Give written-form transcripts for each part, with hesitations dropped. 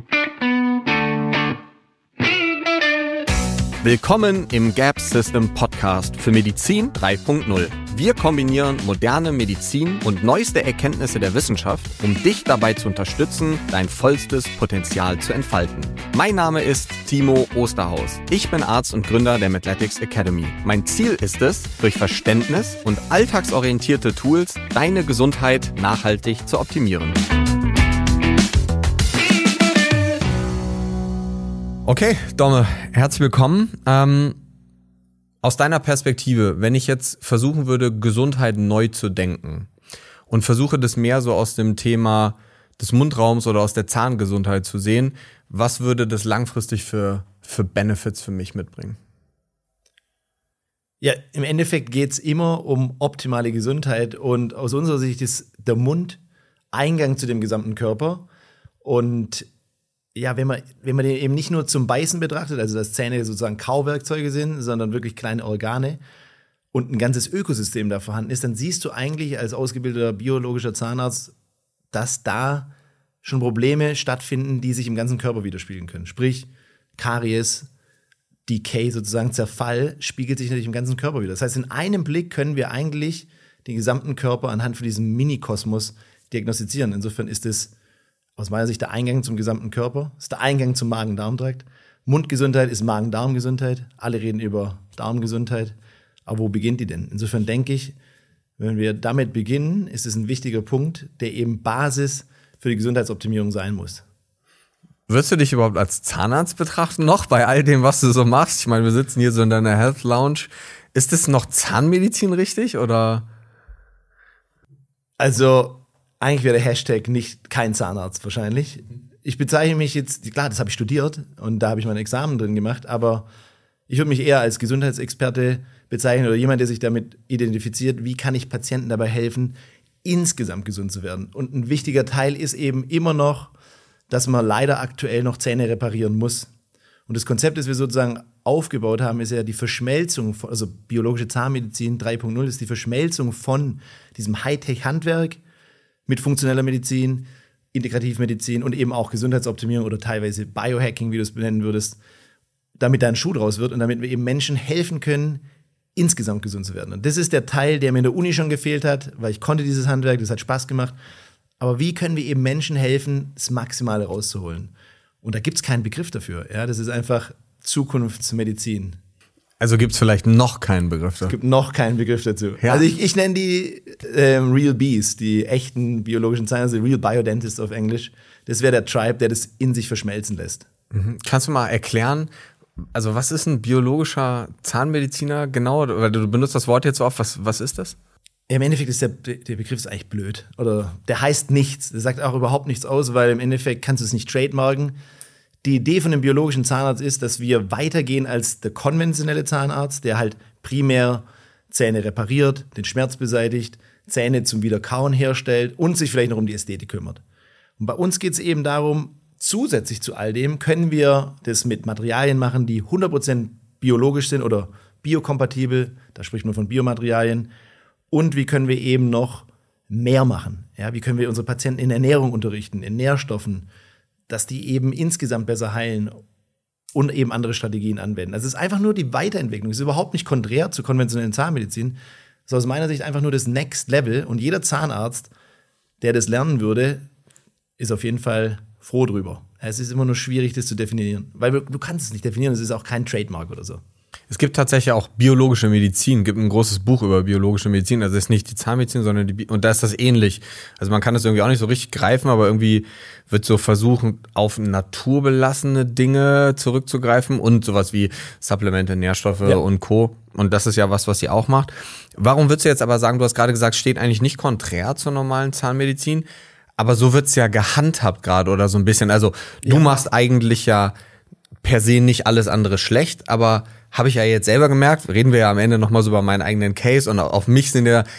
Willkommen im Gap System Podcast für Medizin 3.0. Wir kombinieren moderne Medizin und neueste Erkenntnisse der Wissenschaft, um dich dabei zu unterstützen, dein vollstes Potenzial zu entfalten. Mein Name ist Timo Osterhaus. Ich bin Arzt und Gründer der Medletics Academy. Mein Ziel ist es, durch Verständnis und alltagsorientierte Tools deine Gesundheit nachhaltig zu optimieren. Okay, Domme, herzlich willkommen. Aus deiner Perspektive, wenn ich jetzt versuchen würde, Gesundheit neu zu denken und versuche das mehr so aus dem Thema des Mundraums oder aus der Zahngesundheit zu sehen, was würde das langfristig für Benefits für mich mitbringen? Ja, im Endeffekt geht es immer um optimale Gesundheit und aus unserer Sicht ist der Mund Eingang zu dem gesamten Körper. Und ja, wenn man den eben nicht nur zum Beißen betrachtet, also dass Zähne sozusagen Kauwerkzeuge sind, sondern wirklich kleine Organe und ein ganzes Ökosystem da vorhanden ist, dann siehst du eigentlich als ausgebildeter biologischer Zahnarzt, dass da schon Probleme stattfinden, die sich im ganzen Körper widerspiegeln können. Sprich, Karies, Decay, sozusagen Zerfall, spiegelt sich natürlich im ganzen Körper wieder. Das heißt, in einem Blick können wir eigentlich den gesamten Körper anhand von diesem Minikosmos diagnostizieren. Insofern ist es aus meiner Sicht der Eingang zum gesamten Körper, ist der Eingang zum Magen-Darm-Trakt. Mundgesundheit ist Magen-Darm-Gesundheit. Alle reden über Darmgesundheit. Aber wo beginnt die denn? Insofern denke ich, wenn wir damit beginnen, ist es ein wichtiger Punkt, der eben Basis für die Gesundheitsoptimierung sein muss. Würdest du dich überhaupt als Zahnarzt betrachten noch bei all dem, was du so machst? Ich meine, wir sitzen hier so in deiner Health Lounge. Ist das noch Zahnmedizin richtig oder? Also eigentlich wäre der Hashtag nicht kein Zahnarzt wahrscheinlich. Ich bezeichne mich jetzt, klar, das habe ich studiert und da habe ich mein Examen drin gemacht, aber ich würde mich eher als Gesundheitsexperte bezeichnen oder jemand, der sich damit identifiziert, wie kann ich Patienten dabei helfen, insgesamt gesund zu werden. Und ein wichtiger Teil ist eben immer noch, dass man leider aktuell noch Zähne reparieren muss. Und das Konzept, das wir sozusagen aufgebaut haben, ist ja die Verschmelzung, also biologische Zahnmedizin 3.0 ist die Verschmelzung von diesem Hightech-Handwerk mit funktioneller Medizin, Integrativmedizin und eben auch Gesundheitsoptimierung oder teilweise Biohacking, wie du es benennen würdest, damit da ein Schuh draus wird und damit wir eben Menschen helfen können, insgesamt gesund zu werden. Und das ist der Teil, der mir in der Uni schon gefehlt hat, weil ich konnte dieses Handwerk, das hat Spaß gemacht. Aber wie können wir eben Menschen helfen, das Maximale rauszuholen? Und da gibt es keinen Begriff dafür. Ja, das ist einfach Zukunftsmedizin. Also gibt es vielleicht noch keinen Begriff dafür? Es gibt noch keinen Begriff dazu. Ja. Also ich nenne die Real Bees, die echten biologischen Zahnärzte, Real Biodentists auf Englisch. Das wäre der Tribe, der das in sich verschmelzen lässt. Mhm. Kannst du mal erklären, also was ist ein biologischer Zahnmediziner genau? Weil du benutzt das Wort jetzt so oft, was ist das? Im Endeffekt ist der Begriff ist eigentlich blöd. Oder der heißt nichts. Der sagt auch überhaupt nichts aus, weil im Endeffekt kannst du es nicht trademarken. Die Idee von dem biologischen Zahnarzt ist, dass wir weitergehen als der konventionelle Zahnarzt, der halt primär Zähne repariert, den Schmerz beseitigt, Zähne zum Wiederkauen herstellt und sich vielleicht noch um die Ästhetik kümmert. Und bei uns geht es eben darum, zusätzlich zu all dem können wir das mit Materialien machen, die 100% biologisch sind oder biokompatibel, da spricht man von Biomaterialien. Und wie können wir eben noch mehr machen? Ja, wie können wir unsere Patienten in Ernährung unterrichten, in Nährstoffen, dass die eben insgesamt besser heilen und eben andere Strategien anwenden. Also es ist einfach nur die Weiterentwicklung. Es ist überhaupt nicht konträr zur konventionellen Zahnmedizin. Es ist aus meiner Sicht einfach nur das Next Level. Und jeder Zahnarzt, der das lernen würde, ist auf jeden Fall froh drüber. Es ist immer nur schwierig, das zu definieren. Weil du kannst es nicht definieren, es ist auch kein Trademark oder so. Es gibt tatsächlich auch biologische Medizin, gibt ein großes Buch über biologische Medizin, also es ist nicht die Zahnmedizin, sondern und da ist das ähnlich. Also man kann das irgendwie auch nicht so richtig greifen, aber irgendwie wird so versuchen, auf naturbelassene Dinge zurückzugreifen und sowas wie Supplemente, Nährstoffe und Co. Und das ist ja was ihr auch macht. Warum würdest du jetzt aber sagen, du hast gerade gesagt, steht eigentlich nicht konträr zur normalen Zahnmedizin, aber so wird's ja gehandhabt gerade oder so ein bisschen. Also du machst eigentlich ja per se nicht alles andere schlecht, aber habe ich ja jetzt selber gemerkt, reden wir ja am Ende nochmal so über meinen eigenen Case und auf mich sind ja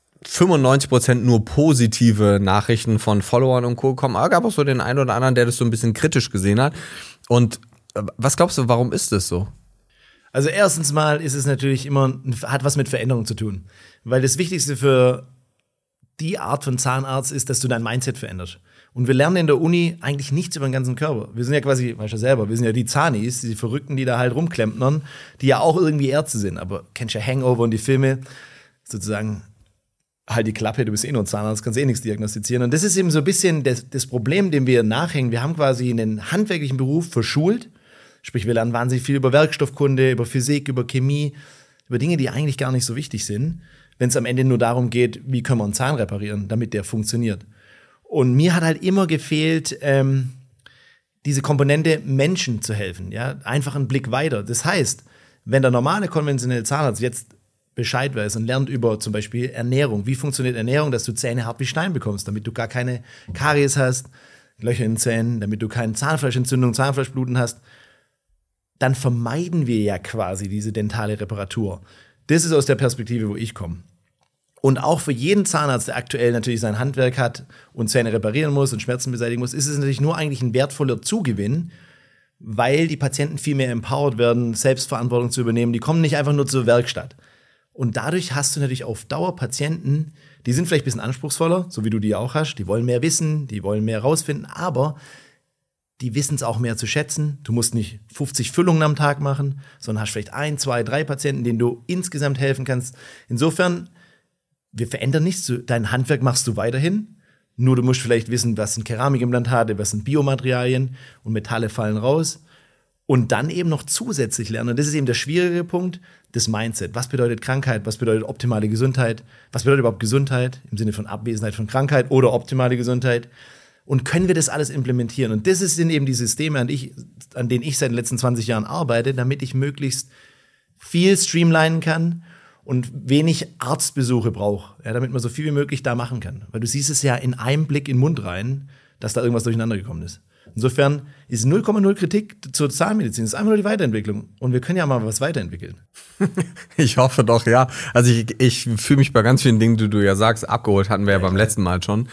95% nur positive Nachrichten von Followern und Co. gekommen, aber gab auch so den einen oder anderen, der das so ein bisschen kritisch gesehen hat. Und was glaubst du, warum ist das so? Also erstens mal ist es natürlich immer, hat was mit Veränderung zu tun. Weil das Wichtigste für die Art von Zahnarzt ist, dass du dein Mindset veränderst. Und wir lernen in der Uni eigentlich nichts über den ganzen Körper. Wir sind ja quasi, weißt du selber, wir sind ja die Zahnis, die Verrückten, die da halt rumklempnern, die ja auch irgendwie Ärzte sind. Aber kennst ja Hangover und die Filme, sozusagen, halt die Klappe, du bist eh nur ein Zahnarzt, kannst eh nichts diagnostizieren. Und das ist eben so ein bisschen das Problem, dem wir nachhängen. Wir haben quasi einen handwerklichen Beruf verschult. Sprich, wir lernen wahnsinnig viel über Werkstoffkunde, über Physik, über Chemie, über Dinge, die eigentlich gar nicht so wichtig sind, wenn es am Ende nur darum geht, wie können wir einen Zahn reparieren, damit der funktioniert. Und mir hat halt immer gefehlt, diese Komponente, Menschen zu helfen. Ja? Einfach einen Blick weiter. Das heißt, wenn der normale konventionelle Zahnarzt jetzt Bescheid weiß und lernt über zum Beispiel Ernährung, wie funktioniert Ernährung, dass du Zähne hart wie Stein bekommst, damit du gar keine Karies hast, Löcher in den Zähnen, damit du keine Zahnfleischentzündung, Zahnfleischbluten hast, dann vermeiden wir ja quasi diese dentale Reparatur. Das ist aus der Perspektive, wo ich komme. Und auch für jeden Zahnarzt, der aktuell natürlich sein Handwerk hat und Zähne reparieren muss und Schmerzen beseitigen muss, ist es natürlich nur eigentlich ein wertvoller Zugewinn, weil die Patienten viel mehr empowered werden, Selbstverantwortung zu übernehmen. Die kommen nicht einfach nur zur Werkstatt. Und dadurch hast du natürlich auf Dauer Patienten, die sind vielleicht ein bisschen anspruchsvoller, so wie du die auch hast. Die wollen mehr wissen, die wollen mehr rausfinden, aber die wissen es auch mehr zu schätzen. Du musst nicht 50 Füllungen am Tag machen, sondern hast vielleicht 1, 2, 3 Patienten, denen du insgesamt helfen kannst. Insofern, wir verändern nichts. Dein Handwerk machst du weiterhin. Nur du musst vielleicht wissen, was sind Keramikimplantate, was sind Biomaterialien und Metalle fallen raus. Und dann eben noch zusätzlich lernen. Und das ist eben der schwierige Punkt, das Mindset. Was bedeutet Krankheit? Was bedeutet optimale Gesundheit? Was bedeutet überhaupt Gesundheit im Sinne von Abwesenheit von Krankheit oder optimale Gesundheit? Und können wir das alles implementieren? Und das sind eben die Systeme, an denen ich seit den letzten 20 Jahren arbeite, damit ich möglichst viel streamlinen kann und wenig Arztbesuche brauche, ja, damit man so viel wie möglich da machen kann. Weil du siehst es ja in einem Blick in den Mund rein, dass da irgendwas durcheinander gekommen ist. Insofern ist 0,0 Kritik zur Zahnmedizin. Das ist einfach nur die Weiterentwicklung. Und wir können ja mal was weiterentwickeln. Ich hoffe doch, ja. Also ich fühle mich bei ganz vielen Dingen, die du ja sagst, abgeholt, hatten wir ja beim letzten Mal schon.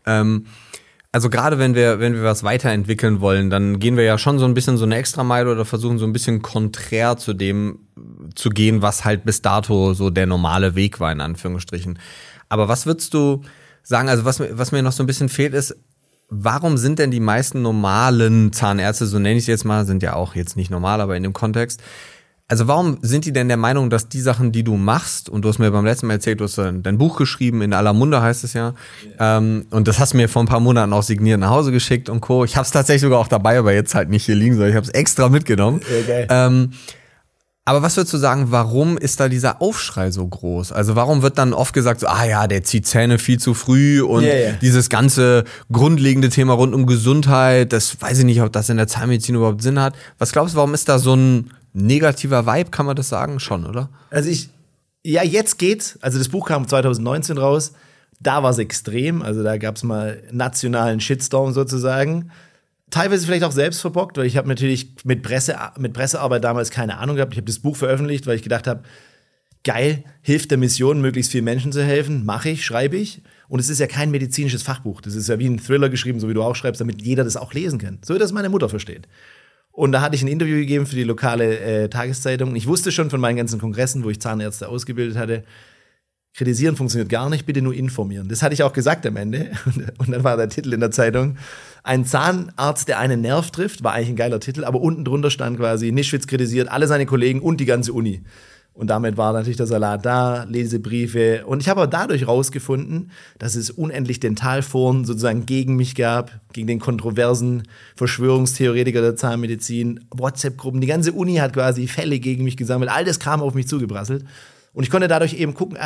Also gerade wenn wir was weiterentwickeln wollen, dann gehen wir ja schon so ein bisschen so eine Extrameile oder versuchen so ein bisschen konträr zu dem zu gehen, was halt bis dato so der normale Weg war, in Anführungsstrichen. Aber was würdest du sagen, also was mir noch so ein bisschen fehlt ist, warum sind denn die meisten normalen Zahnärzte, so nenne ich es jetzt mal, sind ja auch jetzt nicht normal, aber in dem Kontext, also warum sind die denn der Meinung, dass die Sachen, die du machst, und du hast mir beim letzten Mal erzählt, du hast dein Buch geschrieben, in aller Munde heißt es ja, und das hast du mir vor ein paar Monaten auch signiert nach Hause geschickt und Co. Ich habe es tatsächlich sogar auch dabei, aber jetzt halt nicht hier liegen, sondern ich habe es extra mitgenommen. Okay. Aber was würdest du sagen, warum ist da dieser Aufschrei so groß? Also warum wird dann oft gesagt, so, der zieht Zähne viel zu früh und dieses ganze grundlegende Thema rund um Gesundheit, das weiß ich nicht, ob das in der Zahnmedizin überhaupt Sinn hat. Was glaubst du, warum ist da so ein negativer Vibe, kann man das sagen? Schon, oder? Also jetzt geht's. Also das Buch kam 2019 raus. Da war es extrem. Also da gab es mal nationalen Shitstorm sozusagen. Teilweise vielleicht auch selbst verbockt, weil ich habe natürlich mit Pressearbeit damals keine Ahnung gehabt. Ich habe das Buch veröffentlicht, weil ich gedacht habe, geil, hilft der Mission, möglichst vielen Menschen zu helfen. Mache ich, schreibe ich. Und es ist ja kein medizinisches Fachbuch. Das ist ja wie ein Thriller geschrieben, so wie du auch schreibst, damit jeder das auch lesen kann. So wie das meine Mutter versteht. Und da hatte ich ein Interview gegeben für die lokale Tageszeitung. Ich wusste schon von meinen ganzen Kongressen, wo ich Zahnärzte ausgebildet hatte, kritisieren funktioniert gar nicht, bitte nur informieren. Das hatte ich auch gesagt am Ende. Und dann war der Titel in der Zeitung, ein Zahnarzt, der einen Nerv trifft, war eigentlich ein geiler Titel, aber unten drunter stand quasi, Nischwitz kritisiert alle seine Kollegen und die ganze Uni. Und damit war natürlich der Salat da, Lesebriefe. Und ich habe aber dadurch rausgefunden, dass es unendlich Dentalforen sozusagen gegen mich gab, gegen den kontroversen Verschwörungstheoretiker der Zahnmedizin, WhatsApp-Gruppen. Die ganze Uni hat quasi Fälle gegen mich gesammelt. All das kam auf mich zugeprasselt. Und ich konnte dadurch eben gucken,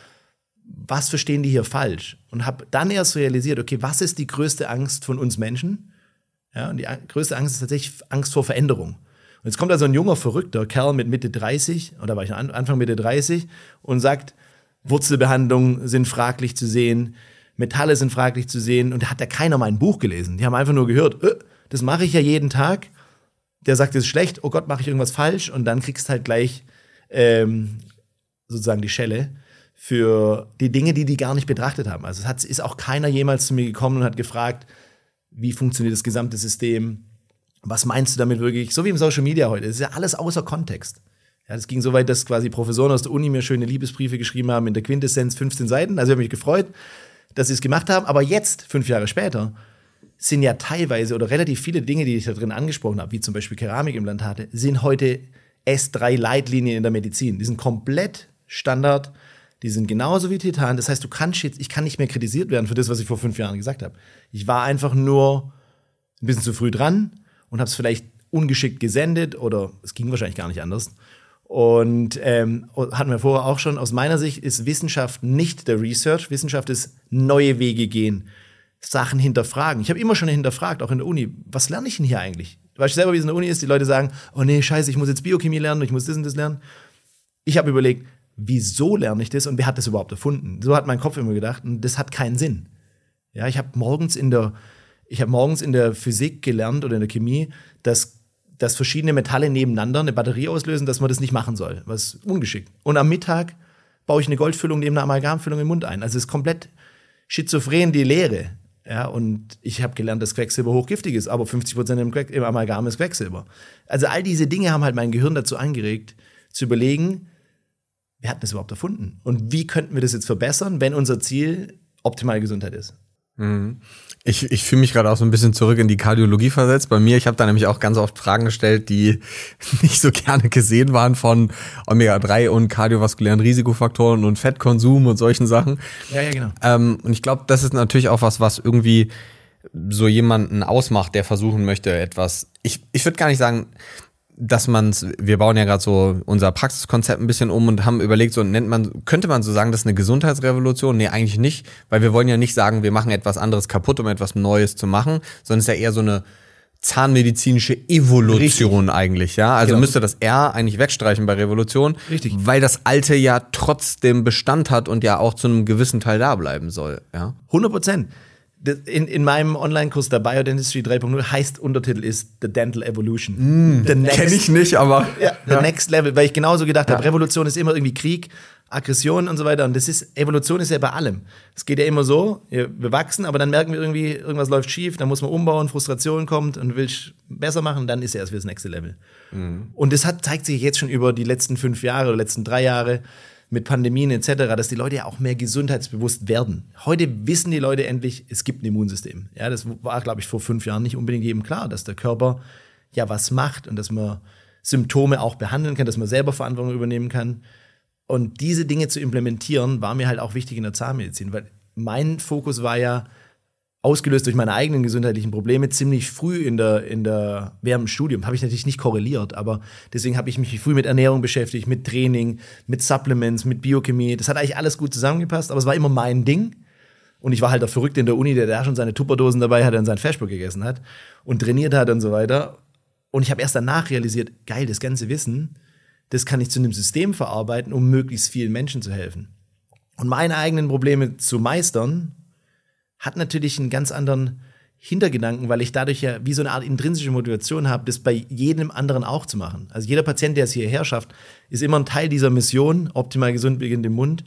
was verstehen die hier falsch? Und habe dann erst realisiert, okay, was ist die größte Angst von uns Menschen? Ja, und die größte Angst ist tatsächlich Angst vor Veränderung. Und jetzt kommt also ein junger, verrückter Kerl mit Mitte 30, oder war ich Anfang Mitte 30, und sagt, Wurzelbehandlungen sind fraglich zu sehen, Metalle sind fraglich zu sehen. Und da hat ja keiner mein Buch gelesen. Die haben einfach nur gehört, das mache ich ja jeden Tag. Der sagt, das ist schlecht, oh Gott, mache ich irgendwas falsch? Und dann kriegst du halt gleich sozusagen die Schelle für die Dinge, die gar nicht betrachtet haben. Also ist auch keiner jemals zu mir gekommen und hat gefragt, wie funktioniert das gesamte System? Was meinst du damit wirklich? So wie im Social Media heute. Das ist ja alles außer Kontext. Ja, das ging so weit, dass quasi Professoren aus der Uni mir schöne Liebesbriefe geschrieben haben, in der Quintessenz 15 Seiten. Also ich habe mich gefreut, dass sie es gemacht haben. Aber jetzt, 5 Jahre später, sind ja teilweise oder relativ viele Dinge, die ich da drin angesprochen habe, wie zum Beispiel Keramikimplantate, sind heute S3-Leitlinien in der Medizin. Die sind komplett Standard, die sind genauso wie Titan. Das heißt, ich kann nicht mehr kritisiert werden für das, was ich vor 5 Jahren gesagt habe. Ich war einfach nur ein bisschen zu früh dran und habe es vielleicht ungeschickt gesendet oder es ging wahrscheinlich gar nicht anders. Und hatten wir vorher auch schon, aus meiner Sicht ist Wissenschaft nicht der Research. Wissenschaft ist neue Wege gehen, Sachen hinterfragen. Ich habe immer schon hinterfragt, auch in der Uni, was lerne ich denn hier eigentlich? Du weißt selber, wie es in der Uni ist, die Leute sagen, oh nee, scheiße, ich muss jetzt Biochemie lernen, ich muss das und das lernen. Ich habe überlegt, wieso lerne ich das und wer hat das überhaupt erfunden? So hat mein Kopf immer gedacht und das hat keinen Sinn. Ja, ich habe morgens in der Physik gelernt oder in der Chemie, dass verschiedene Metalle nebeneinander eine Batterie auslösen, dass man das nicht machen soll. Was ungeschickt. Und am Mittag baue ich eine Goldfüllung neben einer Amalgamfüllung im Mund ein. Also es ist komplett schizophren, die Lehre. Ja, und ich habe gelernt, dass Quecksilber hochgiftig ist, aber 50% im Amalgam ist Quecksilber. Also all diese Dinge haben halt mein Gehirn dazu angeregt, zu überlegen, wer hat das überhaupt erfunden? Und wie könnten wir das jetzt verbessern, wenn unser Ziel optimale Gesundheit ist? Ich fühle mich gerade auch so ein bisschen zurück in die Kardiologie versetzt. Bei mir, ich habe da nämlich auch ganz oft Fragen gestellt, die nicht so gerne gesehen waren von Omega-3 und kardiovaskulären Risikofaktoren und Fettkonsum und solchen Sachen. Ja, genau. Und ich glaube, das ist natürlich auch was irgendwie so jemanden ausmacht, der versuchen möchte, etwas. Ich würde gar nicht sagen, dass wir bauen ja gerade so unser Praxiskonzept ein bisschen um und haben überlegt, könnte man so sagen, das ist eine Gesundheitsrevolution? Nee, eigentlich nicht, weil wir wollen ja nicht sagen, wir machen etwas anderes kaputt, um etwas Neues zu machen, sondern es ist ja eher so eine zahnmedizinische Evolution. Richtig. Eigentlich, ja. Also müsste das R eigentlich wegstreichen bei Revolution. Richtig. Weil das Alte ja trotzdem Bestand hat und ja auch zu einem gewissen Teil da bleiben soll, ja. 100%. In meinem Online-Kurs der Biodentistry 3.0 heißt Untertitel ist The Dental Evolution. Kenn ich nicht, aber the next level, weil ich genauso gedacht habe, Revolution ist immer irgendwie Krieg, Aggression und so weiter. Und Evolution ist ja bei allem. Es geht ja immer so, wir wachsen, aber dann merken wir irgendwie, irgendwas läuft schief, dann muss man umbauen, Frustration kommt und du willst besser machen, dann ist er erst für das nächste Level. Und das zeigt sich jetzt schon über die letzten 5 Jahre oder letzten 3 Jahre mit Pandemien etc., dass die Leute ja auch mehr gesundheitsbewusst werden. Heute wissen die Leute endlich, es gibt ein Immunsystem. Ja, das war, glaube ich, vor 5 Jahren nicht unbedingt jedem klar, dass der Körper ja was macht und dass man Symptome auch behandeln kann, dass man selber Verantwortung übernehmen kann. Und diese Dinge zu implementieren, war mir halt auch wichtig in der Zahnmedizin, weil mein Fokus war ja, ausgelöst durch meine eigenen gesundheitlichen Probleme, ziemlich früh während dem Studium, habe ich natürlich nicht korreliert, aber deswegen habe ich mich früh mit Ernährung beschäftigt, mit Training, mit Supplements, mit Biochemie. Das hat eigentlich alles gut zusammengepasst, aber es war immer mein Ding. Und ich war halt der Verrückte in der Uni, der da schon seine Tupperdosen dabei hatte und sein Feschburg gegessen hat und trainiert hat und so weiter. Und ich habe erst danach realisiert, geil, das ganze Wissen, das kann ich zu einem System verarbeiten, um möglichst vielen Menschen zu helfen. Und meine eigenen Probleme zu meistern, hat natürlich einen ganz anderen Hintergedanken, weil ich dadurch ja wie so eine Art intrinsische Motivation habe, das bei jedem anderen auch zu machen. Also jeder Patient, der es hierher schafft, ist immer ein Teil dieser Mission, optimal gesund beginnt im Mund,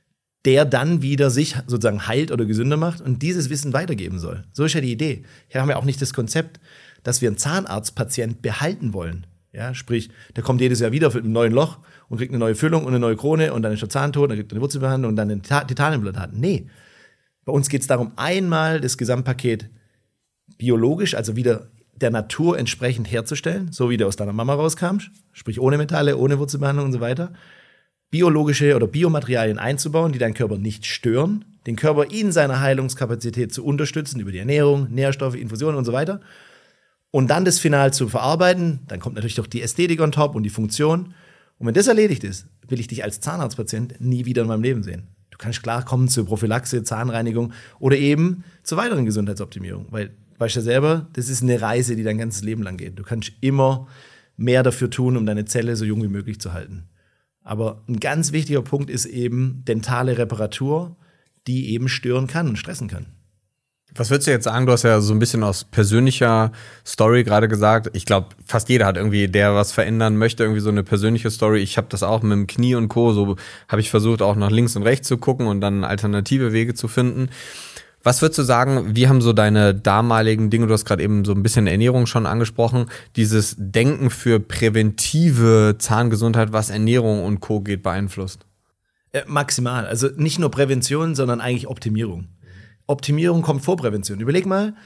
der dann wieder sich sozusagen heilt oder gesünder macht und dieses Wissen weitergeben soll. So ist ja die Idee. Hier haben wir auch nicht das Konzept, dass wir einen Zahnarztpatient behalten wollen. Ja, sprich, der kommt jedes Jahr wieder mit einem neuen Loch und kriegt eine neue Füllung und eine neue Krone und dann ist er zahntot, dann kriegt er eine Wurzelbehandlung und dann ein Titaniumimplantat. Nee. Bei uns geht es darum, einmal das Gesamtpaket biologisch, also wieder der Natur entsprechend herzustellen, so wie du aus deiner Mama rauskamst, sprich ohne Metalle, ohne Wurzelbehandlung und so weiter, biologische oder Biomaterialien einzubauen, die deinen Körper nicht stören, den Körper in seiner Heilungskapazität zu unterstützen über die Ernährung, Nährstoffe, Infusionen und so weiter und dann das Final zu verarbeiten, dann kommt natürlich doch die Ästhetik on top und die Funktion und wenn das erledigt ist, will ich dich als Zahnarztpatient nie wieder in meinem Leben sehen. Du kannst klar kommen zur Prophylaxe, Zahnreinigung oder eben zur weiteren Gesundheitsoptimierung. Weil, weißt du ja selber, das ist eine Reise, die dein ganzes Leben lang geht. Du kannst immer mehr dafür tun, um deine Zelle so jung wie möglich zu halten. Aber ein ganz wichtiger Punkt ist eben dentale Reparatur, die eben stören kann und stressen kann. Was würdest du jetzt sagen? Du hast ja so ein bisschen aus persönlicher Story gerade gesagt. Ich glaube, fast jeder hat irgendwie, der was verändern möchte, irgendwie so eine persönliche Story. Ich habe das auch mit dem Knie und Co. So habe ich versucht, auch nach links und rechts zu gucken und dann alternative Wege zu finden. Was würdest du sagen, wie haben so deine damaligen Dinge, du hast gerade eben so ein bisschen Ernährung schon angesprochen, dieses Denken für präventive Zahngesundheit, was Ernährung und Co. geht, beeinflusst? Maximal. Also nicht nur Prävention, sondern eigentlich Optimierung. Optimierung kommt vor Prävention. Überleg mal,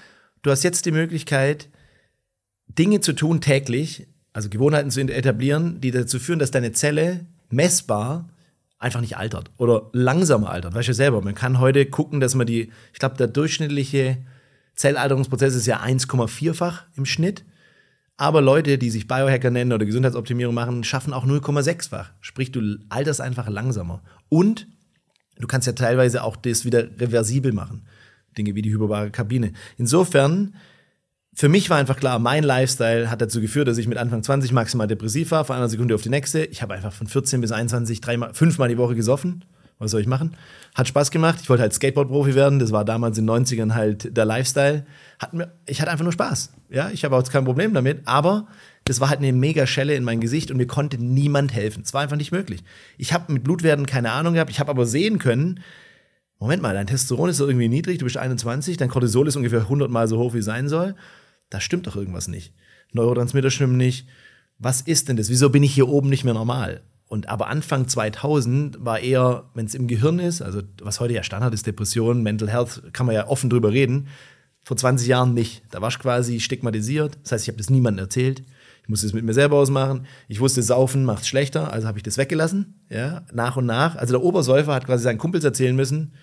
du hast jetzt die Möglichkeit, Dinge zu tun täglich, also Gewohnheiten zu etablieren, die dazu führen, dass deine Zelle messbar einfach nicht altert oder langsamer altert. Weißt du selber, man kann heute gucken, dass man ich glaube, der durchschnittliche Zellalterungsprozess ist ja 1,4-fach im Schnitt. Aber Leute, die sich Biohacker nennen oder Gesundheitsoptimierung machen, schaffen auch 0,6-fach. Sprich, du alterst einfach langsamer. Und du kannst ja teilweise auch das wieder reversibel machen. Dinge wie die hyperbare Kabine. Insofern, für mich war einfach klar, mein Lifestyle hat dazu geführt, dass ich mit Anfang 20 maximal depressiv war, von einer Sekunde auf die nächste. Ich habe einfach von 14 bis 21 fünfmal die Woche gesoffen. Was soll ich machen? Hat Spaß gemacht. Ich wollte halt Skateboard-Profi werden. Das war damals in den 90ern halt der Lifestyle. Ich hatte einfach nur Spaß. Ja, ich habe auch kein Problem damit. Aber das war halt eine mega Schelle in mein Gesicht und mir konnte niemand helfen. Es war einfach nicht möglich. Ich habe mit Blutwerten keine Ahnung gehabt. Ich habe aber sehen können, Moment mal, dein Testosteron ist doch irgendwie niedrig. Du bist 21, dein Cortisol ist ungefähr 100-mal so hoch, wie es sein soll. Da stimmt doch irgendwas nicht. Neurotransmitter stimmen nicht. Was ist denn das? Wieso bin ich hier oben nicht mehr normal? Aber Anfang 2000 war eher, wenn es im Gehirn ist, also was heute ja Standard ist, Depression, Mental Health, kann man ja offen drüber reden. Vor 20 Jahren nicht. Da war ich quasi stigmatisiert. Das heißt, ich habe das niemandem erzählt. Ich musste es mit mir selber ausmachen. Ich wusste, Saufen macht's schlechter, also habe ich das weggelassen. Ja, nach und nach. Also der Obersäufer hat quasi seinen Kumpels erzählen müssen,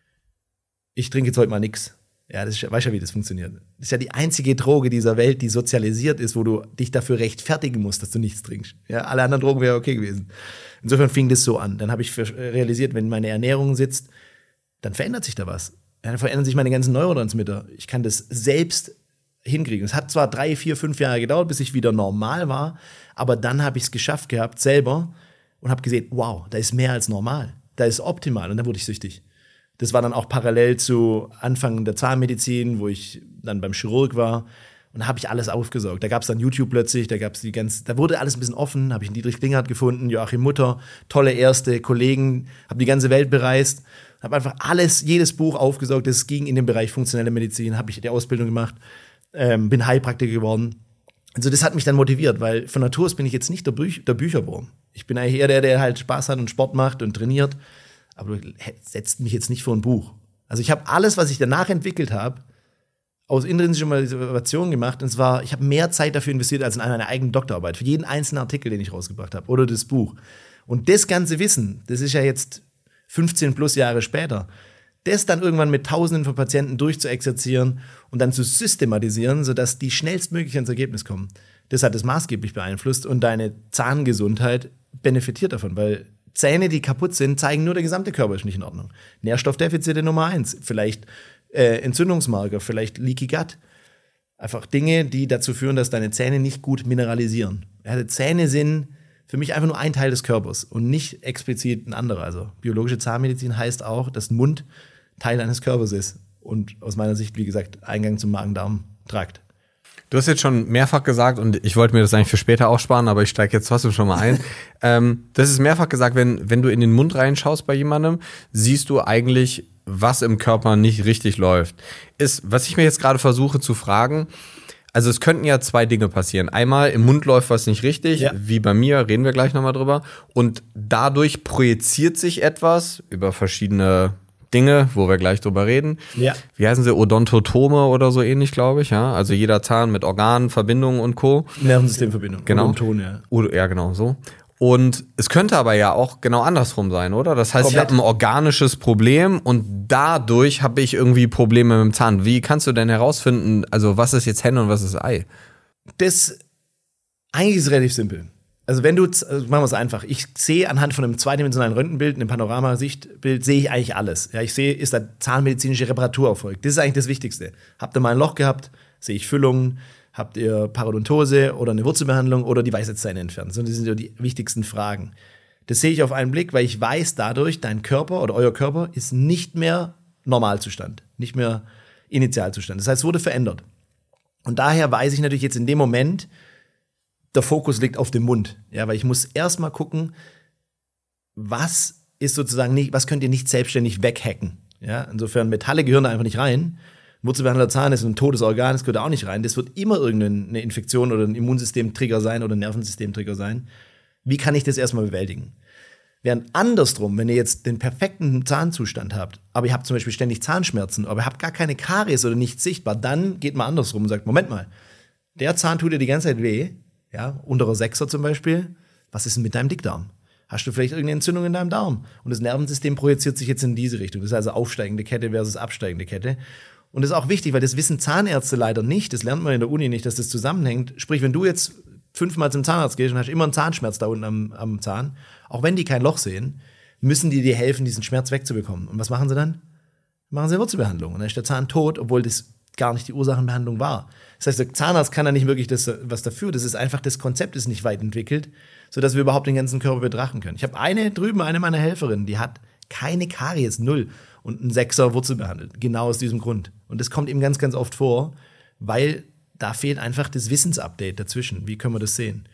ich trinke jetzt heute mal nix. Ja, weißt ja, wie das funktioniert. Das ist ja die einzige Droge dieser Welt, die sozialisiert ist, wo du dich dafür rechtfertigen musst, dass du nichts trinkst. Ja, alle anderen Drogen wären okay gewesen. Insofern fing das so an. Dann habe ich realisiert, wenn meine Ernährung sitzt, dann verändert sich da was. Dann verändern sich meine ganzen Neurotransmitter. Ich kann das selbst hinkriegen. Es hat zwar 3, 4, 5 Jahre gedauert, bis ich wieder normal war, aber dann habe ich es geschafft gehabt, selber, und habe gesehen, wow, da ist mehr als normal. Da ist optimal. Und dann wurde ich süchtig. Das war dann auch parallel zu Anfang der Zahnmedizin, wo ich dann beim Chirurg war. Und da habe ich alles aufgesaugt. Da gab es dann YouTube plötzlich, da wurde alles ein bisschen offen, habe ich einen Dietrich Klinghardt gefunden, Joachim Mutter, tolle erste Kollegen, habe die ganze Welt bereist, habe einfach jedes Buch aufgesaugt, das ging in den Bereich funktionelle Medizin, habe ich die Ausbildung gemacht, bin Heilpraktiker geworden. Also das hat mich dann motiviert, weil von Natur aus bin ich jetzt nicht der Bücherwurm. Ich bin eigentlich eher der halt Spaß hat und Sport macht und trainiert. Aber du setzt mich jetzt nicht vor ein Buch. Also ich habe alles, was ich danach entwickelt habe, aus intrinsischer Motivation gemacht. Und zwar, ich habe mehr Zeit dafür investiert als in einer eigenen Doktorarbeit. Für jeden einzelnen Artikel, den ich rausgebracht habe. Oder das Buch. Und das ganze Wissen, das ist ja jetzt 15 plus Jahre später, das dann irgendwann mit Tausenden von Patienten durchzuexerzieren und dann zu systematisieren, sodass die schnellstmöglich ans Ergebnis kommen. Das hat es maßgeblich beeinflusst. Und deine Zahngesundheit benefitiert davon, weil Zähne, die kaputt sind, zeigen nur, der gesamte Körper ist nicht in Ordnung. Nährstoffdefizite Nummer 1, vielleicht Entzündungsmarker, vielleicht Leaky Gut. Einfach Dinge, die dazu führen, dass deine Zähne nicht gut mineralisieren. Ja, Zähne sind für mich einfach nur ein Teil des Körpers und nicht explizit ein anderer. Also biologische Zahnmedizin heißt auch, dass ein Mund Teil eines Körpers ist und aus meiner Sicht, wie gesagt, Eingang zum Magen-Darm-Trakt. Du hast jetzt schon mehrfach gesagt, und ich wollte mir das eigentlich für später aufsparen, aber ich steige jetzt trotzdem schon mal ein. Das ist mehrfach gesagt, wenn du in den Mund reinschaust bei jemandem, siehst du eigentlich, was im Körper nicht richtig läuft. Was ich mir jetzt gerade versuche zu fragen, also es könnten ja 2 Dinge passieren. Einmal, im Mund läuft was nicht richtig, ja, wie bei mir, reden wir gleich nochmal drüber. Und dadurch projiziert sich etwas über verschiedene Dinge, wo wir gleich drüber reden. Ja. Wie heißen sie? Odontotome oder so ähnlich, glaube ich. Ja, also jeder Zahn mit Organen, Verbindungen und Co. Nervensystemverbindung. Genau. Odonton, ja. Ja, genau so. Und es könnte aber ja auch genau andersrum sein, oder? Das heißt, komplett. Ich habe ein organisches Problem und dadurch habe ich irgendwie Probleme mit dem Zahn. Wie kannst du denn herausfinden, also was ist jetzt Henne und was ist Ei? Eigentlich ist es relativ simpel. Also machen wir es einfach. Ich sehe anhand von einem zweidimensionalen Röntgenbild, einem Panoramasichtbild, sehe ich eigentlich alles. Ja, ich sehe, ist da zahnmedizinische Reparatur erfolgt. Das ist eigentlich das Wichtigste. Habt ihr mal ein Loch gehabt, sehe ich Füllungen, habt ihr Parodontose oder eine Wurzelbehandlung oder die Weisheitszähne entfernt. Das sind ja die wichtigsten Fragen. Das sehe ich auf einen Blick, weil ich weiß dadurch, dein Körper oder euer Körper ist nicht mehr Normalzustand, nicht mehr Initialzustand. Das heißt, es wurde verändert. Und daher weiß ich natürlich jetzt in dem Moment, der Fokus liegt auf dem Mund. Ja, weil ich muss erstmal gucken, was könnt ihr nicht selbstständig weghacken. Ja, insofern, Metalle gehören da einfach nicht rein. Wurzelbehandelter Zahn ist ein totes Organ, das gehört da auch nicht rein. Das wird immer irgendeine Infektion oder ein Immunsystemtrigger sein oder ein Nervensystemtrigger sein. Wie kann ich das erstmal bewältigen? Während andersrum, wenn ihr jetzt den perfekten Zahnzustand habt, aber ihr habt zum Beispiel ständig Zahnschmerzen, aber ihr habt gar keine Karies oder nichts sichtbar, dann geht man andersrum und sagt, Moment mal, der Zahn tut dir die ganze Zeit weh, ja, unterer Sechser zum Beispiel, was ist denn mit deinem Dickdarm? Hast du vielleicht irgendeine Entzündung in deinem Darm? Und das Nervensystem projiziert sich jetzt in diese Richtung. Das ist also aufsteigende Kette versus absteigende Kette. Und das ist auch wichtig, weil das wissen Zahnärzte leider nicht, das lernt man in der Uni nicht, dass das zusammenhängt. Sprich, wenn du jetzt 5-mal zum Zahnarzt gehst und hast immer einen Zahnschmerz da unten am Zahn, auch wenn die kein Loch sehen, müssen die dir helfen, diesen Schmerz wegzubekommen. Und was machen sie dann? Machen sie eine Wurzelbehandlung. Und dann ist der Zahn tot, obwohl das gar nicht die Ursachenbehandlung war. Das heißt, der Zahnarzt kann da nicht wirklich was dafür. Das ist einfach, das Konzept ist nicht weit entwickelt, sodass wir überhaupt den ganzen Körper betrachten können. Ich habe eine meiner Helferinnen, die hat keine Karies, 0, und einen 6er Wurzel behandelt. Genau aus diesem Grund. Und das kommt eben ganz, ganz oft vor, weil da fehlt einfach das Wissensupdate dazwischen. Wie können wir das sehen?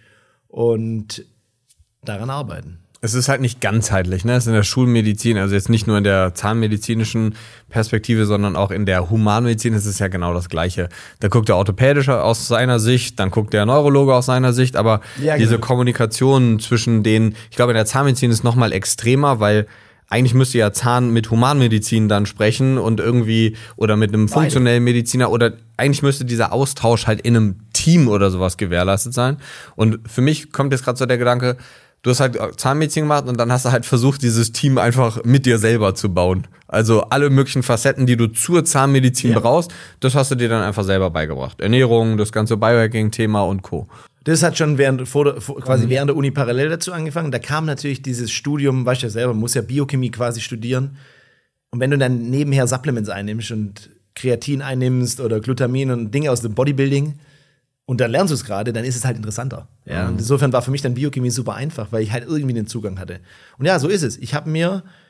Und daran arbeiten. Es ist halt nicht ganzheitlich, ne? Es ist in der Schulmedizin, also jetzt nicht nur in der zahnmedizinischen Perspektive, sondern auch in der Humanmedizin ist es ja genau das Gleiche. Da guckt der Orthopädische aus seiner Sicht, dann guckt der Neurologe aus seiner Sicht, aber ja, genau. Diese Kommunikation zwischen denen, ich glaube in der Zahnmedizin ist nochmal extremer, weil eigentlich müsste ja Zahn mit Humanmedizin dann sprechen und irgendwie, oder mit einem funktionellen Mediziner, oder eigentlich müsste dieser Austausch halt in einem Team oder sowas gewährleistet sein. Und für mich kommt jetzt gerade so der Gedanke, du hast halt Zahnmedizin gemacht und dann hast du halt versucht, dieses Team einfach mit dir selber zu bauen. Also alle möglichen Facetten, die du zur Zahnmedizin brauchst, das hast du dir dann einfach selber beigebracht. Ernährung, das ganze Biohacking-Thema und Co. Das hat schon während der Uni parallel dazu angefangen. Da kam natürlich dieses Studium, weißt du ja selber, man muss ja Biochemie quasi studieren. Und wenn du dann nebenher Supplements einnimmst und Kreatin einnimmst oder Glutamin und Dinge aus dem Bodybuilding und dann lernst du es gerade, dann ist es halt interessanter. Ja? Und insofern war für mich dann Biochemie super einfach, weil ich halt irgendwie den Zugang hatte. Und ja, so ist es. Ich habe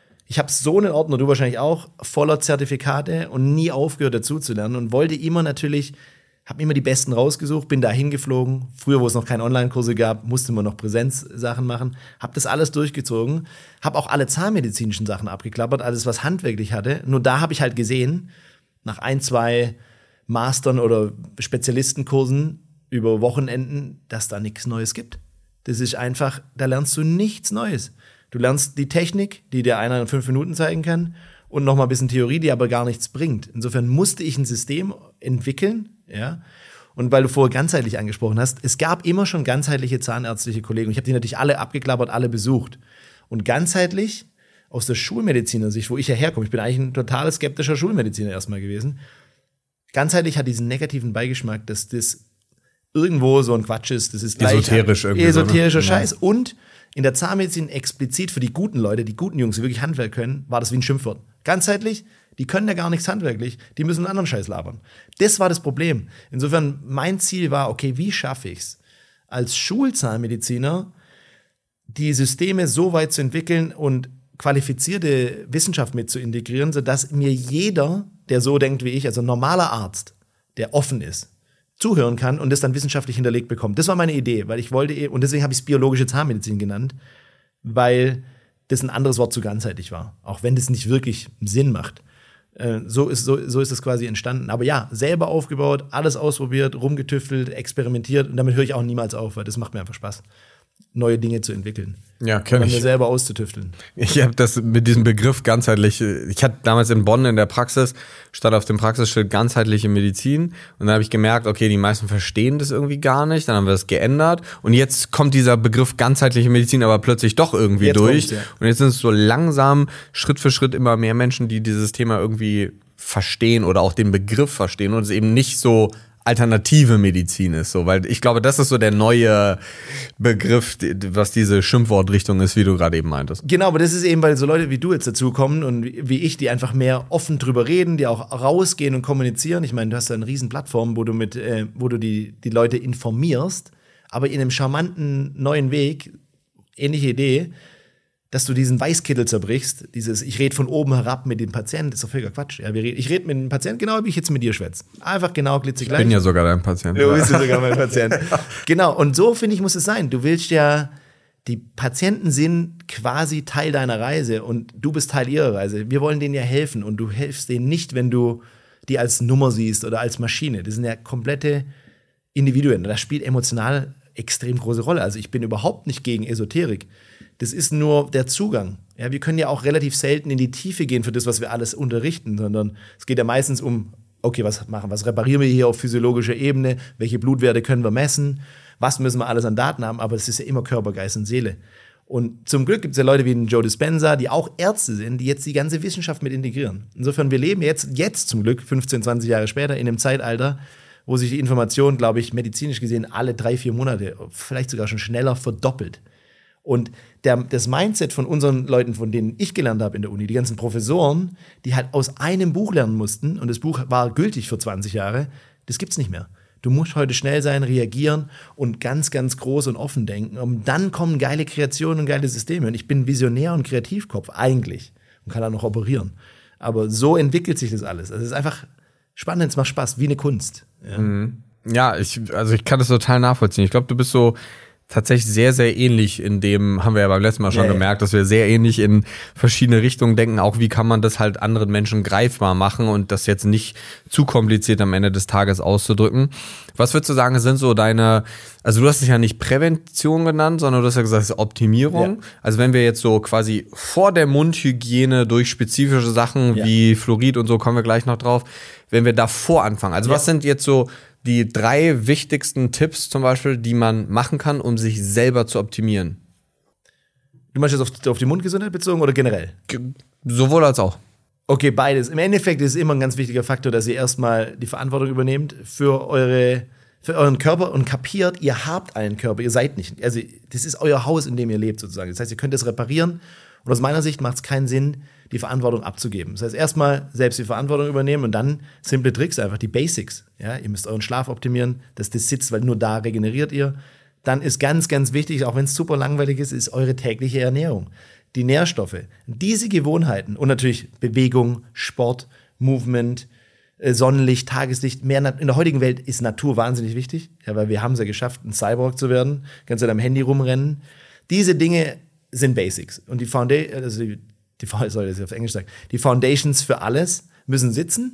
so einen Ordner, du wahrscheinlich auch, voller Zertifikate und nie aufgehört dazu zu lernen und wollte immer natürlich, habe immer die Besten rausgesucht, bin da hingeflogen. Früher, wo es noch keine Online-Kurse gab, musste man noch Präsenzsachen machen. Habe das alles durchgezogen. Habe auch alle zahnmedizinischen Sachen abgeklappert, alles, was handwerklich hatte. Nur da habe ich halt gesehen, nach 1, 2 Mastern oder Spezialistenkursen über Wochenenden, dass da nichts Neues gibt. Das ist einfach, da lernst du nichts Neues. Du lernst die Technik, die dir einer in 5 Minuten zeigen kann und noch mal ein bisschen Theorie, die aber gar nichts bringt. Insofern musste ich ein System entwickeln, ja. Und weil du vorher ganzheitlich angesprochen hast, es gab immer schon ganzheitliche zahnärztliche Kollegen. Ich habe die natürlich alle abgeklappert, alle besucht. Und ganzheitlich aus der Schulmediziner-Sicht, wo ich ja herkomme, ich bin eigentlich ein total skeptischer Schulmediziner erstmal gewesen, ganzheitlich hat diesen negativen Beigeschmack, dass das irgendwo so ein Quatsch ist, das ist esoterisch irgendwie esoterischer Scheiß. Und in der Zahnmedizin explizit für die guten Leute, die guten Jungs, die wirklich Handwerk können, war das wie ein Schimpfwort. Ganzheitlich, die können ja gar nichts handwerklich, die müssen einen anderen Scheiß labern. Das war das Problem. Insofern, mein Ziel war, okay, wie schaffe ich es, als Schulzahnmediziner die Systeme so weit zu entwickeln und qualifizierte Wissenschaft mit zu integrieren, sodass mir jeder, der so denkt wie ich, also ein normaler Arzt, der offen ist, zuhören kann und das dann wissenschaftlich hinterlegt bekommt. Das war meine Idee, weil ich wollte, und deswegen habe ich es biologische Zahnmedizin genannt, weil das ein anderes Wort zu ganzheitlich war, auch wenn das nicht wirklich Sinn macht. So ist es quasi entstanden. Aber ja, selber aufgebaut, alles ausprobiert, rumgetüftelt, experimentiert und damit höre ich auch niemals auf, weil das macht mir einfach Spaß, neue Dinge zu entwickeln. Ja, kenn ich. Mir selber auszutüfteln. Ich habe das mit diesem Begriff ganzheitlich, ich hatte damals in Bonn in der Praxis, stand auf dem Praxisschild ganzheitliche Medizin und dann habe ich gemerkt, okay, die meisten verstehen das irgendwie gar nicht, dann haben wir das geändert und jetzt kommt dieser Begriff ganzheitliche Medizin aber plötzlich doch irgendwie jetzt durch und jetzt sind es so langsam, Schritt für Schritt immer mehr Menschen, die dieses Thema irgendwie verstehen oder auch den Begriff verstehen und es eben nicht so alternative Medizin ist, so, weil ich glaube, das ist so der neue Begriff, was diese Schimpfwortrichtung ist, wie du gerade eben meintest. Genau, aber das ist eben, weil so Leute wie du jetzt dazukommen und wie ich, die einfach mehr offen drüber reden, die auch rausgehen und kommunizieren. Ich meine, du hast da eine riesen Plattform, wo du die Leute informierst, aber in einem charmanten neuen Weg, ähnliche Idee, dass du diesen Weißkittel zerbrichst, ich rede von oben herab mit dem Patienten, das ist doch völliger Quatsch. Ja, ich rede mit dem Patienten genau, wie ich jetzt mit dir schwätze. Einfach genau, glitzegleich. Ich bin ja sogar dein Patient. Du bist ja sogar mein Patient. Genau, und so, finde ich, muss es sein. Du willst ja, die Patienten sind quasi Teil deiner Reise und du bist Teil ihrer Reise. Wir wollen denen ja helfen und du hilfst denen nicht, wenn du die als Nummer siehst oder als Maschine. Das sind ja komplette Individuen. Da spielt emotional extrem große Rolle. Also ich bin überhaupt nicht gegen Esoterik. Das ist nur der Zugang. Ja, wir können ja auch relativ selten in die Tiefe gehen für das, was wir alles unterrichten, sondern es geht ja meistens um, okay, was reparieren wir hier auf physiologischer Ebene, welche Blutwerte können wir messen, was müssen wir alles an Daten haben, aber es ist ja immer Körper, Geist und Seele. Und zum Glück gibt es ja Leute wie den Joe Dispenza, die auch Ärzte sind, die jetzt die ganze Wissenschaft mit integrieren. Insofern, wir leben jetzt zum Glück, 15, 20 Jahre später, in einem Zeitalter, wo sich die Information, glaube ich, medizinisch gesehen alle 3-4 Monate, vielleicht sogar schon schneller verdoppelt. Und das Mindset von unseren Leuten, von denen ich gelernt habe in der Uni, die ganzen Professoren, die halt aus einem Buch lernen mussten, und das Buch war gültig für 20 Jahre, das gibt's nicht mehr. Du musst heute schnell sein, reagieren und ganz, ganz groß und offen denken. Und dann kommen geile Kreationen und geile Systeme. Und ich bin Visionär und Kreativkopf eigentlich und kann auch noch operieren. Aber so entwickelt sich das alles. Also es ist einfach spannend, es macht Spaß, wie eine Kunst. Ja, ich kann das total nachvollziehen. Ich glaube, du bist so tatsächlich sehr, sehr ähnlich in dem, haben wir ja beim letzten Mal schon gemerkt, dass wir sehr ähnlich in verschiedene Richtungen denken, auch wie kann man das halt anderen Menschen greifbar machen und das jetzt nicht zu kompliziert am Ende des Tages auszudrücken. Was würdest du sagen, sind so deine, also du hast es ja nicht Prävention genannt, sondern du hast ja gesagt, es ist Optimierung. Ja. Also wenn wir jetzt so quasi vor der Mundhygiene durch spezifische Sachen wie Fluorid und so, kommen wir gleich noch drauf, wenn wir davor anfangen. Also was sind jetzt so die 3 wichtigsten Tipps zum Beispiel, die man machen kann, um sich selber zu optimieren? Du meinst jetzt auf die Mundgesundheit bezogen oder generell? Sowohl als auch. Okay, beides. Im Endeffekt ist es immer ein ganz wichtiger Faktor, dass ihr erstmal die Verantwortung übernehmt für euren Körper und kapiert, ihr habt einen Körper, ihr seid nicht. Also das ist euer Haus, in dem ihr lebt sozusagen. Das heißt, ihr könnt es reparieren und aus meiner Sicht macht es keinen Sinn, die Verantwortung abzugeben. Das heißt, erstmal selbst die Verantwortung übernehmen und dann simple Tricks, einfach die Basics. Ja, ihr müsst euren Schlaf optimieren, dass das sitzt, weil nur da regeneriert ihr. Dann ist ganz, ganz wichtig, auch wenn es super langweilig ist eure tägliche Ernährung. Die Nährstoffe, diese Gewohnheiten und natürlich Bewegung, Sport, Movement, Sonnenlicht, Tageslicht. In der heutigen Welt ist Natur wahnsinnig wichtig, ja, weil wir haben es ja geschafft, ein Cyborg zu werden, kannst du am Handy rumrennen. Diese Dinge sind Basics. Und die Foundations für alles müssen sitzen.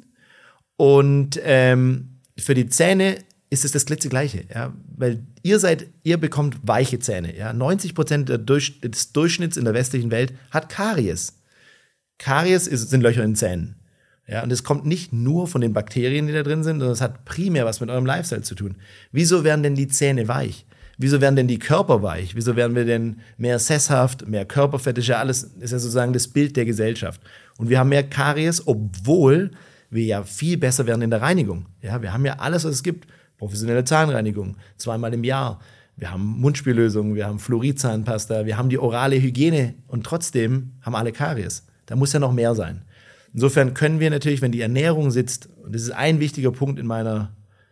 Und für die Zähne ist es das Glitzegleiche, ja, weil ihr bekommt weiche Zähne. Ja. 90% des Durchschnitts in der westlichen Welt hat Karies. Karies sind Löcher in den Zähnen. Ja, und das kommt nicht nur von den Bakterien, die da drin sind, sondern es hat primär was mit eurem Lifestyle zu tun. Wieso werden denn die Zähne weich? Wieso werden denn die Körper weich? Wieso werden wir denn mehr sesshaft, mehr Körperfett? Ist ja alles, ist ja sozusagen das Bild der Gesellschaft. Und wir haben mehr Karies, obwohl wir ja viel besser werden in der Reinigung. Ja, wir haben ja alles, was es gibt. Professionelle Zahnreinigung, 2-mal im Jahr. Wir haben Mundspüllösungen, wir haben Fluoridzahnpasta, wir haben die orale Hygiene und trotzdem haben alle Karies. Da muss ja noch mehr sein. Insofern können wir natürlich, wenn die Ernährung sitzt, und das ist ein wichtiger Punkt in meiner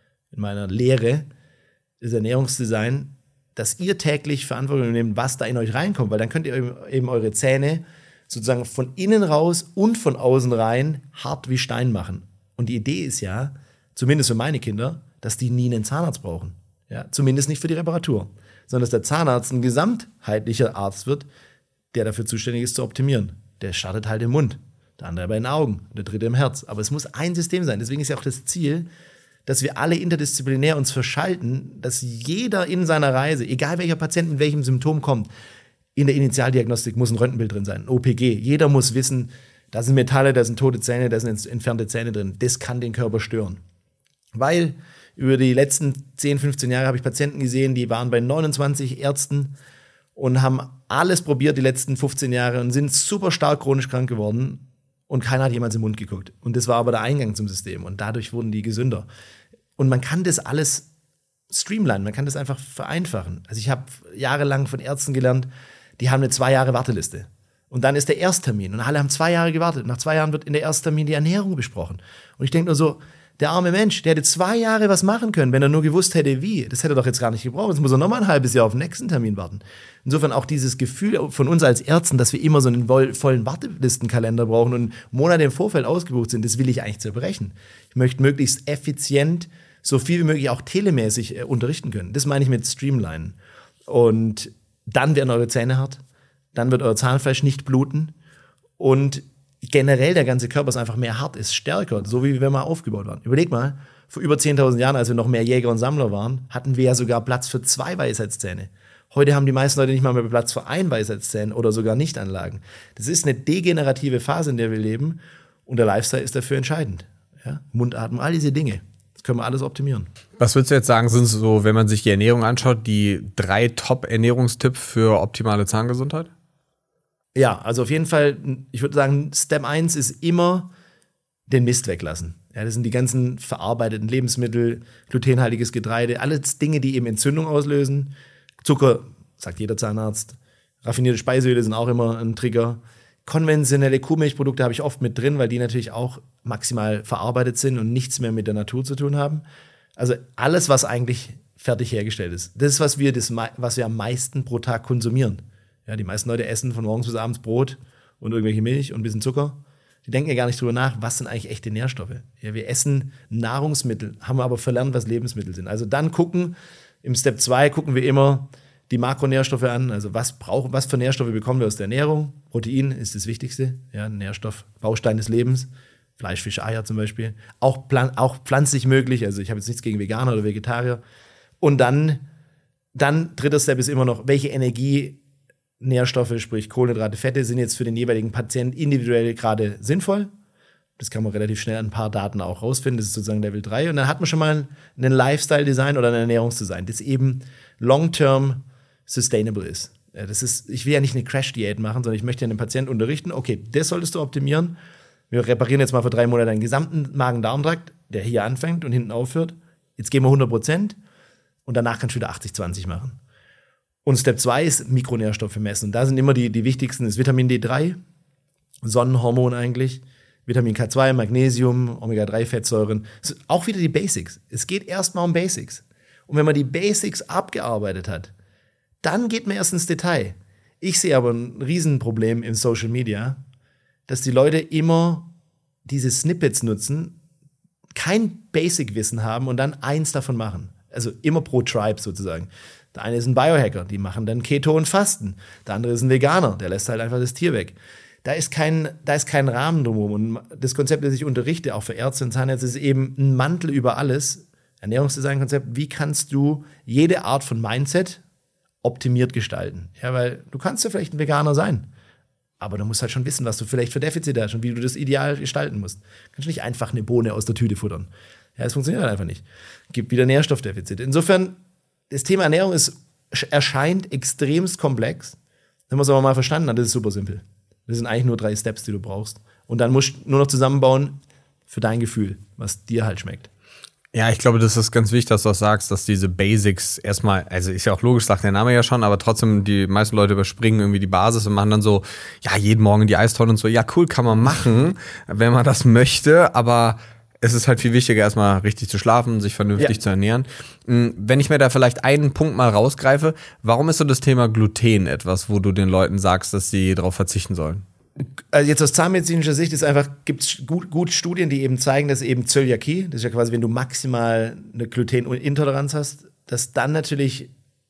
Lehre, das Ernährungsdesign, dass ihr täglich Verantwortung übernehmt, was da in euch reinkommt, weil dann könnt ihr eben eure Zähne sozusagen von innen raus und von außen rein hart wie Stein machen. Und die Idee ist ja, zumindest für meine Kinder, dass die nie einen Zahnarzt brauchen. Ja, zumindest nicht für die Reparatur, sondern dass der Zahnarzt ein gesamtheitlicher Arzt wird, der dafür zuständig ist zu optimieren. Der startet halt im Mund, der andere bei den Augen, der dritte im Herz. Aber es muss ein System sein. Deswegen ist ja auch das Ziel, dass wir alle interdisziplinär uns verschalten, dass jeder in seiner Reise, egal welcher Patient mit welchem Symptom kommt, in der Initialdiagnostik muss ein Röntgenbild drin sein, ein OPG. Jeder muss wissen, da sind Metalle, da sind tote Zähne, da sind entfernte Zähne drin. Das kann den Körper stören. Weil über die letzten 10, 15 Jahre habe ich Patienten gesehen, die waren bei 29 Ärzten und haben alles probiert die letzten 15 Jahre und sind super stark chronisch krank geworden und keiner hat jemals im Mund geguckt. Und das war aber der Eingang zum System und dadurch wurden die gesünder. Und man kann das alles streamlinen, man kann das einfach vereinfachen. Also ich habe jahrelang von Ärzten gelernt, die haben eine 2 Jahre Warteliste. Und dann ist der Ersttermin und alle haben 2 Jahre gewartet. Nach 2 Jahren wird in der Ersttermin die Ernährung besprochen. Und ich denke nur so, der arme Mensch, der hätte 2 Jahre was machen können, wenn er nur gewusst hätte, wie. Das hätte er doch jetzt gar nicht gebraucht. Jetzt muss er nochmal ein halbes Jahr auf den nächsten Termin warten. Insofern auch dieses Gefühl von uns als Ärzten, dass wir immer so einen vollen Wartelistenkalender brauchen und Monate im Vorfeld ausgebucht sind, das will ich eigentlich zerbrechen. Ich möchte möglichst effizient, so viel wie möglich auch telemäßig unterrichten können. Das meine ich mit Streamlinen. Und dann werden eure Zähne hart, dann wird euer Zahnfleisch nicht bluten und generell der ganze Körper ist einfach mehr hart, ist stärker, so wie wir mal aufgebaut waren. Überleg mal, vor über 10.000 Jahren, als wir noch mehr Jäger und Sammler waren, hatten wir ja sogar Platz für 2 Weisheitszähne. Heute haben die meisten Leute nicht mal mehr Platz für 1 Weisheitszahn oder sogar Nichtanlagen. Das ist eine degenerative Phase, in der wir leben und der Lifestyle ist dafür entscheidend. Ja? Mundatmung, all diese Dinge. Das können wir alles optimieren. Was würdest du jetzt sagen, sind so, wenn man sich die Ernährung anschaut, die 3 Top-Ernährungstipps für optimale Zahngesundheit? Ja, also auf jeden Fall, ich würde sagen, Step 1 ist immer den Mist weglassen. Ja, das sind die ganzen verarbeiteten Lebensmittel, glutenhaltiges Getreide, alles Dinge, die eben Entzündung auslösen. Zucker, sagt jeder Zahnarzt. Raffinierte Speiseöle sind auch immer ein Trigger. Konventionelle Kuhmilchprodukte habe ich oft mit drin, weil die natürlich auch maximal verarbeitet sind und nichts mehr mit der Natur zu tun haben. Also alles, was eigentlich fertig hergestellt ist. Das ist, was wir am meisten pro Tag konsumieren. Ja, die meisten Leute essen von morgens bis abends Brot und irgendwelche Milch und ein bisschen Zucker. Die denken ja gar nicht drüber nach, was sind eigentlich echte Nährstoffe. Ja, wir essen Nahrungsmittel, haben aber verlernt, was Lebensmittel sind. Also dann im Step 2 gucken wir immer die Makronährstoffe an. Also was für Nährstoffe bekommen wir aus der Ernährung? Protein ist das Wichtigste, ja, Nährstoff, Baustein des Lebens. Fleisch, Fisch, Eier zum Beispiel. Auch pflanzlich möglich. Also ich habe jetzt nichts gegen Veganer oder Vegetarier. Und dann dritter Step ist immer noch, welche Energienährstoffe, sprich Kohlenhydrate, Fette, sind jetzt für den jeweiligen Patienten individuell gerade sinnvoll. Das kann man relativ schnell an ein paar Daten auch rausfinden. Das ist sozusagen Level 3. Und dann hat man schon mal einen Lifestyle-Design oder ein Ernährungsdesign, das eben long-term sustainable ist. Ja, ich will ja nicht eine Crash-Diät machen, sondern ich möchte ja den Patienten unterrichten, okay, das solltest du optimieren. Wir reparieren jetzt mal für 3 Monate deinen gesamten Magen-Darm-Trakt, der hier anfängt und hinten aufhört. Jetzt gehen wir 100% und danach kannst du wieder 80-20 machen. Und Step 2 ist Mikronährstoffe messen. Und da sind immer die wichtigsten, das Vitamin D3, Sonnenhormon eigentlich, Vitamin K2, Magnesium, Omega-3-Fettsäuren. Auch wieder die Basics. Es geht erstmal um Basics. Und wenn man die Basics abgearbeitet hat, dann geht man erst ins Detail. Ich sehe aber ein Riesenproblem im Social Media, dass die Leute immer diese Snippets nutzen, kein Basic-Wissen haben und dann eins davon machen. Also immer pro Tribe sozusagen. Der eine ist ein Biohacker, die machen dann Keto und Fasten. Der andere ist ein Veganer, der lässt halt einfach das Tier weg. Da ist kein Rahmen drumherum. Und das Konzept, das ich unterrichte, auch für Ärzte und Zahnärzte, ist eben ein Mantel über alles. Ernährungsdesign-Konzept. Wie kannst du jede Art von Mindset optimiert gestalten? Ja, weil du kannst ja vielleicht ein Veganer sein, aber du musst halt schon wissen, was du vielleicht für Defizite hast und wie du das ideal gestalten musst. Du kannst nicht einfach eine Bohne aus der Tüte futtern. Ja, das funktioniert halt einfach nicht. Gibt wieder Nährstoffdefizite. Insofern, das Thema Ernährung erscheint extremst komplex. Wenn man es aber mal verstanden hat, das ist super simpel. Das sind eigentlich nur 3 Steps, die du brauchst. Und dann musst du nur noch zusammenbauen für dein Gefühl, was dir halt schmeckt. Ja, ich glaube, das ist ganz wichtig, dass du auch sagst, dass diese Basics erstmal, also ist ja auch logisch, sagt der Name ja schon, aber trotzdem, die meisten Leute überspringen irgendwie die Basis und machen dann so, ja, jeden Morgen die Eistonne und so. Ja, cool, kann man machen, wenn man das möchte, aber es ist halt viel wichtiger, erstmal richtig zu schlafen, sich vernünftig zu ernähren. Wenn ich mir da vielleicht einen Punkt mal rausgreife, warum ist so das Thema Gluten etwas, wo du den Leuten sagst, dass sie darauf verzichten sollen? Also jetzt aus zahnmedizinischer Sicht gibt es gut Studien, die eben zeigen, dass eben Zöliakie, das ist ja quasi, wenn du maximal eine Glutenintoleranz hast, dass dann natürlich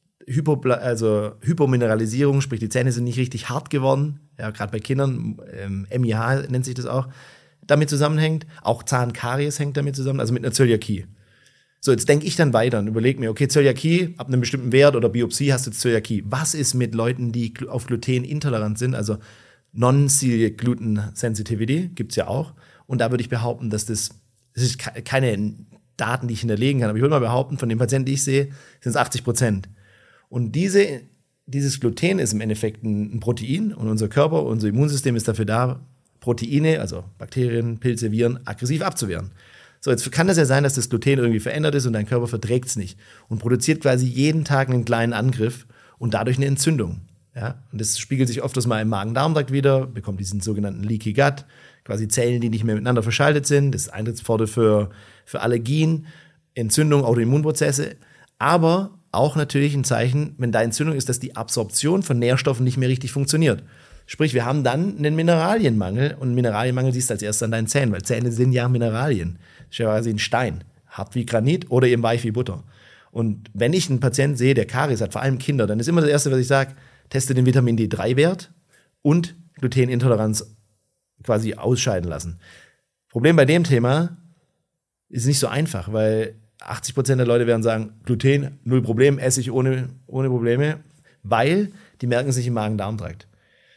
Hypomineralisierung, sprich die Zähne sind nicht richtig hart geworden, ja, gerade bei Kindern, MIH nennt sich das auch, damit zusammenhängt. Auch Zahnkaries hängt damit zusammen, also mit einer Zöliakie. So, jetzt denke ich dann weiter und überlege mir, okay, Zöliakie, ab einem bestimmten Wert oder Biopsie hast du Zöliakie. Was ist mit Leuten, die auf Gluten intolerant sind, also Non-Celiac Gluten Sensitivity, gibt es ja auch. Und da würde ich behaupten, dass das ist keine Daten, die ich hinterlegen kann, aber ich würde mal behaupten, von den Patienten, die ich sehe, sind es 80%. Und dieses Gluten ist im Endeffekt ein Protein und unser Körper, unser Immunsystem ist dafür da, Proteine, also Bakterien, Pilze, Viren, aggressiv abzuwehren. So, jetzt kann es ja sein, dass das Gluten irgendwie verändert ist und dein Körper verträgt es nicht und produziert quasi jeden Tag einen kleinen Angriff und dadurch eine Entzündung. Ja? Und das spiegelt sich oft mal im Magen-Darm-Trakt wieder, bekommt diesen sogenannten Leaky Gut, quasi Zellen, die nicht mehr miteinander verschaltet sind. Das ist Eintrittspforte für Allergien, Entzündung, Autoimmunprozesse, aber auch natürlich ein Zeichen, wenn da Entzündung ist, dass die Absorption von Nährstoffen nicht mehr richtig funktioniert. Sprich, wir haben dann einen Mineralienmangel und einen Mineralienmangel siehst du als erstes an deinen Zähnen, weil Zähne sind ja Mineralien. Das ist ja quasi ein Stein, hart wie Granit oder eben weich wie Butter. Und wenn ich einen Patienten sehe, der Karies hat, vor allem Kinder, dann ist immer das Erste, was ich sage, teste den Vitamin D3-Wert und Glutenintoleranz quasi ausscheiden lassen. Problem bei dem Thema, Ist nicht so einfach, weil 80% der Leute werden sagen, Gluten, 0 Problem, esse ich ohne Probleme, weil die merken sich im Magen-Darm-Trakt.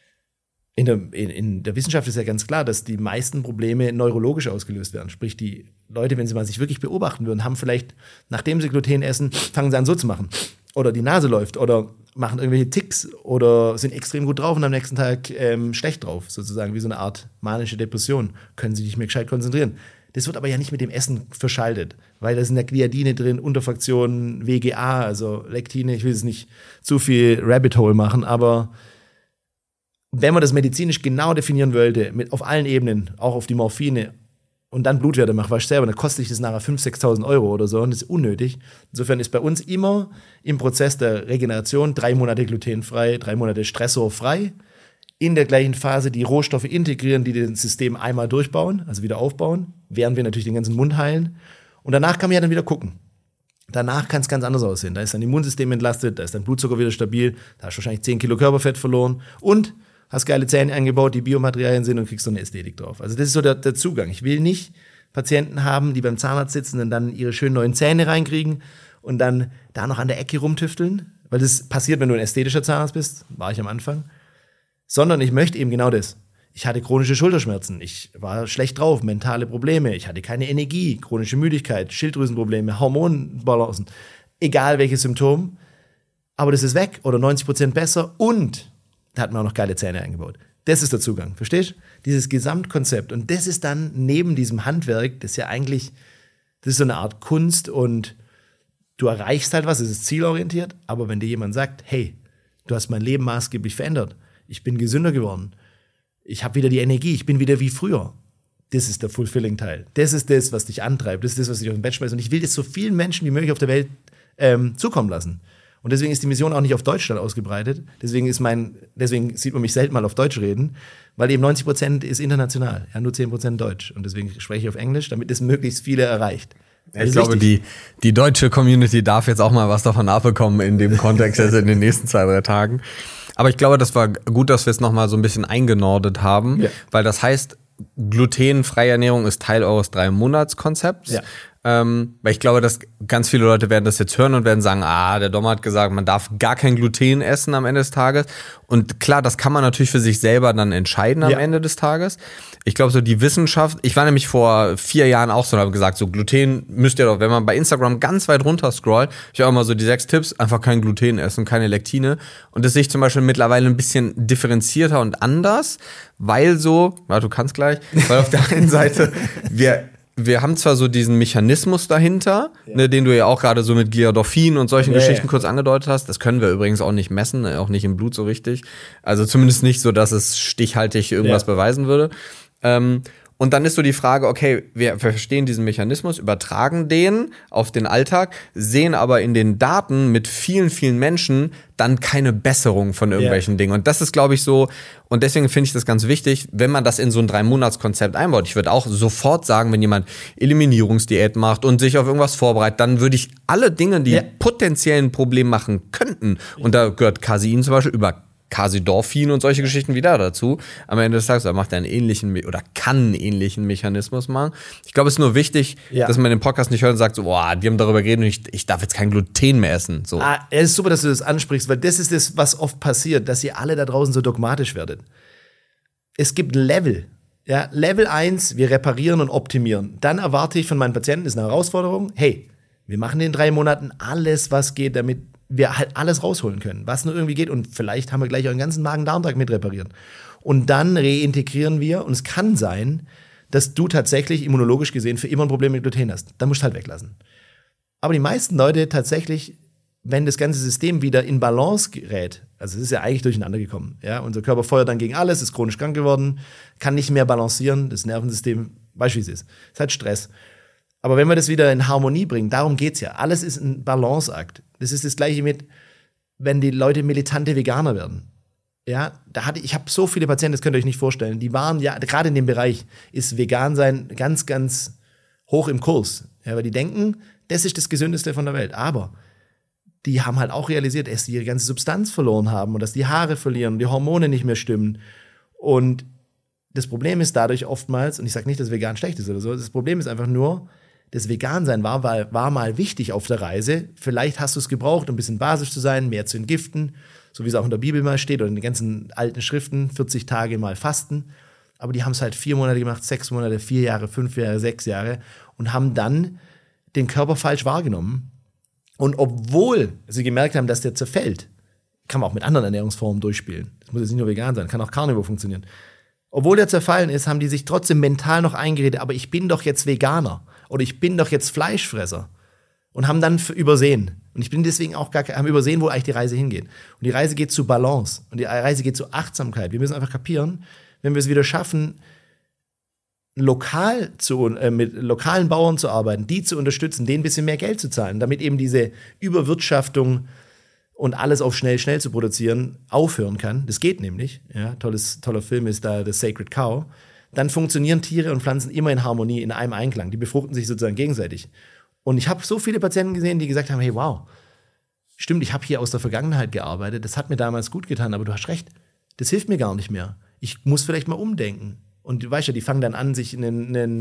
In der Wissenschaft ist ja ganz klar, dass die meisten Probleme neurologisch ausgelöst werden. Sprich, die Leute, wenn sie mal sich wirklich beobachten würden, haben vielleicht, nachdem sie Gluten essen, fangen sie an so zu machen. Oder die Nase läuft oder machen irgendwelche Ticks oder sind extrem gut drauf und am nächsten Tag schlecht drauf. Sozusagen wie so eine Art manische Depression. Können sich nicht mehr gescheit konzentrieren. Das wird aber ja nicht mit dem Essen verschaltet, weil da sind ja Gliadine drin, Unterfraktionen, WGA, also Lektine. Ich will jetzt nicht zu viel Rabbit Hole machen, aber wenn man das medizinisch genau definieren wollte, auf allen Ebenen, auch auf die Morphine und dann Blutwerte macht, weißt du selber, dann kostet sich das nachher 5.000, 6.000 Euro oder so und das ist unnötig. Insofern ist bei uns immer im Prozess der Regeneration 3 Monate glutenfrei, 3 Monate stressorfrei, in der gleichen Phase die Rohstoffe integrieren, die das System einmal durchbauen, also wieder aufbauen, während wir natürlich den ganzen Mund heilen. Und danach kann man ja dann wieder gucken. Danach kann es ganz anders aussehen. Da ist dein Immunsystem entlastet, da ist dein Blutzucker wieder stabil, da hast du wahrscheinlich 10 Kilo Körperfett verloren und hast geile Zähne angebaut, die Biomaterialien sind und kriegst so eine Ästhetik drauf. Also das ist so der Zugang. Ich will nicht Patienten haben, die beim Zahnarzt sitzen und dann ihre schönen neuen Zähne reinkriegen und dann da noch an der Ecke rumtüfteln, weil das passiert, wenn du ein ästhetischer Zahnarzt bist, war ich am Anfang, sondern ich möchte eben genau das. Ich hatte chronische Schulterschmerzen, ich war schlecht drauf, mentale Probleme, ich hatte keine Energie, chronische Müdigkeit, Schilddrüsenprobleme, Hormonbalancen, egal welches Symptom, aber das ist weg oder 90% besser und da hat man auch noch geile Zähne eingebaut. Das ist der Zugang, verstehst du? Dieses Gesamtkonzept. Und das ist dann neben diesem Handwerk, das ja eigentlich, das ist so eine Art Kunst und du erreichst halt was, es ist zielorientiert, aber wenn dir jemand sagt, hey, du hast mein Leben maßgeblich verändert, ich bin gesünder geworden, ich habe wieder die Energie, ich bin wieder wie früher, das ist der Fulfilling-Teil. Das ist das, was dich antreibt, das ist das, was dich auf den Bett schmeißt und ich will das so vielen Menschen wie möglich auf der Welt zukommen lassen. Und deswegen ist die Mission auch nicht auf Deutschland ausgebreitet. Deswegen sieht man mich selten mal auf Deutsch reden, weil eben 90% ist international, ja, nur 10% Deutsch. Und deswegen spreche ich auf Englisch, damit es möglichst viele erreicht. Ich glaube, die deutsche Community darf jetzt auch mal was davon abbekommen in dem Kontext jetzt in den nächsten 2-3 Tagen. Aber ich glaube, das war gut, dass wir es nochmal so ein bisschen eingenordet haben, ja. Weil das heißt, glutenfreie Ernährung ist Teil eures 3-Monats-Konzepts. Ja. Weil ich glaube, dass ganz viele Leute werden das jetzt hören und werden sagen, der Dom hat gesagt, man darf gar kein Gluten essen am Ende des Tages. Und klar, das kann man natürlich für sich selber dann entscheiden am Ende des Tages. Ich glaube, so die Wissenschaft, ich war nämlich vor 4 Jahren auch so und habe gesagt, so Gluten müsst ihr doch, wenn man bei Instagram ganz weit runter scrollt, ich habe auch mal so die 6 Tipps, einfach kein Gluten essen, keine Lektine. Und das sehe ich zum Beispiel mittlerweile ein bisschen differenzierter und anders, weil so, du kannst gleich, weil auf der einen Seite wir haben zwar so diesen Mechanismus dahinter, ne, den du ja auch gerade so mit Gliadorphin und solchen Geschichten kurz angedeutet hast. Das können wir übrigens auch nicht messen, auch nicht im Blut so richtig. Also zumindest nicht so, dass es stichhaltig irgendwas beweisen würde. Und dann ist so die Frage, okay, wir verstehen diesen Mechanismus, übertragen den auf den Alltag, sehen aber in den Daten mit vielen, vielen Menschen dann keine Besserung von irgendwelchen Dingen. Und das ist, glaube ich, so, und deswegen finde ich das ganz wichtig, wenn man das in so ein 3-Monats-Konzept einbaut. Ich würde auch sofort sagen, wenn jemand Eliminierungsdiät macht und sich auf irgendwas vorbereitet, dann würde ich alle Dinge, die potenziell ein Problem machen könnten, und da gehört Casein zum Beispiel, über Casidorphin und solche Geschichten wieder dazu. Am Ende des Tages, er macht einen ähnlichen oder kann einen ähnlichen Mechanismus machen. Ich glaube, es ist nur wichtig, dass man den Podcast nicht hört und sagt so, boah, die haben darüber geredet und ich darf jetzt kein Gluten mehr essen. So. Es ist super, dass du das ansprichst, weil das ist das, was oft passiert, dass ihr alle da draußen so dogmatisch werdet. Es gibt Level. Ja, Level 1, wir reparieren und optimieren. Dann erwarte ich von meinen Patienten, das ist eine Herausforderung, hey, wir machen in 3 Monaten alles, was geht, damit wir halt alles rausholen können, was nur irgendwie geht. Und vielleicht haben wir gleich euren ganzen Magen-Darm-Trakt mit reparieren. Und dann reintegrieren wir. Und es kann sein, dass du tatsächlich immunologisch gesehen für immer ein Problem mit Gluten hast. Dann musst du halt weglassen. Aber die meisten Leute tatsächlich, wenn das ganze System wieder in Balance gerät, also es ist ja eigentlich durcheinander gekommen. Ja? Unser Körper feuert dann gegen alles, ist chronisch krank geworden, kann nicht mehr balancieren. Das Nervensystem, weißt du, wie es ist. Es ist halt Stress. Aber wenn wir das wieder in Harmonie bringen, darum geht's ja. Alles ist ein Balanceakt. Das ist das Gleiche mit, wenn die Leute militante Veganer werden. Ja, ich habe so viele Patienten, das könnt ihr euch nicht vorstellen, die waren ja, gerade in dem Bereich ist Vegan-Sein ganz, ganz hoch im Kurs. Ja, weil die denken, das ist das Gesündeste von der Welt. Aber die haben halt auch realisiert, dass sie ihre ganze Substanz verloren haben und dass die Haare verlieren und die Hormone nicht mehr stimmen. Und das Problem ist dadurch oftmals, und ich sage nicht, dass vegan schlecht ist oder so, das Problem ist einfach nur, das Vegan-Sein war mal wichtig auf der Reise. Vielleicht hast du es gebraucht, um ein bisschen basisch zu sein, mehr zu entgiften, so wie es auch in der Bibel mal steht oder in den ganzen alten Schriften, 40 Tage mal fasten. Aber die haben es halt 4 Monate gemacht, 6 Monate, 4 Jahre, 5 Jahre, 6 Jahre und haben dann den Körper falsch wahrgenommen. Und obwohl sie gemerkt haben, dass der zerfällt, kann man auch mit anderen Ernährungsformen durchspielen. Das muss jetzt nicht nur vegan sein, kann auch Carnivore funktionieren. Obwohl der zerfallen ist, haben die sich trotzdem mental noch eingeredet, aber ich bin doch jetzt Veganer oder ich bin doch jetzt Fleischfresser und haben dann übersehen. Und ich bin deswegen auch haben übersehen, wo eigentlich die Reise hingeht. Und die Reise geht zu Balance und die Reise geht zu Achtsamkeit. Wir müssen einfach kapieren, wenn wir es wieder schaffen, mit lokalen Bauern zu arbeiten, die zu unterstützen, denen ein bisschen mehr Geld zu zahlen, damit eben diese Überwirtschaftung und alles auf schnell zu produzieren aufhören kann. Das geht nämlich. Ja, toller Film ist da The Sacred Cow. Dann funktionieren Tiere und Pflanzen immer in Harmonie, in einem Einklang. Die befruchten sich sozusagen gegenseitig. Und ich habe so viele Patienten gesehen, die gesagt haben, hey, wow, stimmt, ich habe hier aus der Vergangenheit gearbeitet, das hat mir damals gut getan, aber du hast recht, das hilft mir gar nicht mehr. Ich muss vielleicht mal umdenken. Und du weißt ja, die fangen dann an, sich ein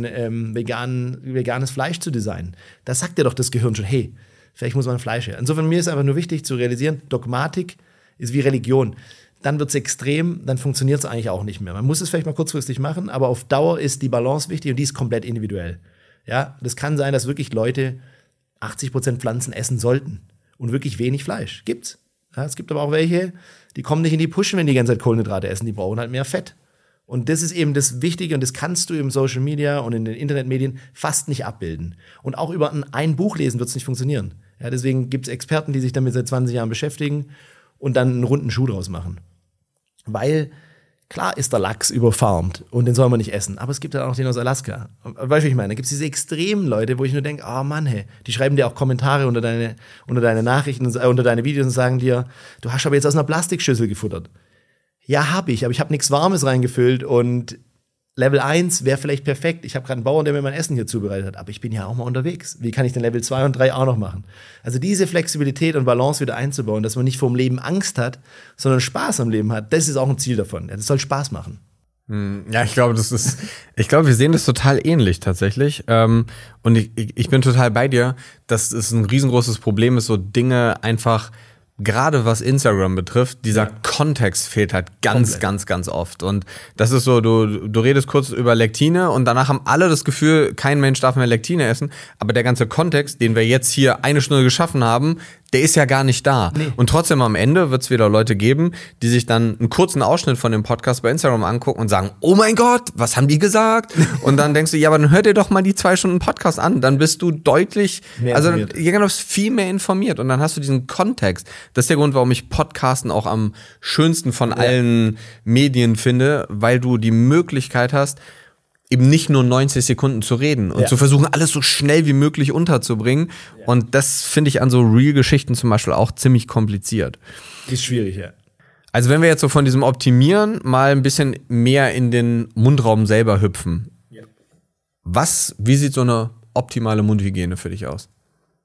veganes Fleisch zu designen. Da sagt ja doch das Gehirn schon, hey, vielleicht muss man Fleisch her. Insofern mir ist einfach nur wichtig zu realisieren, Dogmatik ist wie Religion. Dann wird es extrem, dann funktioniert es eigentlich auch nicht mehr. Man muss es vielleicht mal kurzfristig machen, aber auf Dauer ist die Balance wichtig und die ist komplett individuell. Ja, das kann sein, dass wirklich Leute 80% Pflanzen essen sollten und wirklich wenig Fleisch. Gibt's. Ja, es gibt aber auch welche, die kommen nicht in die Puschen, wenn die ganze Zeit Kohlenhydrate essen. Die brauchen halt mehr Fett. Und das ist eben das Wichtige und das kannst du im Social Media und in den Internetmedien fast nicht abbilden. Und auch über ein Buch lesen wird es nicht funktionieren. Ja, deswegen gibt es Experten, die sich damit seit 20 Jahren beschäftigen und dann einen runden Schuh draus machen. Weil, klar ist der Lachs überfarmt und den soll man nicht essen, aber es gibt ja auch den aus Alaska. Weißt du, was ich meine? Da gibt es diese extremen Leute, wo ich nur denke, oh Mann, hey, die schreiben dir auch Kommentare unter deine Nachrichten, unter deine Videos und sagen dir, du hast aber jetzt aus einer Plastikschüssel gefuttert. Ja, habe ich, aber ich habe nichts Warmes reingefüllt und Level 1 wäre vielleicht perfekt. Ich habe gerade einen Bauern, der mir mein Essen hier zubereitet hat, aber ich bin ja auch mal unterwegs. Wie kann ich denn Level 2 und 3 auch noch machen? Also diese Flexibilität und Balance wieder einzubauen, dass man nicht vom Leben Angst hat, sondern Spaß am Leben hat, das ist auch ein Ziel davon. Das soll Spaß machen. Ja, ich glaube, wir sehen das total ähnlich tatsächlich. Und ich bin total bei dir, dass es ein riesengroßes Problem ist, so Dinge einfach, gerade was Instagram betrifft, dieser Kontext fehlt halt ganz oft. Und das ist so, du redest kurz über Lektine und danach haben alle das Gefühl, kein Mensch darf mehr Lektine essen. Aber der ganze Kontext, den wir jetzt hier eine Stunde geschaffen haben, der ist ja gar nicht da. Nee. Und trotzdem am Ende wird es wieder Leute geben, die sich dann einen kurzen Ausschnitt von dem Podcast bei Instagram angucken und sagen, oh mein Gott, was haben die gesagt? Und dann denkst du, ja, aber dann hör dir doch mal die 2 Stunden Podcast an. Dann bist du deutlich, viel mehr informiert. Und dann hast du diesen Kontext. Das ist der Grund, warum ich Podcasten auch am schönsten von allen Medien finde, weil du die Möglichkeit hast, eben nicht nur 90 Sekunden zu reden und zu versuchen, alles so schnell wie möglich unterzubringen. Ja. Und das finde ich an so Real-Geschichten zum Beispiel auch ziemlich kompliziert. Ist schwierig, ja. Also wenn wir jetzt so von diesem Optimieren mal ein bisschen mehr in den Mundraum selber hüpfen. Ja. Wie sieht so eine optimale Mundhygiene für dich aus?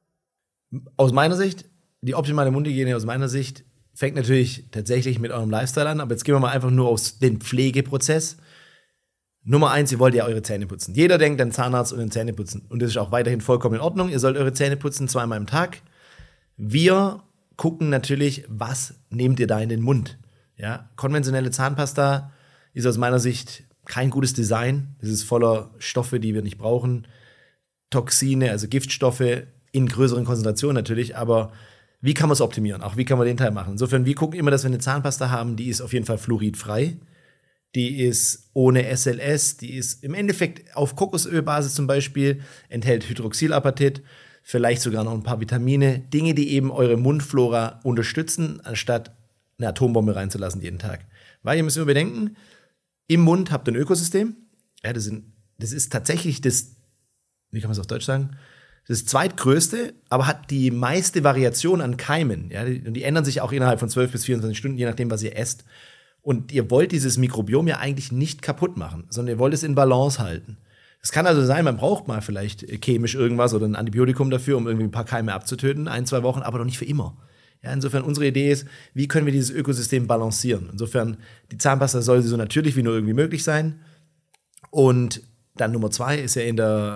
Aus meiner Sicht, die optimale Mundhygiene aus meiner Sicht fängt natürlich tatsächlich mit eurem Lifestyle an, aber jetzt gehen wir mal einfach nur auf den Pflegeprozess. Nummer 1, ihr wollt ja eure Zähne putzen. Jeder denkt an Zahnarzt und den Zähne putzen. Und das ist auch weiterhin vollkommen in Ordnung. Ihr sollt eure Zähne putzen 2-mal am Tag. Wir gucken natürlich, was nehmt ihr da in den Mund. Ja? Konventionelle Zahnpasta ist aus meiner Sicht kein gutes Design. Das ist voller Stoffe, die wir nicht brauchen. Toxine, also Giftstoffe in größeren Konzentrationen natürlich. Aber wie kann man es optimieren? Auch wie kann man den Teil machen? Insofern, wir gucken immer, dass wir eine Zahnpasta haben, die ist auf jeden Fall fluoridfrei. Die ist ohne SLS, die ist im Endeffekt auf Kokosölbasis zum Beispiel, enthält Hydroxylapatit, vielleicht sogar noch ein paar Vitamine, Dinge, die eben eure Mundflora unterstützen, anstatt eine Atombombe reinzulassen jeden Tag. Weil ihr müsst immer bedenken, im Mund habt ihr ein Ökosystem, ja, das ist tatsächlich das, wie kann man es auf Deutsch sagen, das zweitgrößte, aber hat die meiste Variation an Keimen, ja, und die ändern sich auch innerhalb von 12 bis 24 Stunden, je nachdem, was ihr esst. Und ihr wollt dieses Mikrobiom ja eigentlich nicht kaputt machen, sondern ihr wollt es in Balance halten. Es kann also sein, man braucht mal vielleicht chemisch irgendwas oder ein Antibiotikum dafür, um irgendwie ein paar Keime abzutöten, 1-2 Wochen, aber doch nicht für immer. Ja, insofern unsere Idee ist, wie können wir dieses Ökosystem balancieren? Insofern, die Zahnpasta soll so natürlich wie nur irgendwie möglich sein. Und dann Nummer 2 ist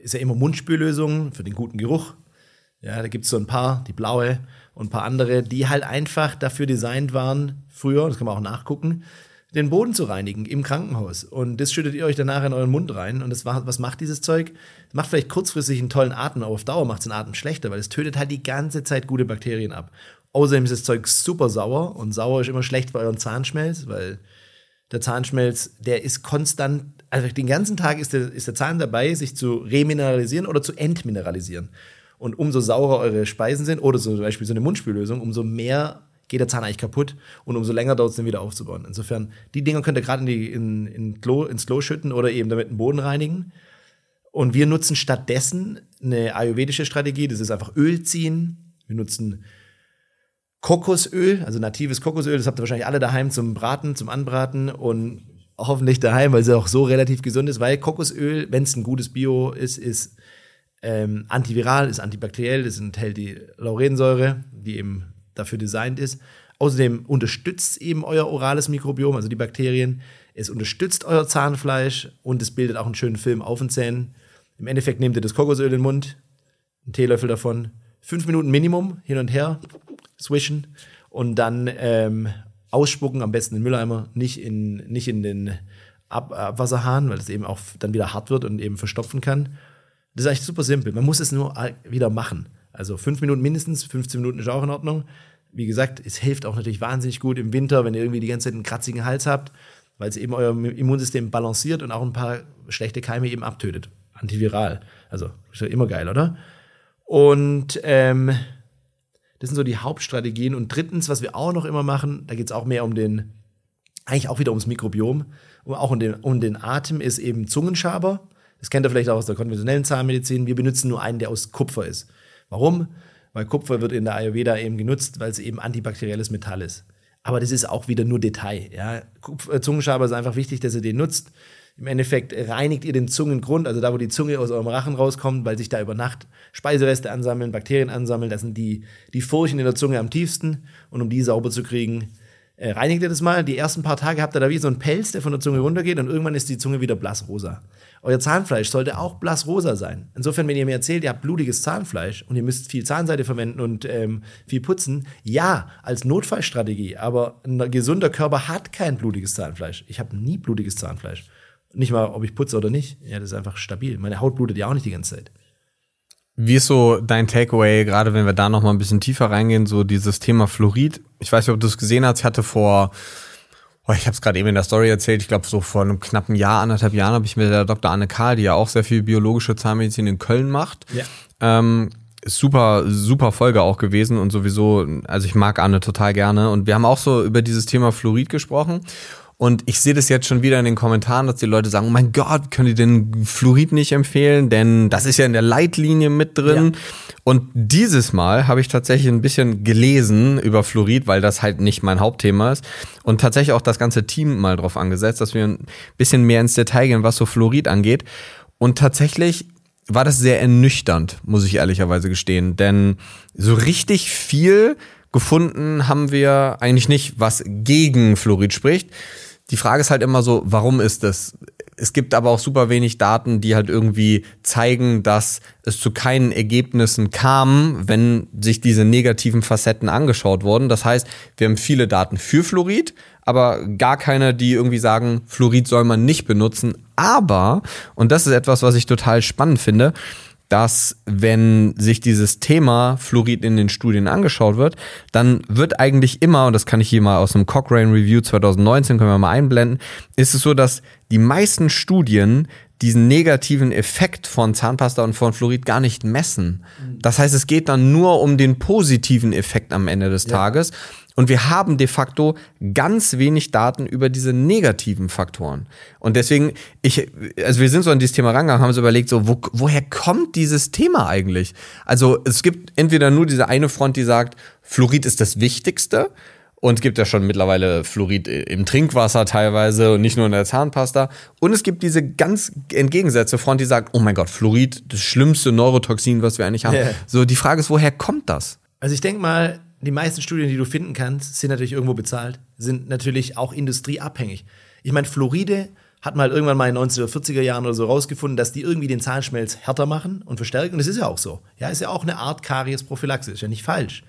ist ja immer Mundspüllösung für den guten Geruch. Ja, da gibt es so ein paar, die blaue und ein paar andere, die halt einfach dafür designt waren, früher, das kann man auch nachgucken, den Boden zu reinigen im Krankenhaus. Und das schüttet ihr euch danach in euren Mund rein. Und was macht dieses Zeug? Das macht vielleicht kurzfristig einen tollen Atem, aber auf Dauer macht es den Atem schlechter, weil es tötet halt die ganze Zeit gute Bakterien ab. Außerdem ist das Zeug super sauer und sauer ist immer schlecht für euren Zahnschmelz, weil der Zahnschmelz, der ist konstant, also den ganzen Tag ist der Zahn dabei, sich zu remineralisieren oder zu entmineralisieren. Und umso saurer eure Speisen sind, oder so zum Beispiel so eine Mundspüllösung, umso mehr geht der Zahn eigentlich kaputt und umso länger dauert es dann wieder aufzubauen. Insofern, die Dinger könnt ihr gerade ins Klo schütten oder eben damit den Boden reinigen. Und wir nutzen stattdessen eine ayurvedische Strategie, das ist einfach Öl ziehen. Wir nutzen Kokosöl, also natives Kokosöl, das habt ihr wahrscheinlich alle daheim zum Braten, zum Anbraten und hoffentlich daheim, weil es auch so relativ gesund ist, weil Kokosöl, wenn es ein gutes Bio ist antiviral, ist antibakteriell, es enthält die Laurensäure, die eben dafür designt ist. Außerdem unterstützt es eben euer orales Mikrobiom, also die Bakterien. Es unterstützt euer Zahnfleisch und es bildet auch einen schönen Film auf den Zähnen. Im Endeffekt nehmt ihr das Kokosöl in den Mund, einen Teelöffel davon, 5 Minuten Minimum hin und her swischen und dann ausspucken, am besten in den Mülleimer, nicht in den Abwasserhahn, weil es eben auch dann wieder hart wird und eben verstopfen kann. Das ist eigentlich super simpel. Man muss es nur wieder machen. Also 5 Minuten mindestens, 15 Minuten ist auch in Ordnung. Wie gesagt, es hilft auch natürlich wahnsinnig gut im Winter, wenn ihr irgendwie die ganze Zeit einen kratzigen Hals habt, weil es eben euer Immunsystem balanciert und auch ein paar schlechte Keime eben abtötet. Antiviral. Also ist ja immer geil, oder? Und das sind so die Hauptstrategien. Und drittens, was wir auch noch immer machen, da geht es auch mehr eigentlich auch wieder ums Mikrobiom, auch um den Atem, ist eben Zungenschaber. Das kennt ihr vielleicht auch aus der konventionellen Zahnmedizin. Wir benutzen nur einen, der aus Kupfer ist. Warum? Weil Kupfer wird in der Ayurveda eben genutzt, weil es eben antibakterielles Metall ist. Aber das ist auch wieder nur Detail. Ja? Zungenschaber ist einfach wichtig, dass ihr den nutzt. Im Endeffekt reinigt ihr den Zungengrund, also da, wo die Zunge aus eurem Rachen rauskommt, weil sich da über Nacht Speisereste ansammeln, Bakterien ansammeln. Das sind die Furchen in der Zunge am tiefsten. Und um die sauber zu kriegen, reinigt ihr das mal. Die ersten paar Tage habt ihr da wie so einen Pelz, der von der Zunge runtergeht und irgendwann ist die Zunge wieder blassrosa. Euer Zahnfleisch sollte auch blassrosa sein. Insofern, wenn ihr mir erzählt, ihr habt blutiges Zahnfleisch und ihr müsst viel Zahnseide verwenden und viel putzen, ja, als Notfallstrategie, aber ein gesunder Körper hat kein blutiges Zahnfleisch. Ich habe nie blutiges Zahnfleisch. Nicht mal, ob ich putze oder nicht. Ja, das ist einfach stabil. Meine Haut blutet ja auch nicht die ganze Zeit. Wie ist so dein Takeaway, gerade wenn wir da noch mal ein bisschen tiefer reingehen, so dieses Thema Fluorid? Ich weiß nicht, ob du es gesehen hast. Ich hatte ich habe es gerade eben in der Story erzählt, ich glaube so vor einem knappen Jahr, 1,5 Jahren, habe ich mit der Dr. Anne Kahl, die ja auch sehr viel biologische Zahnmedizin in Köln macht. Ja. Super, super Folge auch gewesen und sowieso, also ich mag Anne total gerne. Und wir haben auch so über dieses Thema Fluorid gesprochen. Und ich sehe das jetzt schon wieder in den Kommentaren, dass die Leute sagen, oh mein Gott, können die denn Fluorid nicht empfehlen? Denn das ist ja in der Leitlinie mit drin. Ja. Und dieses Mal habe ich tatsächlich ein bisschen gelesen über Fluorid, weil das halt nicht mein Hauptthema ist. Und tatsächlich auch das ganze Team mal drauf angesetzt, dass wir ein bisschen mehr ins Detail gehen, was so Fluorid angeht. Und tatsächlich war das sehr ernüchternd, muss ich ehrlicherweise gestehen. Denn so richtig viel gefunden haben wir eigentlich nicht, was gegen Fluorid spricht. Die Frage ist halt immer so, warum ist das? Es gibt aber auch super wenig Daten, die halt irgendwie zeigen, dass es zu keinen Ergebnissen kam, wenn sich diese negativen Facetten angeschaut wurden. Das heißt, wir haben viele Daten für Fluorid, aber gar keine, die irgendwie sagen, Fluorid soll man nicht benutzen. Aber, und das ist etwas, was ich total spannend finde, dass wenn sich dieses Thema Fluorid in den Studien angeschaut wird, dann wird eigentlich immer, und das kann ich hier mal aus dem Cochrane Review 2019, können wir mal einblenden, ist es so, dass die meisten Studien diesen negativen Effekt von Zahnpasta und von Fluorid gar nicht messen. Das heißt, es geht dann nur um den positiven Effekt am Ende des Tages. Und wir haben de facto ganz wenig Daten über diese negativen Faktoren. Und deswegen, wir sind so an dieses Thema rangegangen, haben uns überlegt, so, woher kommt dieses Thema eigentlich? Also es gibt entweder nur diese eine Front, die sagt, Fluorid ist das Wichtigste. Und es gibt ja schon mittlerweile Fluorid im Trinkwasser teilweise und nicht nur in der Zahnpasta. Und es gibt diese ganz entgegengesetzte Front, die sagt, oh mein Gott, Fluorid, das schlimmste Neurotoxin, was wir eigentlich haben. Yeah. So, die Frage ist, woher kommt das? Also ich denke mal, die meisten Studien, die du finden kannst, sind natürlich irgendwo bezahlt, sind natürlich auch industrieabhängig. Ich meine, Fluoride hat man halt irgendwann mal in den 1940er Jahren oder so rausgefunden, dass die irgendwie den Zahnschmelz härter machen und verstärken. Und das ist ja auch so. Ja, ist ja auch eine Art Kariesprophylaxe, ist ja nicht falsch.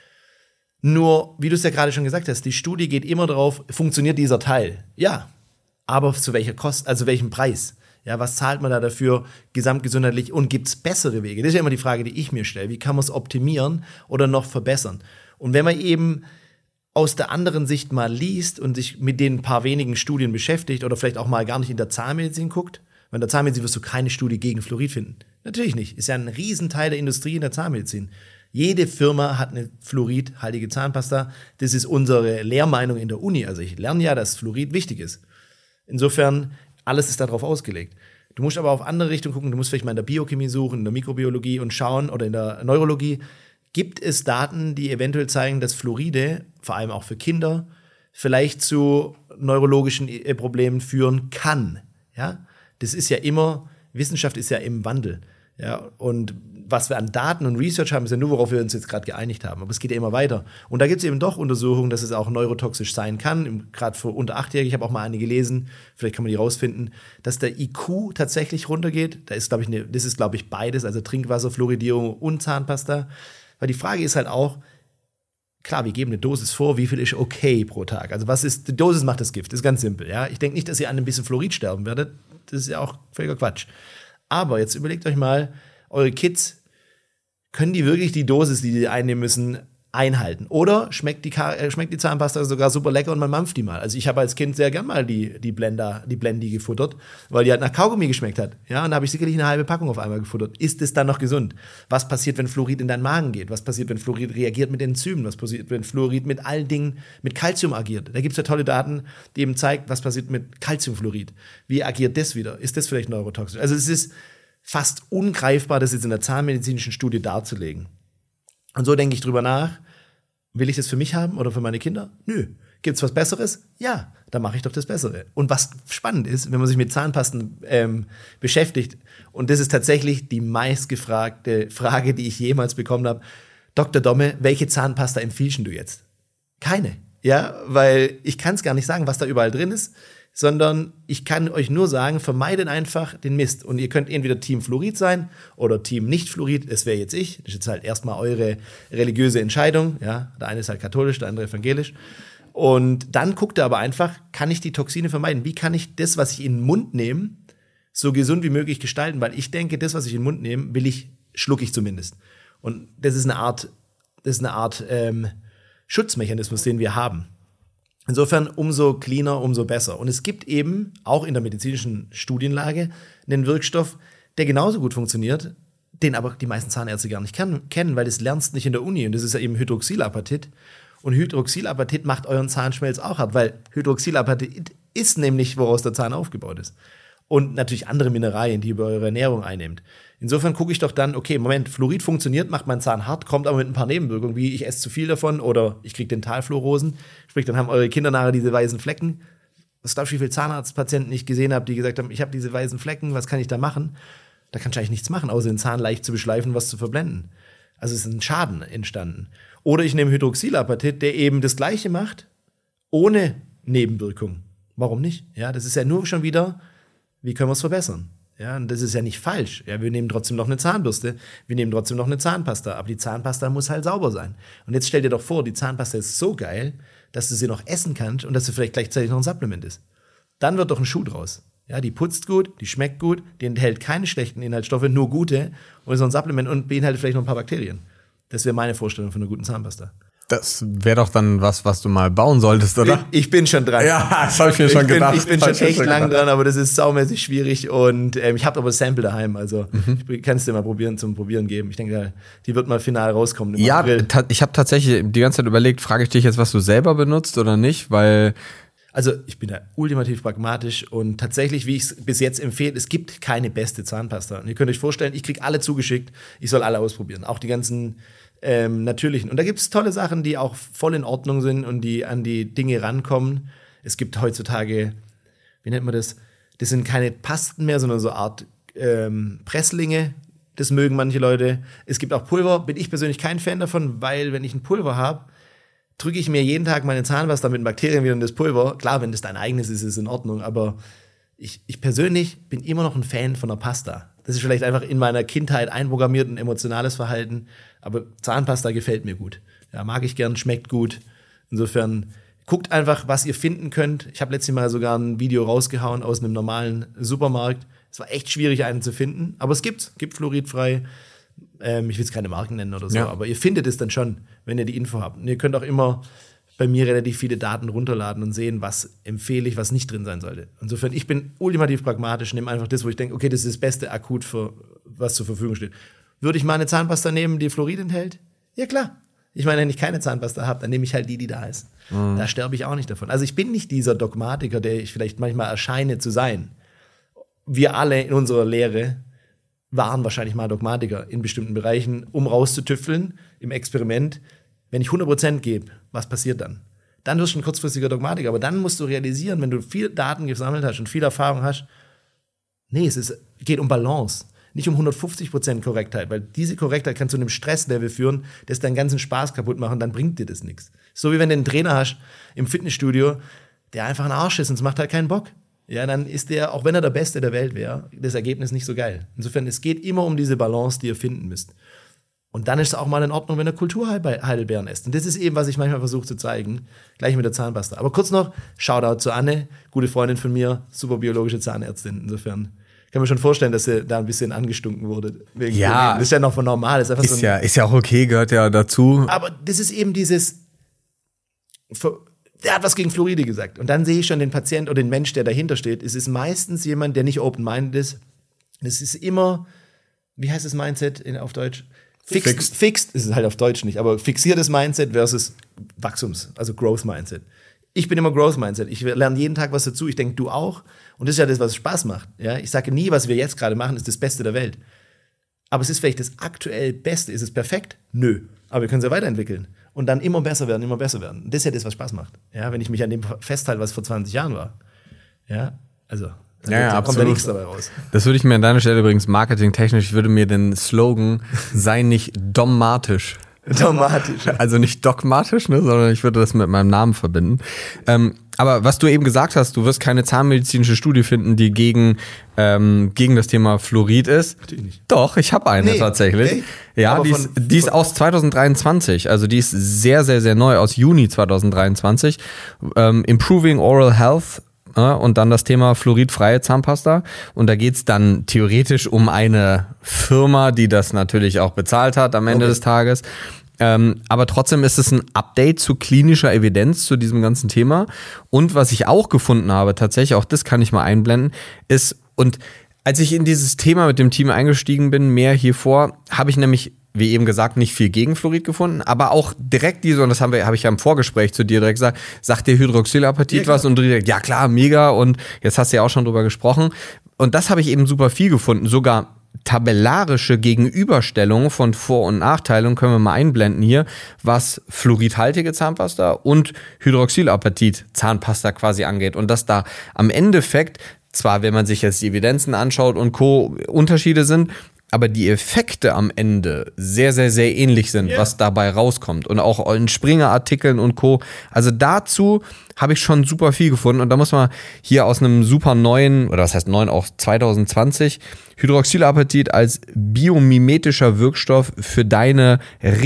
Nur, wie du es ja gerade schon gesagt hast, die Studie geht immer darauf, funktioniert dieser Teil? Ja, aber zu welcher Kost, also welchem Preis? Ja, was zahlt man da dafür gesamtgesundheitlich und gibt es bessere Wege? Das ist ja immer die Frage, die ich mir stelle. Wie kann man es optimieren oder noch verbessern? Und wenn man eben aus der anderen Sicht mal liest und sich mit den paar wenigen Studien beschäftigt oder vielleicht auch mal gar nicht in der Zahnmedizin guckt, weil in der Zahnmedizin wirst du keine Studie gegen Fluorid finden. Natürlich nicht. Ist ja ein Riesenteil der Industrie in der Zahnmedizin. Jede Firma hat eine fluoridhaltige Zahnpasta. Das ist unsere Lehrmeinung in der Uni. Also ich lerne ja, dass Fluorid wichtig ist. Insofern, alles ist darauf ausgelegt. Du musst aber auf andere Richtungen gucken. Du musst vielleicht mal in der Biochemie suchen, in der Mikrobiologie und schauen oder in der Neurologie. Gibt es Daten, die eventuell zeigen, dass Fluoride, vor allem auch für Kinder, vielleicht zu neurologischen Problemen führen kann? Ja? Das ist ja immer, Wissenschaft ist ja im Wandel. Ja? Und was wir an Daten und Research haben, ist ja nur, worauf wir uns jetzt gerade geeinigt haben. Aber es geht ja immer weiter. Und da gibt es eben doch Untersuchungen, dass es auch neurotoxisch sein kann, gerade für unter 8-Jährige. Ich habe auch mal eine gelesen, vielleicht kann man die rausfinden, dass der IQ tatsächlich runtergeht. Das ist, glaube ich, beides, also Trinkwasser, Fluoridierung und Zahnpasta. Weil die Frage ist halt auch, klar, wir geben eine Dosis vor, wie viel ist okay pro Tag? Also was ist, die Dosis macht das Gift, das ist ganz simpel. Ja? Ich denke nicht, dass ihr an ein bisschen Fluorid sterben werdet. Das ist ja auch völliger Quatsch. Aber jetzt überlegt euch mal, eure Kids, können die wirklich die Dosis, die die einnehmen müssen, einhalten? Oder schmeckt die Zahnpasta sogar super lecker und man mampft die mal? Also ich habe als Kind sehr gern mal die Blendi gefuttert, weil die halt nach Kaugummi geschmeckt hat. Ja, und da habe ich sicherlich eine halbe Packung auf einmal gefuttert. Ist es dann noch gesund? Was passiert, wenn Fluorid in deinen Magen geht? Was passiert, wenn Fluorid reagiert mit Enzymen? Was passiert, wenn Fluorid mit allen Dingen, mit Calcium agiert? Da gibt es ja tolle Daten, die eben zeigen, was passiert mit Calciumfluorid. Wie agiert das wieder? Ist das vielleicht neurotoxisch? Also es ist fast ungreifbar, das jetzt in der zahnmedizinischen Studie darzulegen. Und so denke ich drüber nach, will ich das für mich haben oder für meine Kinder? Nö. Gibt's was Besseres? Ja, dann mache ich doch das Bessere. Und was spannend ist, wenn man sich mit Zahnpasten beschäftigt, und das ist tatsächlich die meistgefragte Frage, die ich jemals bekommen habe, Dr. Domme, welche Zahnpasta empfiehlst du jetzt? Keine. Ja, weil ich kann es gar nicht sagen, was da überall drin ist, sondern ich kann euch nur sagen, vermeidet einfach den Mist. Und ihr könnt entweder Team Fluorid sein oder Team Nicht-Fluorid. Das wäre jetzt ich. Das ist jetzt halt erstmal eure religiöse Entscheidung. Ja, der eine ist halt katholisch, der andere evangelisch. Und dann guckt ihr aber einfach, kann ich die Toxine vermeiden? Wie kann ich das, was ich in den Mund nehme, so gesund wie möglich gestalten? Weil ich denke, das, was ich in den Mund nehme, schlucke ich zumindest. Und das ist eine Art Schutzmechanismus, den wir haben. Insofern umso cleaner, umso besser. Und es gibt eben auch in der medizinischen Studienlage einen Wirkstoff, der genauso gut funktioniert, den aber die meisten Zahnärzte gar nicht kennen, weil das lernst nicht in der Uni. Und das ist ja eben Hydroxylapatit. Und Hydroxylapatit macht euren Zahnschmelz auch hart, weil Hydroxylapatit ist nämlich, woraus der Zahn aufgebaut ist. Und natürlich andere Mineralien, die ihr über eure Ernährung einnehmt. Insofern gucke ich doch dann, okay, Moment, Fluorid funktioniert, macht meinen Zahn hart, kommt aber mit ein paar Nebenwirkungen, wie ich esse zu viel davon oder ich kriege Dentalfluorosen. Sprich, dann haben eure Kinder nachher diese weißen Flecken. Was glaubst du, wie viele Zahnarztpatienten ich gesehen habe, die gesagt haben, ich habe diese weißen Flecken, was kann ich da machen? Da kannst du eigentlich nichts machen, außer den Zahn leicht zu beschleifen, was zu verblenden. Also es ist ein Schaden entstanden. Oder ich nehme Hydroxylapatit, der eben das Gleiche macht, ohne Nebenwirkung. Warum nicht? Ja, das ist ja nur schon wieder, wie können wir es verbessern? Ja, und das ist ja nicht falsch. Ja, wir nehmen trotzdem noch eine Zahnbürste, wir nehmen trotzdem noch eine Zahnpasta, aber die Zahnpasta muss halt sauber sein. Und jetzt stell dir doch vor, die Zahnpasta ist so geil, dass du sie noch essen kannst und dass sie vielleicht gleichzeitig noch ein Supplement ist. Dann wird doch ein Schuh draus. Ja, die putzt gut, die schmeckt gut, die enthält keine schlechten Inhaltsstoffe, nur gute und ist noch ein Supplement und beinhaltet vielleicht noch ein paar Bakterien. Das wäre meine Vorstellung von einer guten Zahnpasta. Das wäre doch dann was du mal bauen solltest, oder? Ich bin schon dran. Ja, das habe ich mir schon gedacht. Ich bin schon echt lang dran, aber das ist saumäßig schwierig und ich habe aber das Sample daheim, also ich kann es dir mal zum Probieren geben. Ich denke, die wird mal final rauskommen im April. Ich habe tatsächlich die ganze Zeit überlegt, frage ich dich jetzt, was du selber benutzt oder nicht, weil... Also ich bin da ultimativ pragmatisch und tatsächlich, wie ich es bis jetzt empfehle, es gibt keine beste Zahnpasta. Und ihr könnt euch vorstellen, ich kriege alle zugeschickt, ich soll alle ausprobieren, auch die ganzen natürlichen. Und da gibt es tolle Sachen, die auch voll in Ordnung sind und die an die Dinge rankommen. Es gibt heutzutage, wie nennt man das? Das sind keine Pasten mehr, sondern so eine Art Presslinge. Das mögen manche Leute. Es gibt auch Pulver, bin ich persönlich kein Fan davon, weil wenn ich ein Pulver habe, drücke ich mir jeden Tag meine Zahnpasta mit Bakterien wieder in das Pulver. Klar, wenn das dein eigenes ist, ist es in Ordnung, aber Ich persönlich bin immer noch ein Fan von der Pasta. Das ist vielleicht einfach in meiner Kindheit einprogrammiert, ein emotionales Verhalten. Aber Zahnpasta gefällt mir gut. Ja, mag ich gern, schmeckt gut. Insofern guckt einfach, was ihr finden könnt. Ich habe letztes Mal sogar ein Video rausgehauen aus einem normalen Supermarkt. Es war echt schwierig, einen zu finden. Aber es gibt fluoridfrei. Ich will jetzt keine Marken nennen oder so. Ja. Aber ihr findet es dann schon, wenn ihr die Info habt. Und ihr könnt auch immer bei mir relativ viele Daten runterladen und sehen, was empfehle ich, was nicht drin sein sollte. Insofern, ich bin ultimativ pragmatisch, nehme einfach das, wo ich denke, okay, das ist das Beste akut für was zur Verfügung steht. Würde ich mal eine Zahnpasta nehmen, die Fluorid enthält? Ja, klar. Ich meine, wenn ich keine Zahnpasta habe, dann nehme ich halt die da ist. Mhm. Da sterbe ich auch nicht davon. Also ich bin nicht dieser Dogmatiker, der ich vielleicht manchmal erscheine zu sein. Wir alle in unserer Lehre waren wahrscheinlich mal Dogmatiker in bestimmten Bereichen, um rauszutüfteln im Experiment. Wenn ich 100% gebe, was passiert dann? Dann wirst du ein kurzfristiger Dogmatiker. Aber dann musst du realisieren, wenn du viel Daten gesammelt hast und viel Erfahrung hast, nee, geht um Balance. Nicht um 150% Korrektheit, weil diese Korrektheit kann zu einem Stresslevel führen, das deinen ganzen Spaß kaputt machen, dann bringt dir das nichts. So wie wenn du einen Trainer hast im Fitnessstudio, der einfach ein Arsch ist und es macht halt keinen Bock. Ja, dann ist der, auch wenn er der Beste der Welt wäre, das Ergebnis nicht so geil. Insofern, es geht immer um diese Balance, die ihr finden müsst. Und dann ist es auch mal in Ordnung, wenn ihr Kulturheidelbeeren esst. Und das ist eben, was ich manchmal versuche zu zeigen, gleich mit der Zahnpasta. Aber kurz noch, Shoutout zu Anne, gute Freundin von mir, super biologische Zahnärztin. Insofern kann man schon vorstellen, dass sie da ein bisschen angestunken wurde. Ja. Das ist ja noch von normal. Das ist, ist ja auch okay, gehört ja dazu. Aber das ist eben dieses, der hat was gegen Fluoride gesagt. Und dann sehe ich schon den Patient oder den Mensch, der dahinter steht. Es ist meistens jemand, der nicht open-minded ist. Es ist immer, wie heißt das Mindset auf Deutsch? Fixed ist es halt auf Deutsch nicht, aber fixiertes Mindset versus also Growth Mindset. Ich bin immer Growth Mindset. Ich lerne jeden Tag was dazu. Ich denke, du auch. Und das ist ja das, was Spaß macht. Ja? Ich sage nie, was wir jetzt gerade machen, ist das Beste der Welt. Aber es ist vielleicht das aktuell Beste. Ist es perfekt? Nö. Aber wir können es ja weiterentwickeln. Und dann immer besser werden, immer besser werden. Und das ist ja das, was Spaß macht. Ja? Wenn ich mich an dem festhalte, was vor 20 Jahren war. Ja, also da kommt ja nichts dabei raus. Das würde ich mir an deiner Stelle übrigens marketingtechnisch, ich würde mir den Slogan sei nicht dogmatisch. Dogmatisch. Also nicht dogmatisch, ne, sondern ich würde das mit meinem Namen verbinden. Aber was du eben gesagt hast, du wirst keine zahnmedizinische Studie finden, die gegen das Thema Fluorid ist. Natürlich nicht. Doch, ich habe eine tatsächlich. Echt? Ja, die ist aus 2023, also die ist sehr, sehr, sehr neu, aus Juni 2023. Improving Oral Health. Und dann das Thema fluoridfreie Zahnpasta. Und da geht's dann theoretisch um eine Firma, die das natürlich auch bezahlt hat am Ende des Tages. Aber trotzdem ist es ein Update zu klinischer Evidenz zu diesem ganzen Thema. Und was ich auch gefunden habe, tatsächlich, auch das kann ich mal einblenden, ist, und als ich in dieses Thema mit dem Team eingestiegen bin, mehr hier vor, habe ich nämlich, wie eben gesagt, nicht viel gegen Fluorid gefunden, aber auch direkt und das habe ich ja im Vorgespräch zu dir direkt gesagt, sagt dir Hydroxylapatit was? Und du direkt, ja klar, mega, und jetzt hast du ja auch schon drüber gesprochen. Und das habe ich eben super viel gefunden, sogar tabellarische Gegenüberstellungen von Vor- und Nachteilen können wir mal einblenden hier, was fluoridhaltige Zahnpasta und Hydroxylapatit Zahnpasta quasi angeht. Und dass da am Endeffekt, zwar wenn man sich jetzt die Evidenzen anschaut und Co. Unterschiede sind, aber die Effekte am Ende sehr, sehr, sehr ähnlich sind, was dabei rauskommt. Und auch in Springer-Artikeln und Co. Also dazu habe ich schon super viel gefunden. Und da muss man hier aus einem super neuen, oder was heißt neuen, auch 2020, Hydroxylapatit als biomimetischer Wirkstoff für deine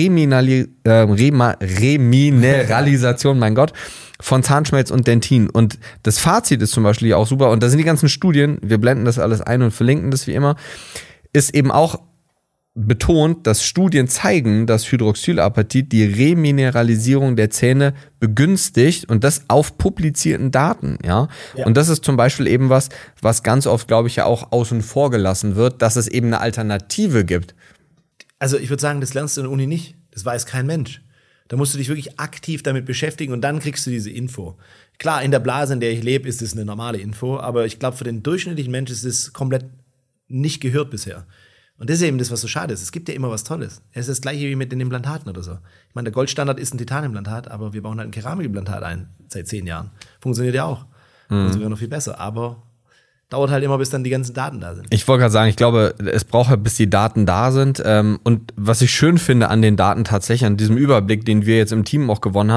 Remineralisation, mein Gott, von Zahnschmelz und Dentin. Und das Fazit ist zum Beispiel auch super. Und da sind die ganzen Studien, wir blenden das alles ein und verlinken das wie immer, ist eben auch betont, dass Studien zeigen, dass Hydroxylapatit die Remineralisierung der Zähne begünstigt und das auf publizierten Daten, ja. Und das ist zum Beispiel eben was ganz oft, glaube ich, ja auch außen vor gelassen wird, dass es eben eine Alternative gibt. Also ich würde sagen, das lernst du in der Uni nicht. Das weiß kein Mensch. Da musst du dich wirklich aktiv damit beschäftigen und dann kriegst du diese Info. Klar, in der Blase, in der ich lebe, ist es eine normale Info, aber ich glaube, für den durchschnittlichen Menschen ist es komplett nicht gehört bisher. Und das ist eben das, was so schade ist. Es gibt ja immer was Tolles. Es ist das Gleiche wie mit den Implantaten oder so. Ich meine, der Goldstandard ist ein Titanimplantat, aber wir bauen halt ein Keramikimplantat ein, seit 10 Jahren. Funktioniert ja auch. Funktioniert noch viel besser, aber dauert halt immer, bis dann die ganzen Daten da sind. Ich wollte gerade sagen, ich glaube, es braucht halt, bis die Daten da sind. Und was ich schön finde an den Daten tatsächlich, an diesem Überblick, den wir jetzt im Team auch gewonnen haben,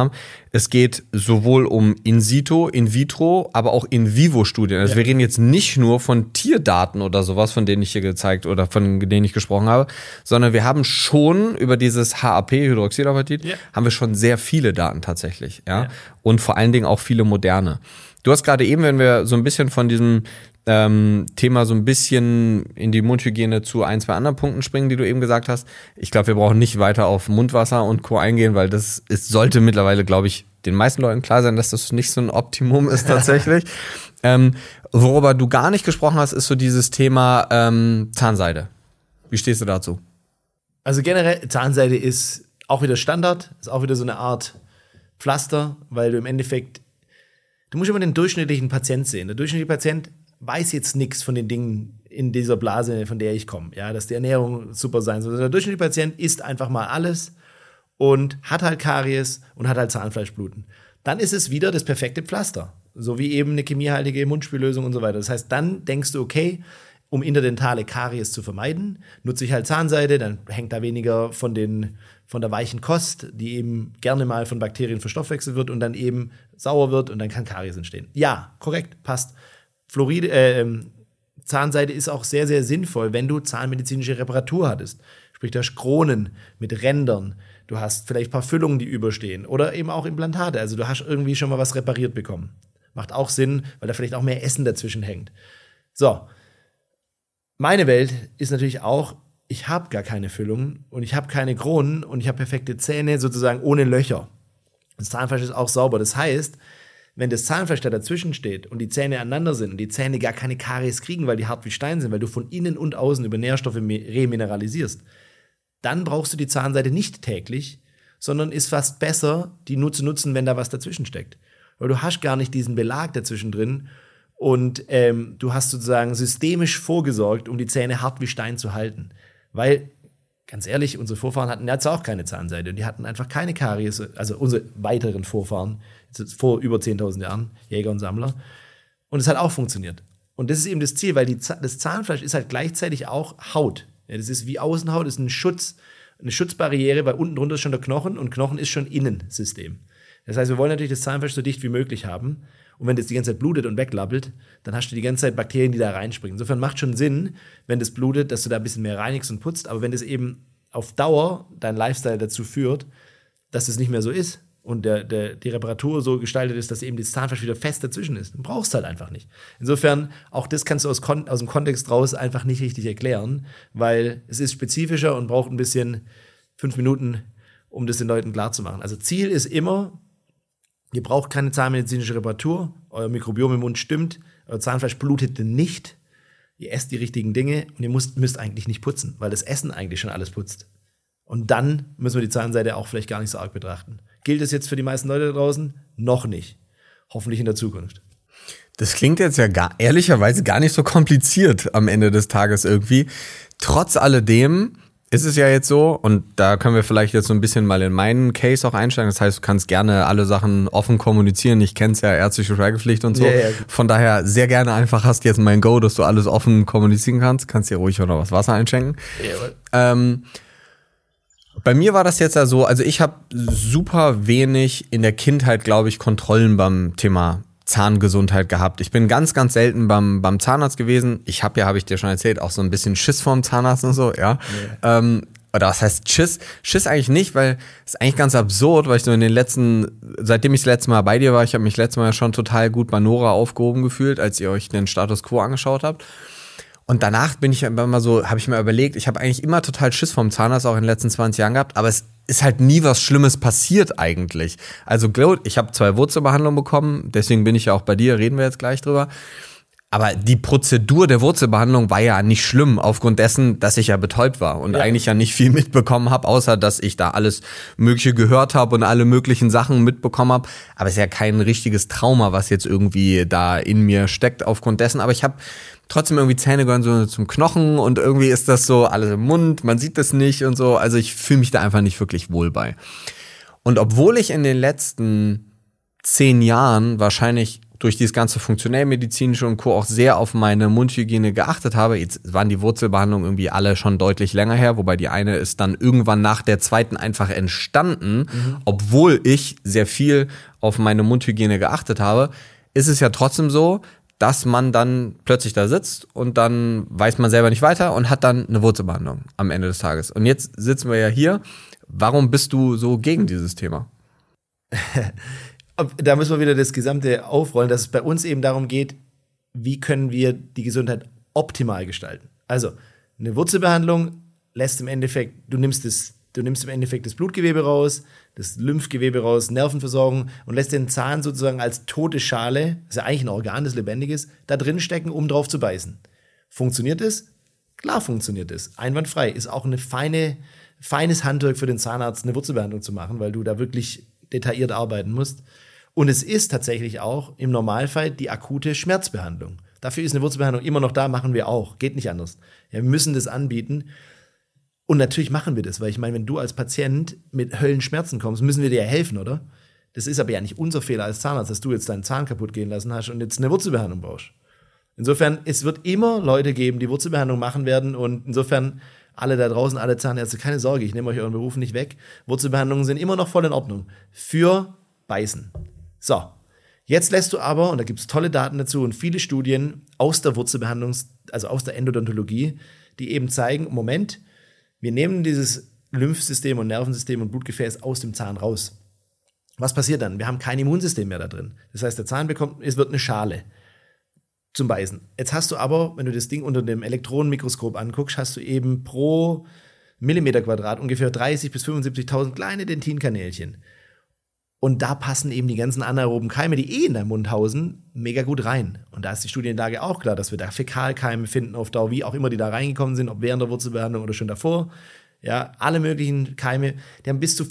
Es geht sowohl um In-Situ, In-Vitro, aber auch In-Vivo-Studien. Also wir reden jetzt nicht nur von Tierdaten oder sowas, von denen ich hier gezeigt oder von denen ich gesprochen habe, sondern wir haben schon über dieses HAP, Hydroxylapatit, haben wir schon sehr viele Daten tatsächlich. Ja? Und vor allen Dingen auch viele moderne. Du hast gerade eben, wenn wir so ein bisschen von diesem Thema so ein bisschen in die Mundhygiene zu ein, zwei anderen Punkten springen, die du eben gesagt hast. Ich glaube, wir brauchen nicht weiter auf Mundwasser und Co. eingehen, weil sollte mittlerweile, glaube ich, den meisten Leuten klar sein, dass das nicht so ein Optimum ist tatsächlich. Worüber du gar nicht gesprochen hast, ist so dieses Thema Zahnseide. Wie stehst du dazu? Also generell, Zahnseide ist auch wieder Standard, ist auch wieder so eine Art Pflaster, weil du im Endeffekt, du musst immer den durchschnittlichen Patient sehen. Der durchschnittliche Patient weiß jetzt nichts von den Dingen in dieser Blase, von der ich komme. Ja, dass die Ernährung super sein soll. Der durchschnittliche Patient isst einfach mal alles und hat halt Karies und hat halt Zahnfleischbluten. Dann ist es wieder das perfekte Pflaster. So wie eben eine chemiehaltige Mundspüllösung und so weiter. Das heißt, dann denkst du, okay, um interdentale Karies zu vermeiden, nutze ich halt Zahnseide, dann hängt da weniger von der weichen Kost, die eben gerne mal von Bakterien verstoffwechselt wird und dann eben sauer wird und dann kann Karies entstehen. Ja, korrekt, passt. Zahnseide ist auch sehr, sehr sinnvoll, wenn du zahnmedizinische Reparatur hattest. Sprich, du hast Kronen mit Rändern, du hast vielleicht ein paar Füllungen, die überstehen oder eben auch Implantate. Also du hast irgendwie schon mal was repariert bekommen. Macht auch Sinn, weil da vielleicht auch mehr Essen dazwischen hängt. So, meine Welt ist natürlich auch, ich habe gar keine Füllungen und ich habe keine Kronen und ich habe perfekte Zähne sozusagen ohne Löcher. Das Zahnfleisch ist auch sauber. Das heißt, wenn das Zahnfleisch da dazwischen steht und die Zähne aneinander sind und die Zähne gar keine Karies kriegen, weil die hart wie Stein sind, weil du von innen und außen über Nährstoffe remineralisierst, dann brauchst du die Zahnseide nicht täglich, sondern ist fast besser, die nur zu nutzen, wenn da was dazwischen steckt. Weil du hast gar nicht diesen Belag dazwischen drin und du hast sozusagen systemisch vorgesorgt, um die Zähne hart wie Stein zu halten. Weil, ganz ehrlich, unsere Vorfahren hatten jetzt auch keine Zahnseide und die hatten einfach keine Karies, also unsere weiteren Vorfahren, vor über 10.000 Jahren, Jäger und Sammler. Und es hat auch funktioniert. Und das ist eben das Ziel, weil das Zahnfleisch ist halt gleichzeitig auch Haut. Ja, das ist wie Außenhaut, ist ein Schutz, eine Schutzbarriere, weil unten drunter ist schon der Knochen und Knochen ist schon Innensystem. Das heißt, wir wollen natürlich das Zahnfleisch so dicht wie möglich haben. Und wenn das die ganze Zeit blutet und weglappelt, dann hast du die ganze Zeit Bakterien, die da reinspringen. Insofern macht schon Sinn, wenn das blutet, dass du da ein bisschen mehr reinigst und putzt. Aber wenn das eben auf Dauer dein Lifestyle dazu führt, dass es nicht mehr so ist und die Reparatur so gestaltet ist, dass eben das Zahnfleisch wieder fest dazwischen ist, dann brauchst du halt einfach nicht. Insofern, auch das kannst du aus dem Kontext raus einfach nicht richtig erklären, weil es ist spezifischer und braucht ein bisschen 5 Minuten, um das den Leuten klarzumachen. Also Ziel ist immer, ihr braucht keine zahnmedizinische Reparatur, euer Mikrobiom im Mund stimmt, euer Zahnfleisch blutet nicht, ihr esst die richtigen Dinge und ihr müsst eigentlich nicht putzen, weil das Essen eigentlich schon alles putzt. Und dann müssen wir die Zahnseide auch vielleicht gar nicht so arg betrachten. Gilt das jetzt für die meisten Leute da draußen? Noch nicht. Hoffentlich in der Zukunft. Das klingt jetzt ja ehrlicherweise gar nicht so kompliziert am Ende des Tages irgendwie. Trotz alledem ist es ja jetzt so, und da können wir vielleicht jetzt so ein bisschen mal in meinen Case auch einsteigen. Das heißt, du kannst gerne alle Sachen offen kommunizieren. Ich kenne es ja, ärztliche Schweigepflicht und so. Ja. Von daher sehr gerne einfach hast jetzt mein Go, dass du alles offen kommunizieren kannst. Kannst dir ruhig noch was Wasser einschenken. Ja. Bei mir war das jetzt ja so, also ich habe super wenig in der Kindheit, glaube ich, Kontrollen beim Thema Zahngesundheit gehabt. Ich bin ganz, ganz selten beim Zahnarzt gewesen. Ich habe ich dir schon erzählt, auch so ein bisschen Schiss vorm Zahnarzt und so, ja. Oder was heißt Schiss? Schiss eigentlich nicht, weil es ist eigentlich ganz absurd, weil ich so seitdem ich das letzte Mal bei dir war, ich habe mich letztes Mal schon total gut bei Nora aufgehoben gefühlt, als ihr euch den Status Quo angeschaut habt. Und danach habe ich mir überlegt, ich habe eigentlich immer total Schiss vom Zahnarzt auch in den letzten 20 Jahren gehabt, aber es ist halt nie was Schlimmes passiert eigentlich. Also ich habe 2 Wurzelbehandlungen bekommen, deswegen bin ich ja auch bei dir, reden wir jetzt gleich drüber. Aber die Prozedur der Wurzelbehandlung war ja nicht schlimm, aufgrund dessen, dass ich ja betäubt war und eigentlich ja nicht viel mitbekommen habe, außer dass ich da alles Mögliche gehört habe und alle möglichen Sachen mitbekommen habe. Aber es ist ja kein richtiges Trauma, was jetzt irgendwie da in mir steckt aufgrund dessen. Aber ich habe trotzdem irgendwie Zähne gehören so zum Knochen und irgendwie ist das so alles im Mund, man sieht das nicht und so. Also ich fühle mich da einfach nicht wirklich wohl bei. Und obwohl ich in den letzten 10 Jahren wahrscheinlich durch dieses ganze funktionellmedizinische und Co. auch sehr auf meine Mundhygiene geachtet habe. Jetzt waren die Wurzelbehandlungen irgendwie alle schon deutlich länger her, wobei die eine ist dann irgendwann nach der zweiten einfach entstanden, obwohl ich sehr viel auf meine Mundhygiene geachtet habe, ist es ja trotzdem so, dass man dann plötzlich da sitzt und dann weiß man selber nicht weiter und hat dann eine Wurzelbehandlung am Ende des Tages. Und jetzt sitzen wir ja hier. Warum bist du so gegen dieses Thema? Da müssen wir wieder das Gesamte aufrollen, dass es bei uns eben darum geht, wie können wir die Gesundheit optimal gestalten. Also eine Wurzelbehandlung lässt im Endeffekt, du nimmst im Endeffekt das Blutgewebe raus, das Lymphgewebe raus, Nervenversorgung und lässt den Zahn sozusagen als tote Schale, das ist ja eigentlich ein Organ, das lebendig ist, da drin stecken, um drauf zu beißen. Funktioniert es? Klar funktioniert es. Einwandfrei. Ist auch ein feines Handwerk für den Zahnarzt, eine Wurzelbehandlung zu machen, weil du da wirklich detailliert arbeiten musst. Und es ist tatsächlich auch im Normalfall die akute Schmerzbehandlung. Dafür ist eine Wurzelbehandlung immer noch da, machen wir auch. Geht nicht anders. Ja, wir müssen das anbieten. Und natürlich machen wir das, weil ich meine, wenn du als Patient mit Höllenschmerzen kommst, müssen wir dir ja helfen, oder? Das ist aber ja nicht unser Fehler als Zahnarzt, dass du jetzt deinen Zahn kaputt gehen lassen hast und jetzt eine Wurzelbehandlung brauchst. Insofern, es wird immer Leute geben, die Wurzelbehandlung machen werden und insofern alle da draußen, alle Zahnärzte, keine Sorge, ich nehme euch euren Beruf nicht weg. Wurzelbehandlungen sind immer noch voll in Ordnung. Für Beißen. So, jetzt lässt du aber, und da gibt es tolle Daten dazu und viele Studien aus der Wurzelbehandlung, also aus der Endodontologie, die eben zeigen, Moment, wir nehmen dieses Lymphsystem und Nervensystem und Blutgefäß aus dem Zahn raus. Was passiert dann? Wir haben kein Immunsystem mehr da drin. Das heißt, der Zahn es wird eine Schale zum Beißen. Jetzt hast du aber, wenn du das Ding unter dem Elektronenmikroskop anguckst, hast du eben pro Millimeter Quadrat ungefähr 30.000 bis 75.000 kleine Dentinkanälchen. Und da passen eben die ganzen anaeroben Keime, die in deinem Mund hausen, mega gut rein. Und da ist die Studienlage auch klar, dass wir da Fäkalkeime finden auf Dauer, wie auch immer die da reingekommen sind, ob während der Wurzelbehandlung oder schon davor. Ja, alle möglichen Keime, die haben bis zu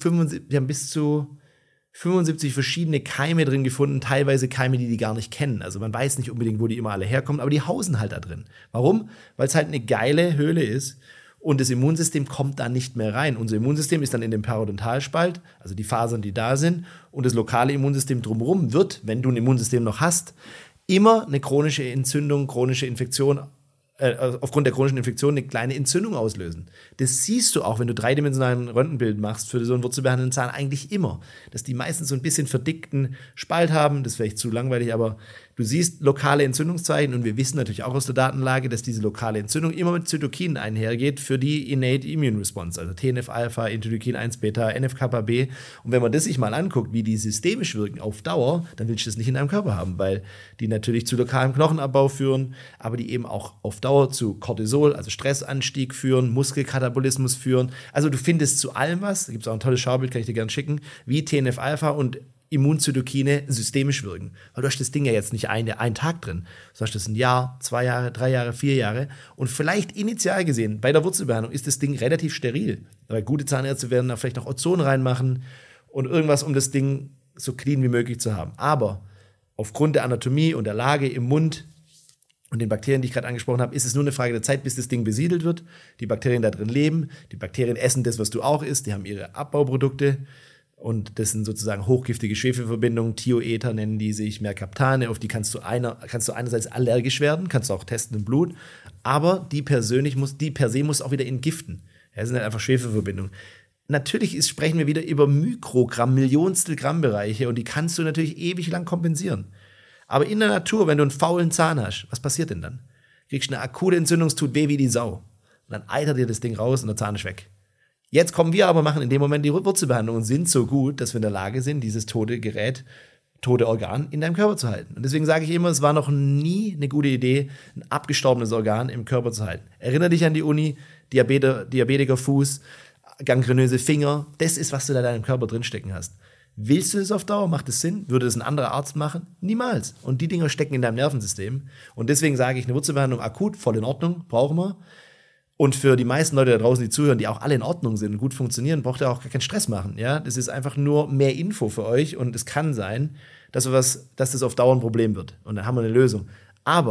75 verschiedene Keime drin gefunden, teilweise Keime, die gar nicht kennen. Also man weiß nicht unbedingt, wo die immer alle herkommen, aber die hausen halt da drin. Warum? Weil es halt eine geile Höhle ist und das Immunsystem kommt da nicht mehr rein. Unser Immunsystem ist dann in dem Parodontalspalt, also die Fasern, die da sind, und das lokale Immunsystem drumherum wird, wenn du ein Immunsystem noch hast, immer eine chronische Entzündung, chronische Infektion, aufgrund der chronischen Infektion eine kleine Entzündung auslösen. Das siehst du auch, wenn du dreidimensionalen Röntgenbild machst für so einen wurzelbehandelnden Zahn, eigentlich immer, dass die meistens so ein bisschen verdickten Spalt haben, das ist vielleicht zu langweilig, aber du siehst lokale Entzündungszeichen und wir wissen natürlich auch aus der Datenlage, dass diese lokale Entzündung immer mit Zytokinen einhergeht für die Innate Immune Response, also TNF-Alpha, Interleukin 1-Beta, NF-kappa-B. Und wenn man das sich mal anguckt, wie die systemisch wirken auf Dauer, dann willst du das nicht in deinem Körper haben, weil die natürlich zu lokalem Knochenabbau führen, aber die eben auch auf Dauer zu Cortisol, also Stressanstieg führen, Muskelkatabolismus führen. Also du findest zu allem was, da gibt es auch ein tolles Schaubild, kann ich dir gerne schicken, wie TNF-Alpha und Immunzytokine systemisch wirken. Weil du hast das Ding ja jetzt nicht einen Tag drin. Du hast das ein Jahr, 2 Jahre, 3 Jahre, 4 Jahre. Und vielleicht initial gesehen, bei der Wurzelbehandlung ist das Ding relativ steril. Weil gute Zahnärzte werden da vielleicht noch Ozon reinmachen und irgendwas, um das Ding so clean wie möglich zu haben. Aber aufgrund der Anatomie und der Lage im Mund und den Bakterien, die ich gerade angesprochen habe, ist es nur eine Frage der Zeit, bis das Ding besiedelt wird. Die Bakterien da drin leben. Die Bakterien essen das, was du auch isst. Die haben ihre Abbauprodukte. Und das sind sozusagen hochgiftige Schwefelverbindungen, Thioether nennen die sich, Mercaptane, auf die kannst du einerseits allergisch werden, kannst du auch testen im Blut, aber die per se muss auch wieder entgiften. Ja, das sind halt einfach Schwefelverbindungen. Natürlich sprechen wir wieder über Mikrogramm, Millionstel Gramm Bereiche und die kannst du natürlich ewig lang kompensieren. Aber in der Natur, wenn du einen faulen Zahn hast, was passiert denn dann? Kriegst eine akute Entzündung, es tut weh wie die Sau. Und dann eitert dir das Ding raus und der Zahn ist weg. Jetzt kommen wir aber, machen in dem Moment die Wurzelbehandlung und sind so gut, dass wir in der Lage sind, dieses tote Gerät, tote Organ in deinem Körper zu halten. Und deswegen sage ich immer, es war noch nie eine gute Idee, ein abgestorbenes Organ im Körper zu halten. Erinnere dich an die Uni, Diabetikerfuß, gangrenöse Finger. Das ist, was du da in deinem Körper drinstecken hast. Willst du das auf Dauer? Macht das Sinn? Würde das ein anderer Arzt machen? Niemals. Und die Dinger stecken in deinem Nervensystem. Und deswegen sage ich, eine Wurzelbehandlung akut, voll in Ordnung, brauchen wir. Und für die meisten Leute da draußen, die zuhören, die auch alle in Ordnung sind und gut funktionieren, braucht ihr auch gar keinen Stress machen. Ja? Das ist einfach nur mehr Info für euch und es kann sein, dass das auf Dauer ein Problem wird. Und dann haben wir eine Lösung. Aber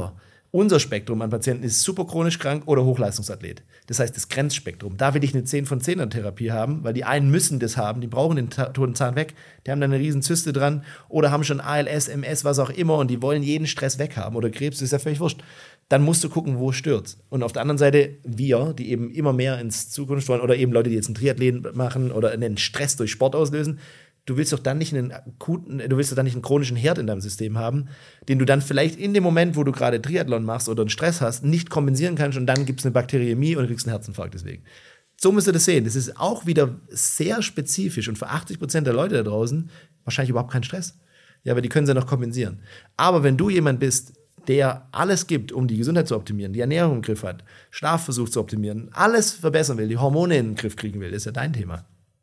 Unser Spektrum an Patienten ist super chronisch krank oder Hochleistungsathlet. Das heißt, das Grenzspektrum. Da will ich eine 10 von 10er Therapie haben, weil die einen müssen das haben, die brauchen den toten Zahn weg, die haben dann eine riesen Zyste dran oder haben schon ALS, MS, was auch immer und die wollen jeden Stress weghaben oder Krebs, ist ja völlig wurscht. Dann musst du gucken, wo stört's. Und auf der anderen Seite wir, die eben immer mehr ins Zukunft wollen oder eben Leute, die jetzt einen Triathlon machen oder einen Stress durch Sport auslösen, du willst doch dann nicht einen chronischen Herd in deinem System haben, den du dann vielleicht in dem Moment, wo du gerade Triathlon machst oder einen Stress hast, nicht kompensieren kannst und dann gibt es eine Bakteriämie und du kriegst einen Herzinfarkt deswegen. So müsst ihr das sehen. Das ist auch wieder sehr spezifisch und für 80% der Leute da draußen wahrscheinlich überhaupt kein Stress. Ja, aber die können sie noch kompensieren. Aber wenn du jemand bist, der alles gibt, um die Gesundheit zu optimieren, die Ernährung im Griff hat, Schlaf versucht zu optimieren, alles verbessern will, die Hormone in den Griff kriegen will, ist ja dein Thema.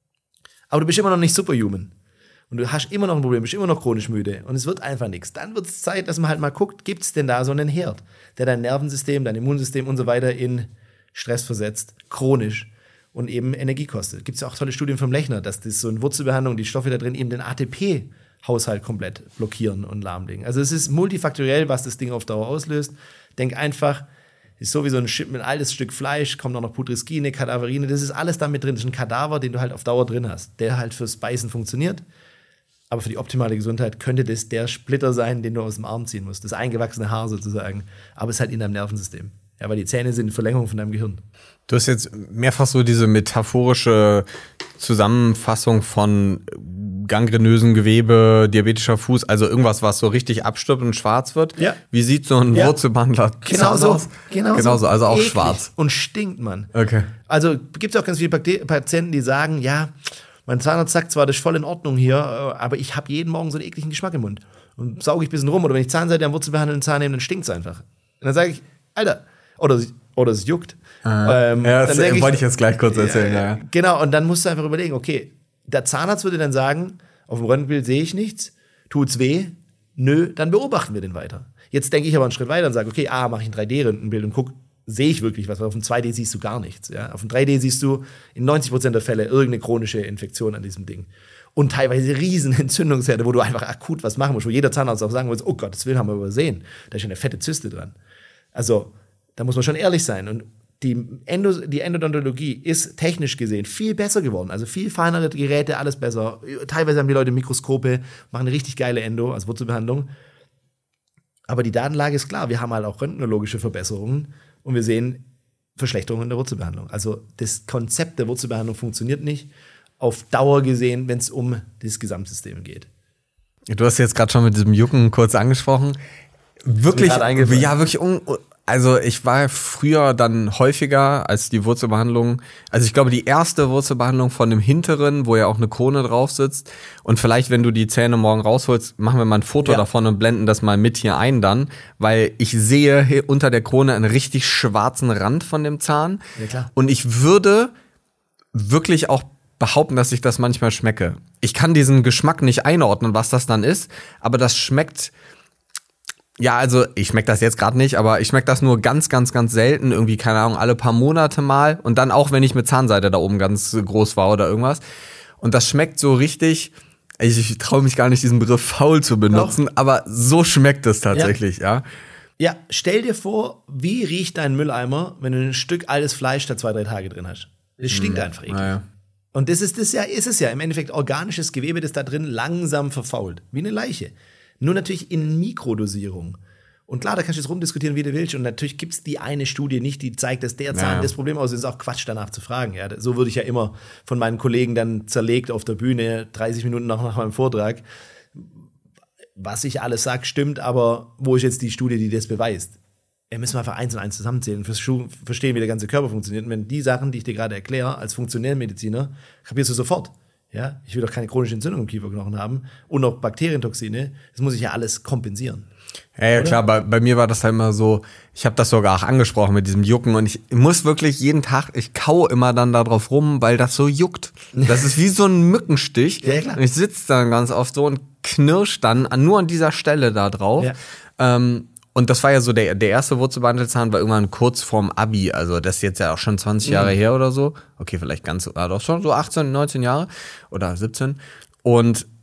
Aber du bist immer noch nicht superhuman. Und du hast immer noch ein Problem, bist immer noch chronisch müde. Und es wird einfach nichts. Dann wird es Zeit, dass man halt mal guckt, gibt es denn da so einen Herd, der dein Nervensystem, dein Immunsystem und so weiter in Stress versetzt, chronisch und eben Energie kostet. Gibt es ja auch tolle Studien vom Lechner, dass das so eine Wurzelbehandlung, die Stoffe da drin eben den ATP-Haushalt komplett blockieren und lahmlegen. Also es ist multifaktoriell, was das Ding auf Dauer auslöst. Denk einfach, ist sowieso ein altes Stück Fleisch, kommt auch noch Putrescine, Kadaverine, das ist alles da mit drin. Das ist ein Kadaver, den du halt auf Dauer drin hast, der halt fürs Beißen funktioniert. Aber für die optimale Gesundheit könnte das der Splitter sein, den du aus dem Arm ziehen musst. Das eingewachsene Haar sozusagen. Aber es ist halt in deinem Nervensystem. Ja, weil die Zähne sind eine Verlängerung von deinem Gehirn. Du hast jetzt mehrfach so diese metaphorische Zusammenfassung von gangrenösen Gewebe, diabetischer Fuß, also irgendwas, was so richtig abstirbt und schwarz wird. Ja. Wie sieht so ein Wurzelbehandler aus? Genau so, also auch eklig schwarz. Und stinkt, Mann. Okay. Also gibt es auch ganz viele Patienten, die sagen, ja, mein Zahnarzt sagt zwar, das ist voll in Ordnung hier, aber ich habe jeden Morgen so einen ekligen Geschmack im Mund. Und sauge ich ein bisschen rum. Oder wenn ich Zahnseide am wurzelbehandelnden Zahn nehme, dann stinkt es einfach. Und dann sage ich, Alter, oder es juckt. Das wollte ich jetzt gleich kurz erzählen. Ja. Genau, und dann musst du einfach überlegen, okay, der Zahnarzt würde dann sagen, auf dem Röntgenbild sehe ich nichts, tut's weh? Nö, dann beobachten wir den weiter. Jetzt denke ich aber einen Schritt weiter und sage, okay, mache ich ein 3D-Röntgenbild und gucke, sehe ich wirklich was, weil auf dem 2D siehst du gar nichts. Ja? Auf dem 3D siehst du in 90% der Fälle irgendeine chronische Infektion an diesem Ding. Und teilweise riesen Entzündungsherde, wo du einfach akut was machen musst, wo jeder Zahnarzt auch sagen muss, oh Gott, das haben wir übersehen, da ist ja eine fette Zyste dran. Also, da muss man schon ehrlich sein. Und die Endodontologie ist technisch gesehen viel besser geworden. Also viel feinere Geräte, alles besser. Teilweise haben die Leute Mikroskope, machen eine richtig geile Endo, also Wurzelbehandlung. Aber die Datenlage ist klar, wir haben halt auch röntgenologische Verbesserungen und wir sehen Verschlechterungen in der Wurzelbehandlung. Also das Konzept der Wurzelbehandlung funktioniert nicht auf Dauer gesehen, wenn es um das Gesamtsystem geht. Du hast jetzt gerade schon mit diesem Jucken kurz angesprochen. Wirklich, ja, wirklich, also ich war früher dann häufiger als die Wurzelbehandlung, also ich glaube die erste Wurzelbehandlung von dem hinteren, wo ja auch eine Krone drauf sitzt und vielleicht, wenn du die Zähne morgen rausholst, machen wir mal ein Foto davon und blenden das mal mit hier ein dann, weil ich sehe hier unter der Krone einen richtig schwarzen Rand von dem Zahn. Ja, klar. Und ich würde wirklich auch behaupten, dass ich das manchmal schmecke. Ich kann diesen Geschmack nicht einordnen, was das dann ist, aber das schmeckt. Ja, also ich schmecke das jetzt gerade nicht, aber ich schmecke das nur ganz, ganz, ganz selten, irgendwie, keine Ahnung, alle paar Monate mal und dann auch, wenn ich mit Zahnseide da oben ganz groß war oder irgendwas. Und das schmeckt so richtig, ich traue mich gar nicht, diesen Begriff faul zu benutzen, aber so schmeckt es tatsächlich, ja. Ja, stell dir vor, wie riecht dein Mülleimer, wenn du ein Stück altes Fleisch da 2-3 Tage drin hast. Das stinkt einfach eklig. Ja. Und ist es ja im Endeffekt organisches Gewebe, das da drin langsam verfault, wie eine Leiche. Nur natürlich in Mikrodosierung. Und klar, da kannst du jetzt rumdiskutieren, wie du willst. Und natürlich gibt es die eine Studie nicht, die zeigt, dass der Zahn das Problem aussieht. Ist auch Quatsch, danach zu fragen. Ja, so würde ich ja immer von meinen Kollegen dann zerlegt auf der Bühne, 30 Minuten nach meinem Vortrag. Was ich alles sage, stimmt, aber wo ist jetzt die Studie, die das beweist? Müssen wir einfach 1 und 1 zusammenzählen und verstehen, wie der ganze Körper funktioniert. Und wenn die Sachen, die ich dir gerade erkläre, als Funktionellmediziner, kapierst du sofort. Ja, ich will doch keine chronische Entzündung im Kieferknochen haben und auch Bakterientoxine. Das muss ich ja alles kompensieren. Ja, klar, bei mir war das halt immer so, ich habe das sogar auch angesprochen mit diesem Jucken und ich muss wirklich jeden Tag, ich kaue immer dann da drauf rum, weil das so juckt. Das ist wie so ein Mückenstich. Ja, klar. Und ich sitze dann ganz oft so und knirsch dann nur an dieser Stelle da drauf. Ja. Und das war ja so, der erste Wurzelbehandelzahn war irgendwann kurz vorm Abi, also das ist jetzt ja auch schon 20 Jahre her oder so. Okay, vielleicht doch schon so 18, 19 Jahre oder 17. Und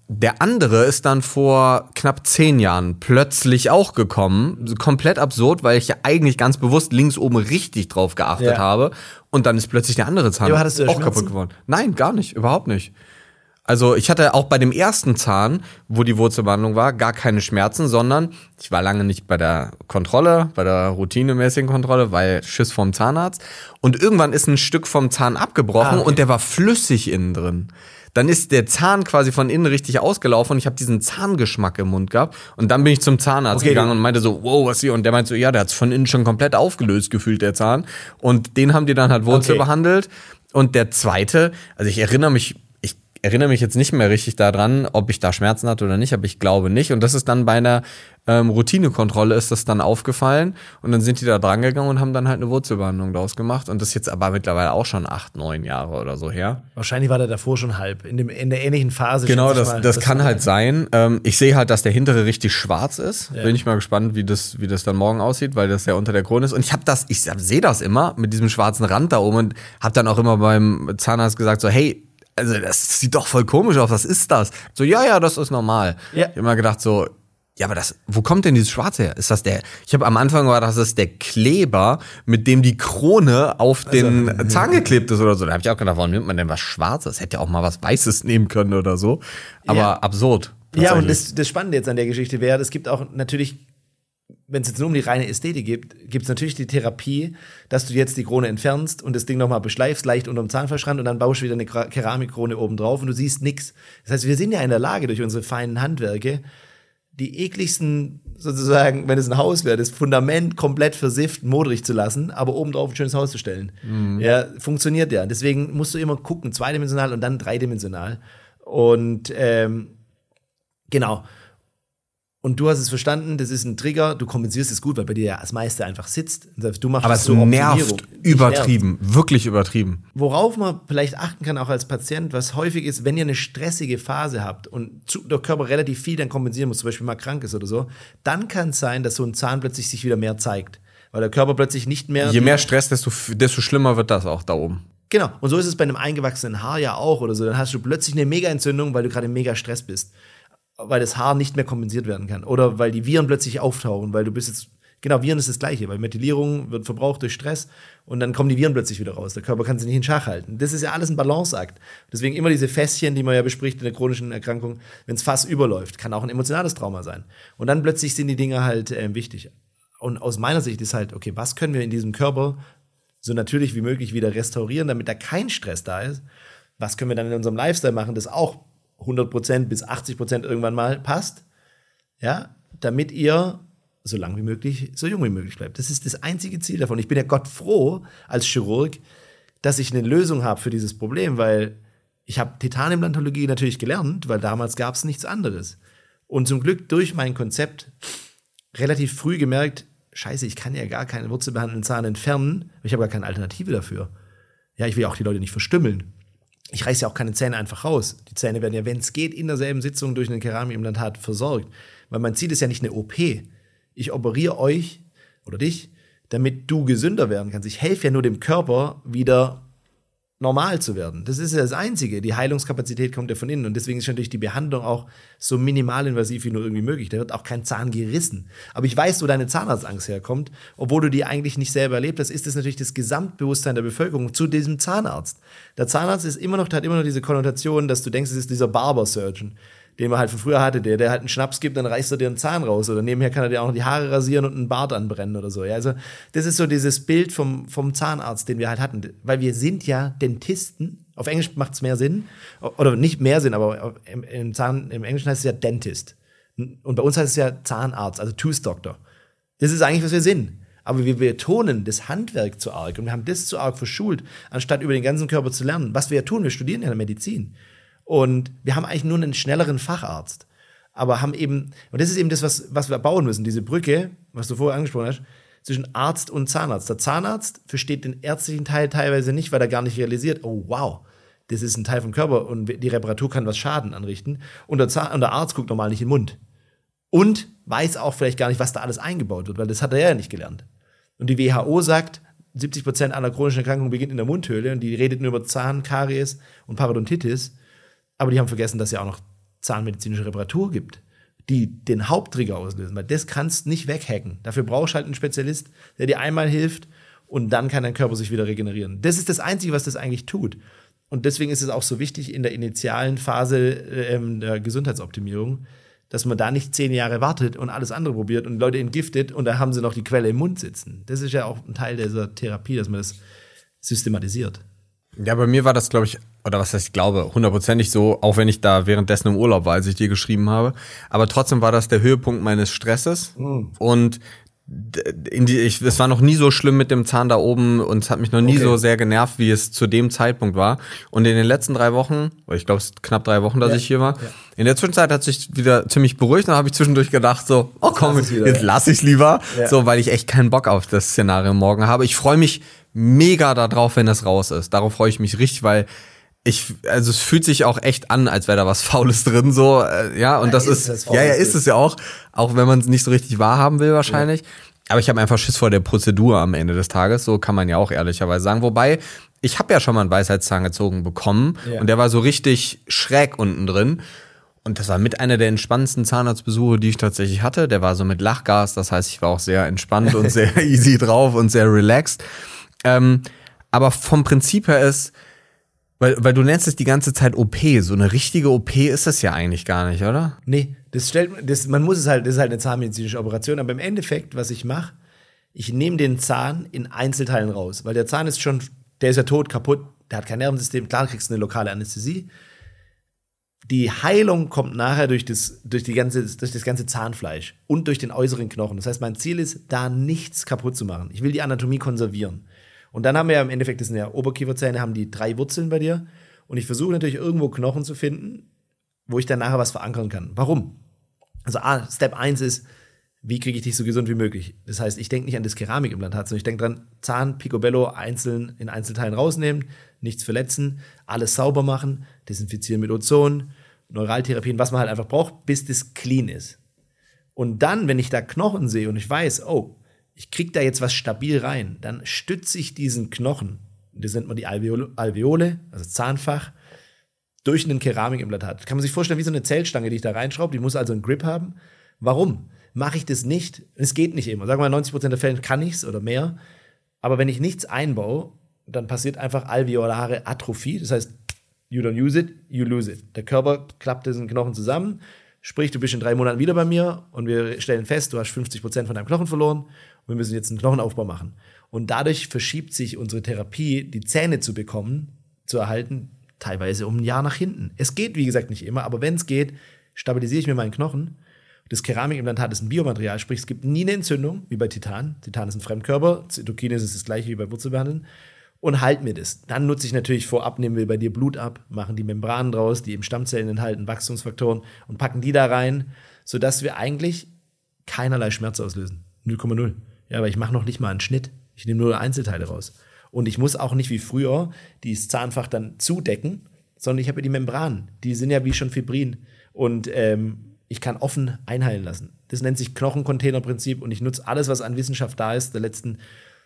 der andere ist dann vor knapp 10 Jahren plötzlich auch gekommen. Komplett absurd, weil ich ja eigentlich ganz bewusst links oben richtig drauf geachtet habe. Und dann ist plötzlich der andere Zahn auch kaputt geworden. Nein, gar nicht, überhaupt nicht. Also ich hatte auch bei dem ersten Zahn, wo die Wurzelbehandlung war, gar keine Schmerzen, sondern ich war lange nicht bei der Kontrolle, bei der routinemäßigen Kontrolle, weil Schiss vom Zahnarzt. Und irgendwann ist ein Stück vom Zahn abgebrochen und der war flüssig innen drin. Dann ist der Zahn quasi von innen richtig ausgelaufen und ich habe diesen Zahngeschmack im Mund gehabt. Und dann bin ich zum Zahnarzt gegangen und meinte so, wow, was hier? Und der meinte so, ja, der hat's von innen schon komplett aufgelöst gefühlt, der Zahn. Und den haben die dann halt Wurzel behandelt. Und der zweite, also ich erinnere mich jetzt nicht mehr richtig daran, ob ich da Schmerzen hatte oder nicht, aber ich glaube nicht. Und das ist dann bei einer Routinekontrolle ist das dann aufgefallen. Und dann sind die da dran gegangen und haben dann halt eine Wurzelbehandlung daraus gemacht. Und das ist jetzt aber mittlerweile auch schon 8, 9 Jahre oder so her. Wahrscheinlich war der davor schon halb, in der ähnlichen Phase. Genau, das kann halt sein. Ich sehe halt, dass der hintere richtig schwarz ist. Ja. Bin ich mal gespannt, wie das dann morgen aussieht, weil das ja unter der Krone ist. Und ich sehe das immer mit diesem schwarzen Rand da oben und habe dann auch immer beim Zahnarzt gesagt so, hey, also das sieht doch voll komisch aus, was ist das? So, ja, das ist normal. Ja. Ich habe immer gedacht so, ja, aber wo kommt denn dieses Schwarze her? Ist das ich habe am Anfang gedacht, das ist der Kleber, mit dem die Krone auf den Zahn geklebt ist oder so. Da habe ich auch gedacht, warum nimmt man denn was Schwarzes? Hätte ja auch mal was Weißes nehmen können oder so. Aber absurd. Ja, und das Spannende jetzt an der Geschichte wäre, es gibt auch natürlich, wenn es jetzt nur um die reine Ästhetik geht, gibt es natürlich die Therapie, dass du jetzt die Krone entfernst und das Ding nochmal beschleifst, leicht unterm Zahnfleischrand und dann baust du wieder eine Keramikkrone oben drauf und du siehst nichts. Das heißt, wir sind ja in der Lage, durch unsere feinen Handwerke, die ekligsten, sozusagen, wenn es ein Haus wäre, das Fundament komplett versifft, modrig zu lassen, aber obendrauf ein schönes Haus zu stellen. Mhm. Ja, funktioniert ja. Deswegen musst du immer gucken, zweidimensional und dann dreidimensional. Und genau. Und du hast es verstanden, das ist ein Trigger, du kompensierst es gut, weil bei dir ja das meiste einfach sitzt. Du machst aber es so nervt übertrieben, wirklich übertrieben. Worauf man vielleicht achten kann, auch als Patient, was häufig ist, wenn ihr eine stressige Phase habt und der Körper relativ viel dann kompensieren muss, zum Beispiel mal krank ist oder so, dann kann es sein, dass so ein Zahn plötzlich sich wieder mehr zeigt. Weil der Körper plötzlich nicht mehr... Je mehr Stress, desto schlimmer wird das auch da oben. Genau, und so ist es bei einem eingewachsenen Haar ja auch oder so. Dann hast du plötzlich eine Mega-Entzündung, weil du gerade im Mega-Stress bist. Weil das Haar nicht mehr kompensiert werden kann. Oder weil die Viren plötzlich auftauchen, weil du bist jetzt, genau, Viren ist das Gleiche, weil Methylierung wird verbraucht durch Stress und dann kommen die Viren plötzlich wieder raus. Der Körper kann sie nicht in Schach halten. Das ist ja alles ein Balanceakt. Deswegen immer diese Fässchen, die man ja bespricht in der chronischen Erkrankung, wenn es Fass überläuft, kann auch ein emotionales Trauma sein. Und dann plötzlich sind die Dinge halt wichtig. Und aus meiner Sicht ist halt, okay, was können wir in diesem Körper so natürlich wie möglich wieder restaurieren, damit da kein Stress da ist? Was können wir dann in unserem Lifestyle machen, das auch 100% bis 80% irgendwann mal passt, ja, damit ihr so lang wie möglich, so jung wie möglich bleibt. Das ist das einzige Ziel davon. Ich bin ja Gott froh als Chirurg, dass ich eine Lösung habe für dieses Problem, weil ich habe Titanimplantologie natürlich gelernt, weil damals gab es nichts anderes. Und zum Glück durch mein Konzept relativ früh gemerkt, scheiße, ich kann ja gar keinen wurzelbehandelnden Zahn entfernen, ich habe gar keine Alternative dafür. Ja, ich will auch die Leute nicht verstümmeln. Ich reiße ja auch keine Zähne einfach raus. Die Zähne werden ja, wenn es geht, in derselben Sitzung durch ein Keramikimplantat versorgt. Weil mein Ziel ist ja nicht eine OP. Ich operiere euch oder dich, damit du gesünder werden kannst. Ich helfe ja nur dem Körper, wieder normal zu werden. Das ist ja das Einzige. Die Heilungskapazität kommt ja von innen. Und deswegen ist natürlich die Behandlung auch so minimalinvasiv wie nur irgendwie möglich. Da wird auch kein Zahn gerissen. Aber ich weiß, wo deine Zahnarztangst herkommt. Obwohl du die eigentlich nicht selber erlebt hast, ist das natürlich das Gesamtbewusstsein der Bevölkerung zu diesem Zahnarzt. Der Zahnarzt hat immer noch diese Konnotation, dass du denkst, es ist dieser Barber-Surgeon, den man halt von früher hatte, der halt einen Schnaps gibt, dann reißt er dir einen Zahn raus. Oder nebenher kann er dir auch noch die Haare rasieren und einen Bart anbrennen oder so. Ja, also das ist so dieses Bild vom Zahnarzt, den wir halt hatten. Weil wir sind ja Dentisten. Auf Englisch macht es mehr Sinn. Oder nicht mehr Sinn, aber im Englischen heißt es ja Dentist. Und bei uns heißt es ja Zahnarzt, also Tooth Doctor. Das ist eigentlich, was wir sind. Aber wir betonen das Handwerk zu arg. Und wir haben das zu arg verschult, anstatt über den ganzen Körper zu lernen. Was wir ja tun, wir studieren ja Medizin. Und wir haben eigentlich nur einen schnelleren Facharzt. Aber haben eben, und das ist eben das, was wir bauen müssen, diese Brücke, was du vorher angesprochen hast, zwischen Arzt und Zahnarzt. Der Zahnarzt versteht den ärztlichen Teil teilweise nicht, weil er gar nicht realisiert, oh wow, das ist ein Teil vom Körper und die Reparatur kann was Schaden anrichten. Und der Arzt guckt normal nicht in den Mund. Und weiß auch vielleicht gar nicht, was da alles eingebaut wird, weil das hat er ja nicht gelernt. Und die WHO sagt, 70% aller chronischen Erkrankungen beginnt in der Mundhöhle und die redet nur über Zahnkaries und Parodontitis. Aber die haben vergessen, dass ja auch noch zahnmedizinische Reparatur gibt, die den Haupttrigger auslösen, weil das kannst du nicht weghacken. Dafür brauchst du halt einen Spezialist, der dir einmal hilft und dann kann dein Körper sich wieder regenerieren. Das ist das Einzige, was das eigentlich tut. Und deswegen ist es auch so wichtig in der initialen Phase der Gesundheitsoptimierung, dass man da nicht 10 Jahre wartet und alles andere probiert und Leute entgiftet und da haben sie noch die Quelle im Mund sitzen. Das ist ja auch ein Teil dieser Therapie, dass man das systematisiert. Ja, bei mir war das, glaube ich, oder was heißt, ich glaube, 100%ig so, auch wenn ich da währenddessen im Urlaub war, als ich dir geschrieben habe. Aber trotzdem war das der Höhepunkt meines Stresses. Und es war noch nie so schlimm mit dem Zahn da oben und es hat mich noch nie so sehr genervt, wie es zu dem Zeitpunkt war. Und in den letzten 3 Wochen, oder ich glaube, es ist knapp 3 Wochen, dass ich hier war, in der Zwischenzeit hat sich wieder ziemlich beruhigt. Dann habe ich zwischendurch gedacht so, oh komm, jetzt lass ich's lieber. Ja. So, weil ich echt keinen Bock auf das Szenario morgen habe. Ich freue mich mega darauf, wenn es raus ist. Darauf freue ich mich richtig, weil also es fühlt sich auch echt an, als wäre da was Faules drin, so, ja, und das ist es ja auch wenn man es nicht so richtig wahrhaben will wahrscheinlich. Ja. Aber ich habe einfach Schiss vor der Prozedur am Ende des Tages, so kann man ja auch ehrlicherweise sagen. Wobei, ich habe ja schon mal einen Weisheitszahn gezogen bekommen und der war so richtig schräg unten drin. Und das war mit einer der entspannendsten Zahnarztbesuche, die ich tatsächlich hatte. Der war so mit Lachgas, das heißt, ich war auch sehr entspannt und sehr easy drauf und sehr relaxed. Aber vom Prinzip her ist, weil du nennst es die ganze Zeit OP, so eine richtige OP ist das ja eigentlich gar nicht, oder? Nee, man muss es halt, das ist halt eine zahnmedizinische Operation, aber im Endeffekt, was ich mache, ich nehme den Zahn in Einzelteilen raus, weil der Zahn ist der ist ja tot, kaputt, der hat kein Nervensystem, klar kriegst du eine lokale Anästhesie. Die Heilung kommt nachher durch das ganze Zahnfleisch und durch den äußeren Knochen. Das heißt, mein Ziel ist, da nichts kaputt zu machen. Ich will die Anatomie konservieren. Und dann haben wir ja im Endeffekt, das sind ja Oberkieferzähne, haben die 3 Wurzeln bei dir. Und ich versuche natürlich irgendwo Knochen zu finden, wo ich dann nachher was verankern kann. Warum? Also Step 1 ist, wie kriege ich dich so gesund wie möglich? Das heißt, ich denke nicht an das Keramikimplantat, sondern ich denke dran, Zahn, Picobello, einzeln in Einzelteilen rausnehmen, nichts verletzen, alles sauber machen, desinfizieren mit Ozon, Neuraltherapien, was man halt einfach braucht, bis das clean ist. Und dann, wenn ich da Knochen sehe und ich weiß, oh, ich kriege da jetzt was stabil rein, dann stütze ich diesen Knochen, das nennt man die Alveole, also Zahnfach, durch einen Keramikimplantat. Kann man sich vorstellen, wie so eine Zellstange, die ich da reinschraube, die muss also einen Grip haben. Warum? Mache ich das nicht? Es geht nicht immer. Sagen wir mal, 90% der Fälle kann ich es oder mehr. Aber wenn ich nichts einbaue, dann passiert einfach alveolare Atrophie. Das heißt, you don't use it, you lose it. Der Körper klappt diesen Knochen zusammen, sprich, du bist in 3 Monaten wieder bei mir und wir stellen fest, du hast 50% von deinem Knochen verloren. Wir müssen jetzt einen Knochenaufbau machen. Und dadurch verschiebt sich unsere Therapie, die Zähne zu bekommen, zu erhalten, teilweise um ein Jahr nach hinten. Es geht, wie gesagt, nicht immer, aber wenn es geht, stabilisiere ich mir meinen Knochen. Das Keramikimplantat ist ein Biomaterial, sprich, es gibt nie eine Entzündung, wie bei Titan. Titan ist ein Fremdkörper, Zytokines ist das gleiche wie bei Wurzelbehandeln. Und halt mir das. Dann nutze ich natürlich vorab, nehmen wir bei dir Blut ab, machen die Membranen draus, die eben Stammzellen enthalten, Wachstumsfaktoren und packen die da rein, sodass wir eigentlich keinerlei Schmerz auslösen. 0,0. Ja, aber ich mache noch nicht mal einen Schnitt. Ich nehme nur Einzelteile raus. Und ich muss auch nicht wie früher das Zahnfach dann zudecken, sondern ich habe ja die Membranen. Die sind ja wie schon Fibrin. Und ich kann offen einheilen lassen. Das nennt sich Knochencontainerprinzip und ich nutze alles, was an Wissenschaft da ist, der letzten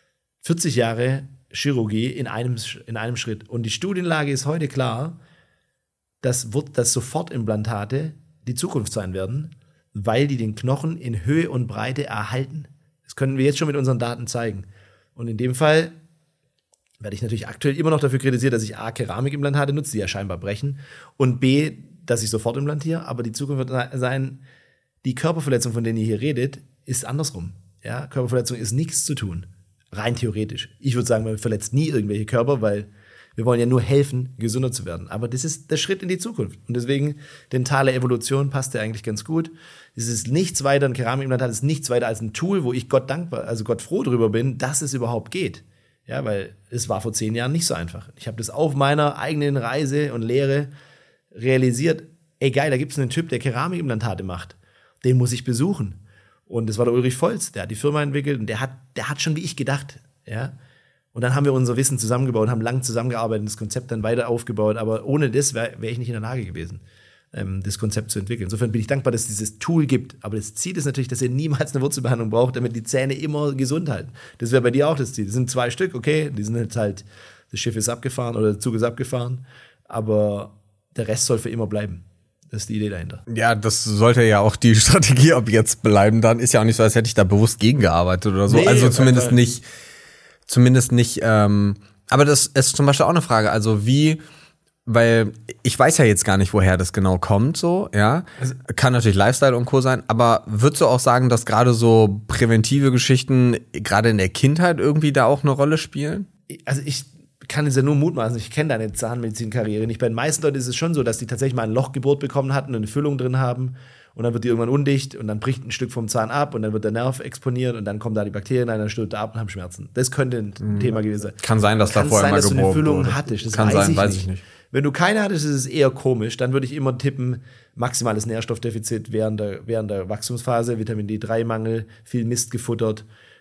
40 Jahre Chirurgie in einem Schritt. Und die Studienlage ist heute klar, dass Sofortimplantate die Zukunft sein werden, weil die den Knochen in Höhe und Breite erhalten. Das können wir jetzt schon mit unseren Daten zeigen. Und in dem Fall werde ich natürlich aktuell immer noch dafür kritisiert, dass ich A, Keramikimplantate nutze, die ja scheinbar brechen, und B, dass ich sofort implantiere. Aber die Zukunft wird sein, die Körperverletzung, von denen ihr hier redet, ist andersrum. Ja? Körperverletzung ist nichts zu tun. Rein theoretisch. Ich würde sagen, man verletzt nie irgendwelche Körper, weil wir wollen ja nur helfen, gesünder zu werden. Aber das ist der Schritt in die Zukunft. Und deswegen, dentale Evolution passt ja eigentlich ganz gut. Es ist nichts weiter, ein Keramikimplantat ist nichts weiter als ein Tool, wo ich Gott dankbar, also Gott froh drüber bin, dass es überhaupt geht. Ja, weil es war vor 10 Jahren nicht so einfach. Ich habe das auf meiner eigenen Reise und Lehre realisiert, ey geil, da gibt es einen Typ, der Keramikimplantate macht. Den muss ich besuchen. Und das war der Ulrich Volz, der hat die Firma entwickelt und der hat schon wie ich gedacht. Ja? Und dann haben wir unser Wissen zusammengebaut, haben lang zusammengearbeitet, das Konzept dann weiter aufgebaut. Aber ohne das wär ich nicht in der Lage gewesen, das Konzept zu entwickeln. Insofern bin ich dankbar, dass es dieses Tool gibt. Aber das Ziel ist natürlich, dass ihr niemals eine Wurzelbehandlung braucht, damit die Zähne immer gesund halten. Das wäre bei dir auch das Ziel. Das sind 2 Stück, okay, die sind jetzt halt, das Schiff ist abgefahren oder der Zug ist abgefahren, aber der Rest soll für immer bleiben. Das ist die Idee dahinter. Ja, das sollte ja auch die Strategie ab jetzt bleiben. Dann ist ja auch nicht so, als hätte ich da bewusst gegengearbeitet oder so. Nee, also zumindest nicht. Aber das ist zum Beispiel auch eine Frage. Also weil ich weiß ja jetzt gar nicht, woher das genau kommt, so, ja. Kann natürlich Lifestyle und Co. sein, aber würdest du auch sagen, dass gerade so präventive Geschichten gerade in der Kindheit irgendwie da auch eine Rolle spielen? Also ich kann es ja nur mutmaßen, ich kenne deine Zahnmedizin-Karriere nicht. Bei den meisten Leuten ist es schon so, dass die tatsächlich mal ein Lochgeburt bekommen hatten und eine Füllung drin haben und dann wird die irgendwann undicht und dann bricht ein Stück vom Zahn ab und dann wird der Nerv exponiert und dann kommen da die Bakterien rein, dann stirbt er ab und haben Schmerzen. Das könnte ein Thema gewesen sein. Kann sein, dass da vorher mal geboren wurde. Kann sein, dass du eine Füllung wurde. hattest. Das Kann sein, weiß ich nicht. Wenn du keine hattest, ist es eher komisch. Dann würde ich immer tippen, maximales Nährstoffdefizit während der Wachstumsphase, Vitamin D3-Mangel, viel Mist gefuttert,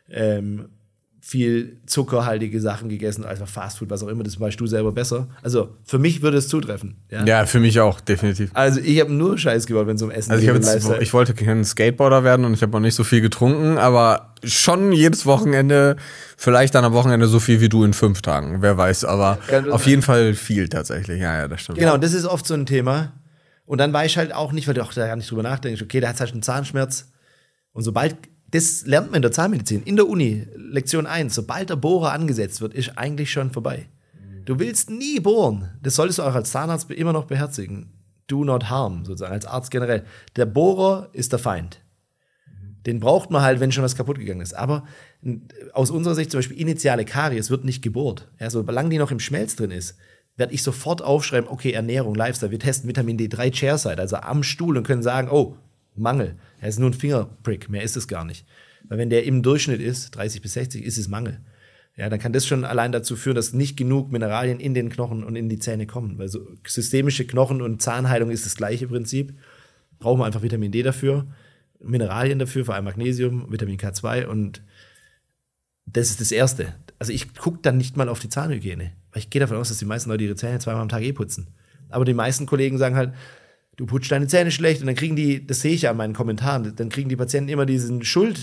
viel zuckerhaltige Sachen gegessen, einfach Fastfood, was auch immer, das weißt du selber besser. Also für mich würde es zutreffen. Ja, für mich auch, definitiv. Also ich habe nur Scheiß gebaut, wenn es um Essen geht. Also ich wollte kein Skateboarder werden und ich habe auch nicht so viel getrunken, aber schon jedes Wochenende, vielleicht dann am Wochenende so viel wie du in 5 Tagen, wer weiß, aber auf jeden Fall viel tatsächlich. Ja, das stimmt. Genau, und das ist oft so ein Thema. Und dann weiß ich halt auch nicht, weil du auch da gar nicht drüber nachdenkst, okay, der hat halt einen Zahnschmerz und sobald das lernt man in der Zahnmedizin, in der Uni, Lektion 1, sobald der Bohrer angesetzt wird, ist eigentlich schon vorbei. Du willst nie bohren. Das solltest du auch als Zahnarzt immer noch beherzigen. Do not harm, sozusagen, als Arzt generell. Der Bohrer ist der Feind. Den braucht man halt, wenn schon was kaputt gegangen ist. Aber aus unserer Sicht zum Beispiel initiale Karies wird nicht gebohrt. Ja, solange die noch im Schmelz drin ist, werde ich sofort aufschreiben, okay, Ernährung, Lifestyle, wir testen Vitamin D3 Chairside, also am Stuhl und können sagen, oh, Mangel. Er ist nur ein Fingerprick, mehr ist es gar nicht. Weil wenn der im Durchschnitt ist, 30 bis 60, ist es Mangel. Ja, dann kann das schon allein dazu führen, dass nicht genug Mineralien in den Knochen und in die Zähne kommen. Weil so systemische Knochen- und Zahnheilung ist das gleiche Prinzip. Brauchen wir einfach Vitamin D dafür, Mineralien dafür, vor allem Magnesium, Vitamin K2 und das ist das Erste. Also ich gucke dann nicht mal auf die Zahnhygiene. Weil ich gehe davon aus, dass die meisten Leute ihre Zähne 2-mal am Tag putzen. Aber die meisten Kollegen sagen halt, du putzt deine Zähne schlecht und dann kriegen die, das sehe ich ja an meinen Kommentaren, dann kriegen die Patienten immer diesen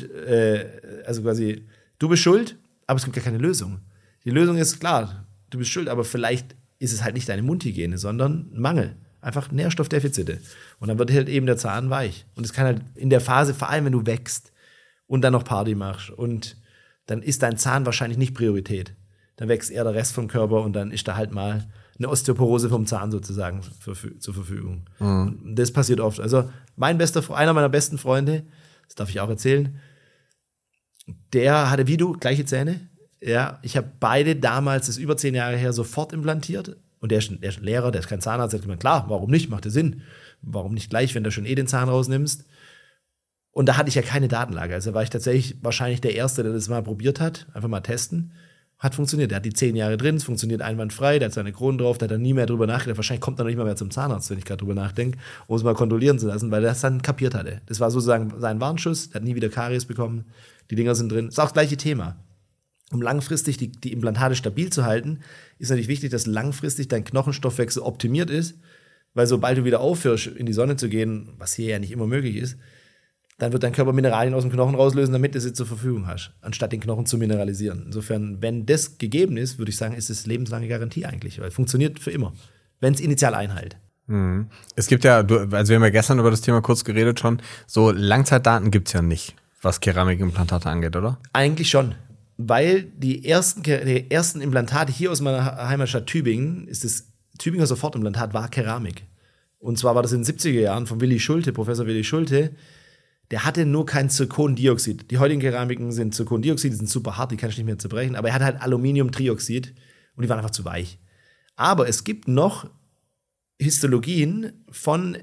also quasi, du bist schuld, aber es gibt gar keine Lösung. Die Lösung ist klar, du bist schuld, aber vielleicht ist es halt nicht deine Mundhygiene, sondern ein Mangel. Einfach Nährstoffdefizite. Und dann wird halt eben der Zahn weich. Und es kann halt in der Phase, vor allem wenn du wächst und dann noch Party machst und dann ist dein Zahn wahrscheinlich nicht Priorität. Dann wächst eher der Rest vom Körper und dann ist da halt mal eine Osteoporose vom Zahn sozusagen zur Verfügung. Und das passiert oft. Also einer meiner besten Freunde, das darf ich auch erzählen, der hatte wie du gleiche Zähne. Ja, ich habe beide damals, das ist über 10 Jahre her, sofort implantiert. Und der ist ein Lehrer, der ist kein Zahnarzt. Der hat gemeint, klar, warum nicht? Macht ja Sinn. Warum nicht gleich, wenn du schon den Zahn rausnimmst? Und da hatte ich ja keine Datenlage. Also war ich tatsächlich wahrscheinlich der Erste, der das mal probiert hat. Einfach mal testen. Hat funktioniert. Der hat die 10 Jahre drin, es funktioniert einwandfrei, der hat seine Kronen drauf, der hat dann nie mehr drüber nachgedacht. Wahrscheinlich kommt er noch nicht mal mehr zum Zahnarzt, wenn ich gerade drüber nachdenke, um es mal kontrollieren zu lassen, weil er das dann kapiert hatte. Das war sozusagen sein Warnschuss, der hat nie wieder Karies bekommen, die Dinger sind drin. Ist auch das gleiche Thema. Um langfristig die Implantate stabil zu halten, ist natürlich wichtig, dass langfristig dein Knochenstoffwechsel optimiert ist, weil sobald du wieder aufhörst, in die Sonne zu gehen, was hier ja nicht immer möglich ist, dann wird dein Körper Mineralien aus dem Knochen rauslösen, damit du sie zur Verfügung hast, anstatt den Knochen zu mineralisieren. Insofern, wenn das gegeben ist, würde ich sagen, ist es lebenslange Garantie eigentlich, weil es funktioniert für immer, wenn es initial einhält. Es gibt ja, also wir haben ja gestern über das Thema kurz geredet schon, so Langzeitdaten gibt es ja nicht, was Keramikimplantate angeht, oder? Eigentlich schon, weil die ersten Implantate hier aus meiner Heimatstadt Tübingen, das Tübinger Sofortimplantat war Keramik. Und zwar war das in den 70er Jahren von Professor Willi Schulte. Der hatte nur kein Zirkondioxid. Die heutigen Keramiken sind Zirkondioxid, die sind super hart, die kannst du nicht mehr zerbrechen. Aber er hatte halt Aluminiumtrioxid und die waren einfach zu weich. Aber es gibt noch Histologien von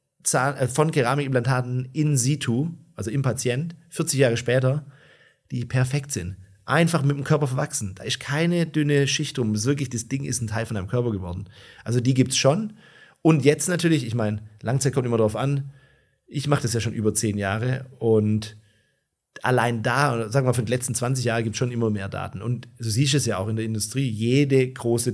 Keramikimplantaten in situ, also im Patient, 40 Jahre später, die perfekt sind. Einfach mit dem Körper verwachsen. Da ist keine dünne Schicht drum. Das Ding ist ein Teil von deinem Körper geworden. Also die gibt's schon. Und jetzt natürlich, ich meine, Langzeit kommt immer darauf an. Ich mache das ja schon über 10 Jahre und allein da, sagen wir mal, für die letzten 20 Jahre gibt es schon immer mehr Daten. Und du siehst es ja auch in der Industrie, jede große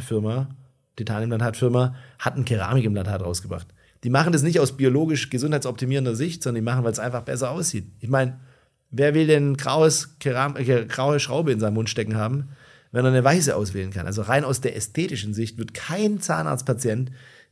Titanimplantatfirma hat ein Keramikimplantat rausgebracht. Die machen das nicht aus biologisch gesundheitsoptimierender Sicht, sondern die machen, weil es einfach besser aussieht. Ich meine, wer will denn graue Schraube in seinem Mund stecken haben, wenn er eine weiße auswählen kann? Also rein aus der ästhetischen Sicht wird kein Zahnarztpatient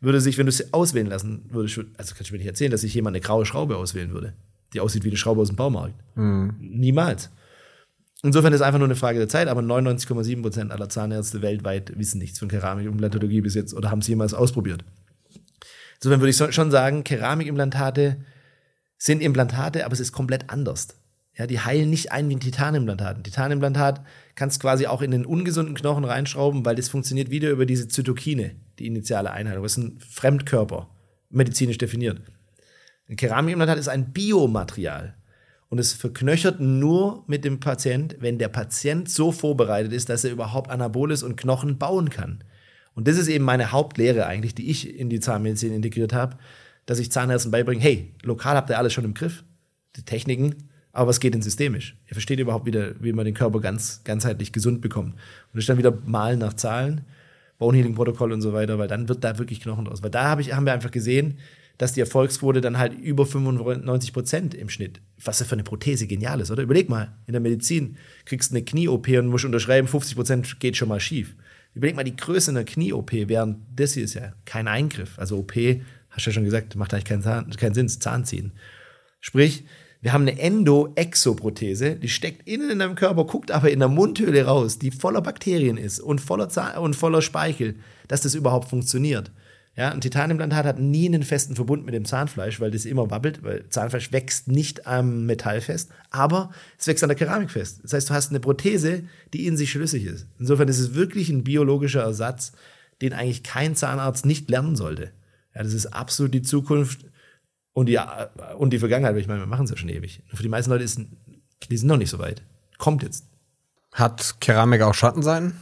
würde sich, wenn du es auswählen lassen würdest, also kannst du mir nicht erzählen, dass sich jemand eine graue Schraube auswählen würde, die aussieht wie eine Schraube aus dem Baumarkt. Niemals. Insofern ist es einfach nur eine Frage der Zeit, aber 99,7% aller Zahnärzte weltweit wissen nichts von Keramikimplantatologie bis jetzt oder haben es jemals ausprobiert. Insofern würde ich schon sagen, Keramikimplantate sind Implantate, aber es ist komplett anders. Ja, die heilen nicht ein wie ein Titanimplantat. Ein Titanimplantat kannst du quasi auch in den ungesunden Knochen reinschrauben, weil das funktioniert wieder über diese Zytokine, die initiale Einheilung. Das ist ein Fremdkörper, medizinisch definiert. Ein Keramikimplantat ist ein Biomaterial. Und es verknöchert nur mit dem Patient, wenn der Patient so vorbereitet ist, dass er überhaupt Anaboles und Knochen bauen kann. Und das ist eben meine Hauptlehre eigentlich, die ich in die Zahnmedizin integriert habe, dass ich Zahnärzten beibringe, hey, lokal habt ihr alles schon im Griff, die Techniken, aber was geht denn systemisch? Ihr versteht überhaupt wieder, wie man den Körper ganzheitlich gesund bekommt. Und das ist dann wieder Malen nach Zahlen, Bone Healing Protokoll und so weiter, weil dann wird da wirklich Knochen draus. Weil da haben wir einfach gesehen, dass die Erfolgsquote dann halt über 95% im Schnitt, was ja für eine Prothese genial ist, oder? Überleg mal, in der Medizin kriegst du eine Knie-OP und musst unterschreiben, 50% geht schon mal schief. Überleg mal die Größe einer Knie-OP, während das hier ist ja kein Eingriff. Also OP, hast du ja schon gesagt, macht eigentlich keinen Sinn, Zahn ziehen. Sprich, wir haben eine Endo-Exoprothese, die steckt innen in deinem Körper, guckt aber in der Mundhöhle raus, die voller Bakterien ist und voller Speichel, dass das überhaupt funktioniert. Ja, ein Titanimplantat hat nie einen festen Verbund mit dem Zahnfleisch, weil das immer wabbelt, weil Zahnfleisch wächst nicht am Metall fest, aber es wächst an der Keramik fest. Das heißt, du hast eine Prothese, die in sich schlüssig ist. Insofern ist es wirklich ein biologischer Ersatz, den eigentlich kein Zahnarzt nicht lernen sollte. Ja, das ist absolut die Zukunft und die Vergangenheit. Ich meine, wir machen es ja schon ewig. Und für die meisten Leute die sind noch nicht so weit. Kommt jetzt. Hat Keramik auch Schattenseiten?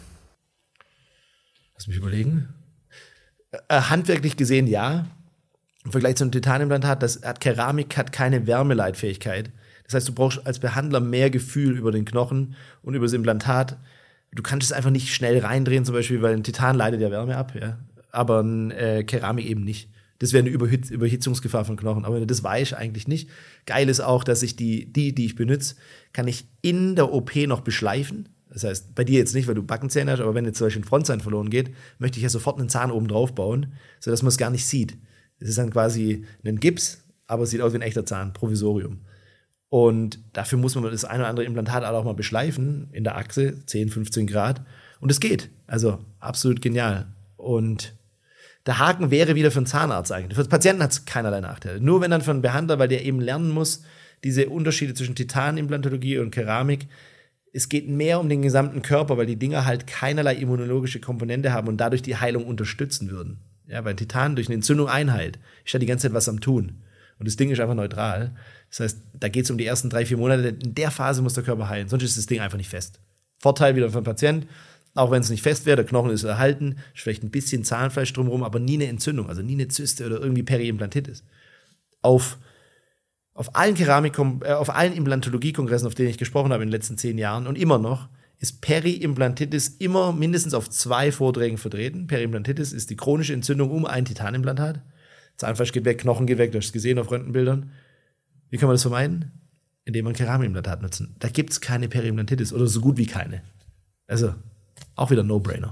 Lass mich überlegen. Handwerklich gesehen ja. Im Vergleich zu einem Titanimplantat, Keramik hat keine Wärmeleitfähigkeit. Das heißt, du brauchst als Behandler mehr Gefühl über den Knochen und über das Implantat. Du kannst es einfach nicht schnell reindrehen, zum Beispiel, weil ein Titan leitet ja Wärme ab, ja. Aber ein Keramik eben nicht. Das wäre eine Überhitzungsgefahr von Knochen. Aber das weiß ich eigentlich nicht. Geil ist auch, dass ich die ich benutze, kann ich in der OP noch beschleifen. Das heißt, bei dir jetzt nicht, weil du Backenzähne hast, aber wenn jetzt zum Beispiel ein Frontzahn verloren geht, möchte ich ja sofort einen Zahn oben drauf bauen, sodass man es gar nicht sieht. Das ist dann quasi ein Gips, aber es sieht aus wie ein echter Zahn, Provisorium. Und dafür muss man das eine oder andere Implantat auch mal beschleifen, in der Achse, 10, 15 Grad. Und es geht. Also absolut genial. Und der Haken wäre wieder für einen Zahnarzt eigentlich. Für den Patienten hat es keinerlei Nachteile. Nur wenn dann für einen Behandler, weil der eben lernen muss, diese Unterschiede zwischen Titanimplantologie und Keramik. Es geht mehr um den gesamten Körper, weil die Dinger halt keinerlei immunologische Komponente haben und dadurch die Heilung unterstützen würden. Ja, weil Titan durch eine Entzündung einheilt, ist ja die ganze Zeit was am Tun. Und das Ding ist einfach neutral. Das heißt, da geht es um die ersten 3-4 Monate. In der Phase muss der Körper heilen, sonst ist das Ding einfach nicht fest. Vorteil wieder für den Patient, auch wenn es nicht fest wäre, der Knochen ist erhalten, ist vielleicht ein bisschen Zahnfleisch drumherum, aber nie eine Entzündung, also nie eine Zyste oder irgendwie Periimplantitis. Auf allen Implantologie-Kongressen, auf denen ich gesprochen habe in den letzten 10 Jahren und immer noch, ist Periimplantitis immer mindestens auf 2 Vorträgen vertreten. Periimplantitis ist die chronische Entzündung um ein Titanimplantat. Zahnfleisch geht weg, Knochen geht weg, du hast es gesehen auf Röntgenbildern. Wie kann man das vermeiden? Indem man Keramikimplantat nutzen. Da gibt es keine Periimplantitis oder so gut wie keine. Also auch wieder No-Brainer.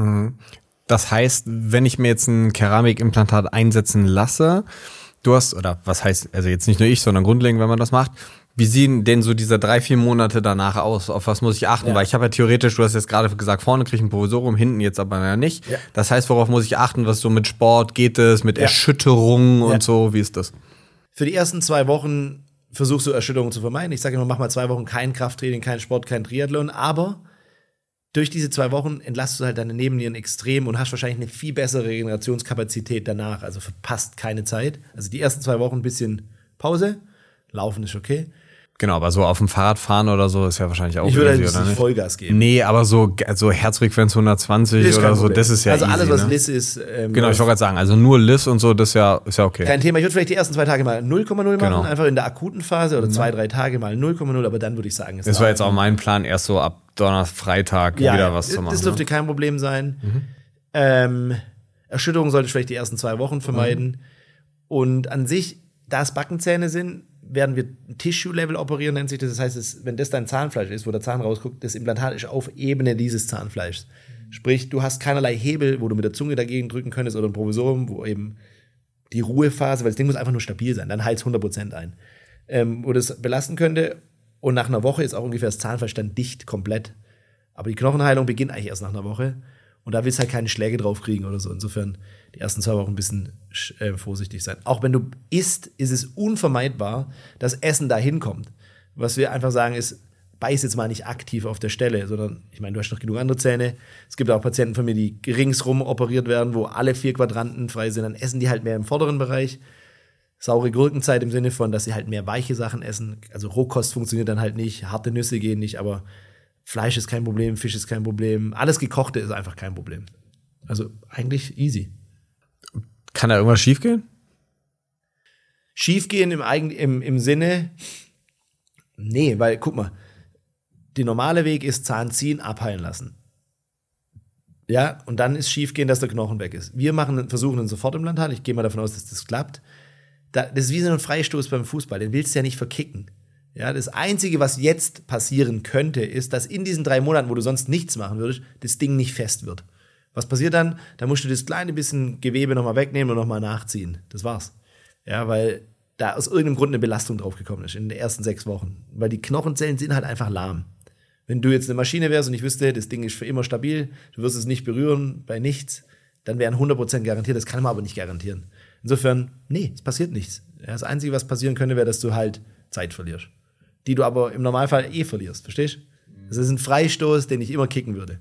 Das heißt, wenn ich mir jetzt ein Keramikimplantat einsetzen lasse, was heißt, also jetzt nicht nur ich, sondern grundlegend, wenn man das macht, wie sehen denn so diese 3-4 Monate danach aus? Auf was muss ich achten? Ja. Weil ich habe ja theoretisch, du hast jetzt gerade gesagt, vorne kriege ich ein Provisorium, hinten jetzt aber ja nicht. Ja. Das heißt, worauf muss ich achten? Was so mit Sport geht es, mit Erschütterungen und so? Wie ist das? Für die ersten 2 Wochen versuchst du Erschütterungen zu vermeiden. Ich sage immer, mach mal 2 Wochen kein Krafttraining, kein Sport, kein Triathlon, aber durch diese 2 Wochen entlastest du halt deine Nebennieren extrem und hast wahrscheinlich eine viel bessere Regenerationskapazität danach. Also verpasst keine Zeit. Also die ersten 2 Wochen ein bisschen Pause. Laufen ist okay. Genau, aber so auf dem Fahrrad fahren oder so ist ja wahrscheinlich auch ich würde easy, oder nicht? Vollgas geben. Nee, aber so Herzfrequenz 120 ist oder so, das ist ja also easy, alles, was ne? LIS ist. Genau, ich wollte gerade sagen, also nur LIS und so, das ist ja okay. Kein Thema. Ich würde vielleicht die ersten 2 Tage mal 0,0 machen, einfach in der akuten Phase oder 2-3 Tage mal 0,0, aber dann würde ich sagen, das war jetzt auch mein Plan, erst so ab Donnerstag, Freitag wieder was zu machen. Das dürfte kein Problem sein. Erschütterung sollte ich vielleicht die ersten 2 Wochen vermeiden. Und an sich, da es Backenzähne sind, werden wir Tissue-Level operieren, nennt sich das. Das heißt, wenn das dein Zahnfleisch ist, wo der Zahn rausguckt, das Implantat ist auf Ebene dieses Zahnfleischs. Sprich, du hast keinerlei Hebel, wo du mit der Zunge dagegen drücken könntest oder ein Provisorium, wo eben die Ruhephase, weil das Ding muss einfach nur stabil sein, dann heilt es 100% ein. Wo das belasten könnte und nach einer Woche ist auch ungefähr das Zahnfleisch dann dicht komplett. Aber die Knochenheilung beginnt eigentlich erst nach einer Woche und da willst du halt keine Schläge drauf kriegen oder so. Insofern die ersten 2 Wochen ein bisschen vorsichtig sein. Auch wenn du isst, ist es unvermeidbar, dass Essen da hinkommt. Was wir einfach sagen ist, beiß jetzt mal nicht aktiv auf der Stelle, sondern, ich meine, du hast noch genug andere Zähne. Es gibt auch Patienten von mir, die ringsrum operiert werden, wo alle 4 Quadranten frei sind. Dann essen die halt mehr im vorderen Bereich. Saure Gurkenzeit im Sinne von, dass sie halt mehr weiche Sachen essen. Also Rohkost funktioniert dann halt nicht, harte Nüsse gehen nicht, aber Fleisch ist kein Problem, Fisch ist kein Problem. Alles Gekochte ist einfach kein Problem. Also eigentlich easy. Kann da irgendwas schiefgehen? Schiefgehen im Sinne, nee, weil guck mal, der normale Weg ist Zahn ziehen, abheilen lassen. Ja, und dann ist schiefgehen, dass der Knochen weg ist. Wir versuchen ein Sofortimplantat. Ich gehe mal davon aus, dass das klappt. Das ist wie so ein Freistoß beim Fußball. Den willst du ja nicht verkicken. Ja, das Einzige, was jetzt passieren könnte, ist, dass in diesen 3 Monaten, wo du sonst nichts machen würdest, das Ding nicht fest wird. Was passiert dann? Da musst du das kleine bisschen Gewebe nochmal wegnehmen und nochmal nachziehen. Das war's. Ja, weil da aus irgendeinem Grund eine Belastung draufgekommen ist in den ersten 6 Wochen. Weil die Knochenzellen sind halt einfach lahm. Wenn du jetzt eine Maschine wärst und ich wüsste, das Ding ist für immer stabil, du wirst es nicht berühren bei nichts, dann wären 100% garantiert. Das kann man aber nicht garantieren. Insofern, nee, es passiert nichts. Das Einzige, was passieren könnte, wäre, dass du halt Zeit verlierst. Die du aber im Normalfall verlierst, verstehst du? Das ist ein Freistoß, den ich immer kicken würde.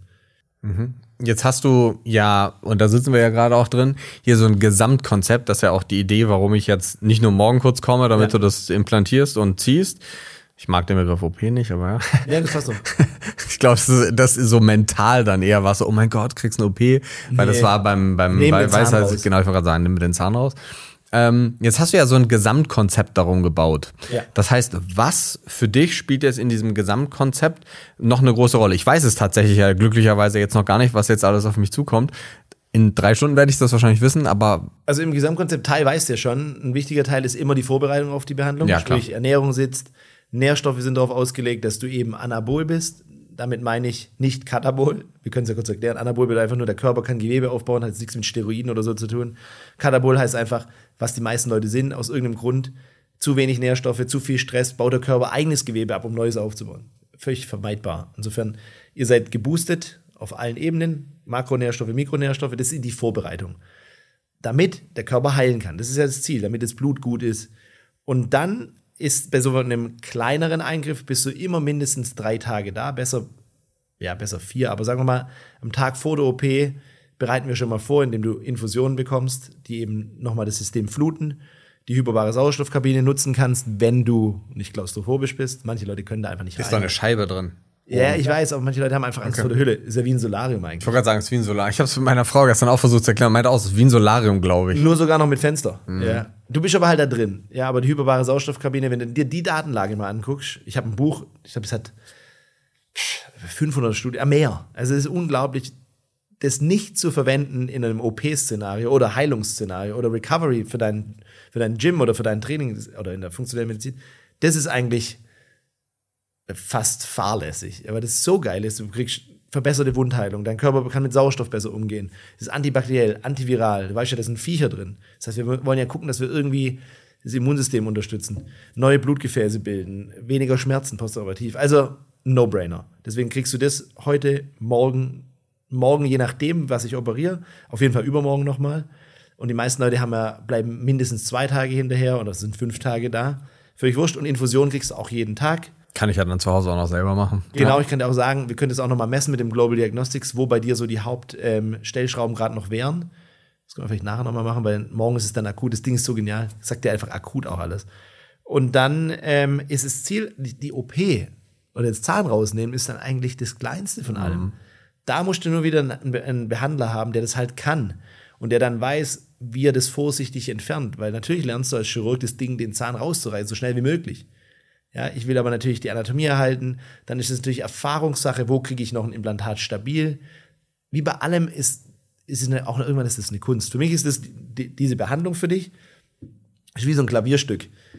Jetzt hast du ja, und da sitzen wir ja gerade auch drin, hier so ein Gesamtkonzept, das ist ja auch die Idee, warum ich jetzt nicht nur morgen kurz komme, damit du das implantierst und ziehst. Ich mag den Begriff OP nicht, aber ja. Ja, das passt so. Ich glaube, das ist so mental dann eher was so, oh mein Gott, kriegst eine OP. Weil das war beim Weisheit, genau, ich wollte gerade sagen, nimm mir den Zahn raus. Jetzt hast du ja so ein Gesamtkonzept darum gebaut. Ja. Das heißt, was für dich spielt jetzt in diesem Gesamtkonzept noch eine große Rolle? Ich weiß es tatsächlich ja glücklicherweise jetzt noch gar nicht, was jetzt alles auf mich zukommt. In 3 Stunden werde ich das wahrscheinlich wissen, aber... Also im Gesamtkonzept Teil weißt du ja schon, ein wichtiger Teil ist immer die Vorbereitung auf die Behandlung. Ja, sprich, klar. Ernährung sitzt, Nährstoffe sind darauf ausgelegt, dass du eben anabol bist. Damit meine ich nicht katabol. Wir können es ja kurz erklären. Anabol bedeutet einfach nur, der Körper kann Gewebe aufbauen, hat jetzt nichts mit Steroiden oder so zu tun. Katabol heißt einfach, was die meisten Leute sind, aus irgendeinem Grund, zu wenig Nährstoffe, zu viel Stress, baut der Körper eigenes Gewebe ab, um Neues aufzubauen. Völlig vermeidbar. Insofern, ihr seid geboostet auf allen Ebenen, Makronährstoffe, Mikronährstoffe, das ist die Vorbereitung. Damit der Körper heilen kann. Das ist ja das Ziel, damit das Blut gut ist. Und dann ist bei so einem kleineren Eingriff bist du immer mindestens 3 Tage da, besser 4, aber sagen wir mal, am Tag vor der OP bereiten wir schon mal vor, indem du Infusionen bekommst, die eben nochmal das System fluten, die hyperbare Sauerstoffkabine nutzen kannst, wenn du nicht klaustrophobisch bist. Manche Leute können da einfach nicht rein. Ist da eine Scheibe drin? Ja, ich weiß, aber manche Leute haben einfach Angst vor der Hülle. Ist ja wie ein Solarium eigentlich. Ich wollte gerade sagen, es ist wie ein Solarium. Ich habe es mit meiner Frau gestern auch versucht zu erklären. Meinte auch, es ist wie ein Solarium, glaube ich. Nur sogar noch mit Fenster. Ja. Du bist aber halt da drin. Ja, aber die hyperbare Sauerstoffkabine, wenn du dir die Datenlage mal anguckst, ich habe ein Buch, ich glaube, es hat 500 Studien, mehr. Also es ist unglaublich, das nicht zu verwenden in einem OP-Szenario oder Heilungsszenario oder Recovery für dein Gym oder für dein Training oder in der funktionellen Medizin. Das ist eigentlich fast fahrlässig. Aber das ist so geil, du kriegst verbesserte Wundheilung, dein Körper kann mit Sauerstoff besser umgehen. Das ist antibakteriell, antiviral. Du weißt ja, da sind Viecher drin. Das heißt, wir wollen ja gucken, dass wir irgendwie das Immunsystem unterstützen, neue Blutgefäße bilden, weniger Schmerzen postoperativ. Also No-Brainer. Deswegen kriegst du das heute, morgen, je nachdem, was ich operiere, auf jeden Fall übermorgen nochmal. Und die meisten Leute bleiben mindestens 2 Tage hinterher oder sind 5 Tage da. Völlig wurscht. Und Infusion kriegst du auch jeden Tag. Kann ich ja dann zu Hause auch noch selber machen. Genau, ich kann dir auch sagen, wir können das auch nochmal messen mit dem Global Diagnostics, wo bei dir so die Hauptstellschrauben gerade noch wären. Das können wir vielleicht nachher nochmal machen, weil morgen ist es dann akut. Das Ding ist so genial. Das sagt dir einfach akut auch alles. Und dann ist das Ziel, die OP oder das Zahn rausnehmen, ist dann eigentlich das Kleinste von allem. Da musst du nur wieder einen Behandler haben, der das halt kann. Und der dann weiß, wie er das vorsichtig entfernt. Weil natürlich lernst du als Chirurg das Ding, den Zahn rauszureißen, so schnell wie möglich. Ja, ich will aber natürlich die Anatomie erhalten. Dann ist es natürlich Erfahrungssache, wo kriege ich noch ein Implantat stabil. Wie bei allem ist es auch irgendwann ist das eine Kunst. Für mich ist das diese Behandlung für dich ist wie so ein Klavierstück.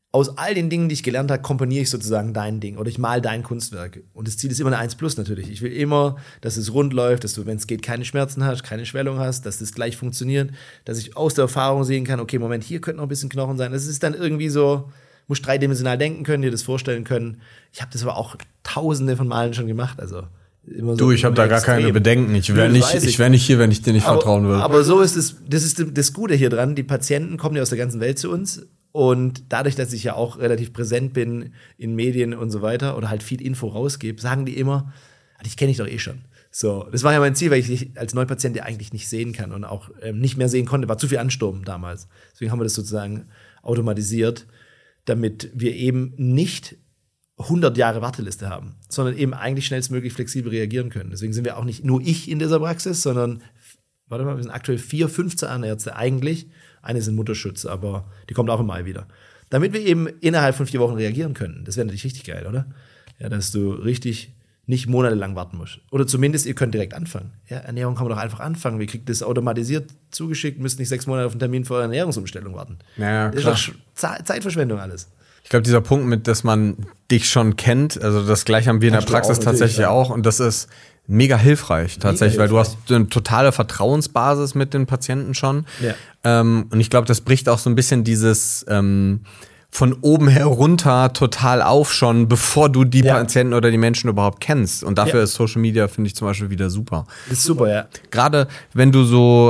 aus all den Dingen, die ich gelernt habe, komponiere ich sozusagen dein Ding oder ich male dein Kunstwerk. Und das Ziel ist immer eine 1+ natürlich. Ich will immer, dass es rund läuft, dass du, wenn es geht, keine Schmerzen hast, keine Schwellung hast, dass das gleich funktioniert, dass ich aus der Erfahrung sehen kann, okay, Moment, hier könnte noch ein bisschen Knochen sein. Das ist dann irgendwie so, musst dreidimensional denken können, dir das vorstellen können. Ich habe das aber auch tausende von Malen schon gemacht, also immer so. Du, ich habe da gar keine Bedenken. Ich wäre nicht hier, wenn ich dir nicht vertrauen würde. Aber so ist es, das ist das Gute hier dran. Die Patienten kommen ja aus der ganzen Welt zu uns. Und dadurch, dass ich ja auch relativ präsent bin in Medien und so weiter oder halt viel Info rausgebe, sagen die immer, ich kenne dich doch eh schon. So, das war ja mein Ziel, weil ich dich als Neupatient ja eigentlich nicht sehen kann und auch nicht mehr sehen konnte. War zu viel Ansturm damals. Deswegen haben wir das sozusagen automatisiert, damit wir eben nicht 100 Jahre Warteliste haben, sondern eben eigentlich schnellstmöglich flexibel reagieren können. Deswegen sind wir auch nicht nur ich in dieser Praxis, sondern, warte mal, wir sind aktuell 4, 5 Zahnärzte eigentlich. Eine ist in Mutterschutz, aber die kommt auch im Mai wieder. Damit wir eben innerhalb von 4 Wochen reagieren können. Das wäre natürlich richtig geil, oder? Ja, dass du richtig nicht monatelang warten musst. Oder zumindest, ihr könnt direkt anfangen. Ja, Ernährung kann man doch einfach anfangen. Wir kriegen das automatisiert zugeschickt, müsst nicht 6 Monate auf einen Termin für eure Ernährungsumstellung warten. Ja, das ist doch Zeitverschwendung alles. Ich glaube, dieser Punkt mit, dass man dich schon kennt, also das gleich haben wir in der Praxis tatsächlich auch und das ist mega hilfreich tatsächlich, weil du hast eine totale Vertrauensbasis mit den Patienten schon. Ja. Und ich glaube, das bricht auch so ein bisschen dieses von oben herunter total auf schon, bevor du die Patienten oder die Menschen überhaupt kennst. Und dafür ist Social Media, finde ich zum Beispiel wieder super. Das ist super, ja. Gerade wenn du so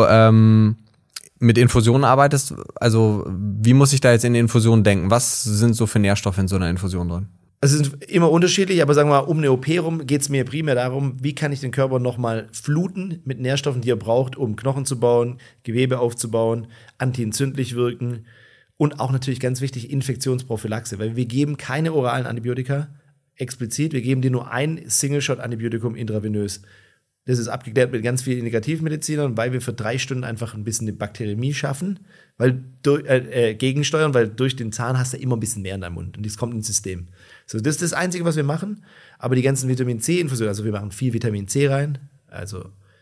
mit Infusionen arbeitest, also wie muss ich da jetzt in die Infusion denken? Was sind so für Nährstoffe in so einer Infusion drin? Es sind immer unterschiedlich, aber sagen wir mal, um eine OP rum geht es mir primär darum, wie kann ich den Körper nochmal fluten mit Nährstoffen, die er braucht, um Knochen zu bauen, Gewebe aufzubauen, antientzündlich wirken und auch natürlich ganz wichtig, Infektionsprophylaxe, weil wir geben keine oralen Antibiotika explizit, wir geben dir nur ein Single-Shot-Antibiotikum intravenös. Das ist abgeklärt mit ganz vielen Integrativmedizinern, weil wir für 3 Stunden einfach ein bisschen die Bakteriämie schaffen, weil gegensteuern, weil durch den Zahn hast du immer ein bisschen mehr in deinem Mund und das kommt ins System. So, das ist das Einzige, was wir machen. Aber die ganzen Vitamin-C-Infusionen, also wir machen viel Vitamin C rein, also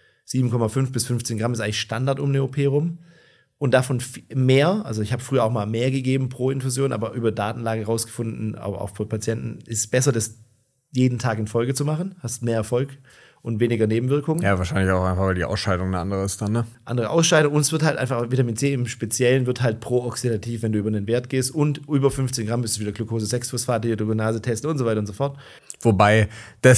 7,5 bis 15 Gramm ist eigentlich Standard um eine OP rum. Und davon mehr, also ich habe früher auch mal mehr gegeben pro Infusion, aber über Datenlage rausgefunden, auch für Patienten, ist es besser, das jeden Tag in Folge zu machen, hast mehr Erfolg und weniger Nebenwirkungen. Ja, wahrscheinlich auch einfach, weil die Ausscheidung eine andere ist dann, ne? Andere Ausscheidung und es wird halt einfach, Vitamin C im Speziellen wird halt pro-oxidativ, wenn du über den Wert gehst und über 15 Gramm bist du wieder Glucose-6-Phosphat, Dehydrogenase testen und so weiter und so fort. Wobei,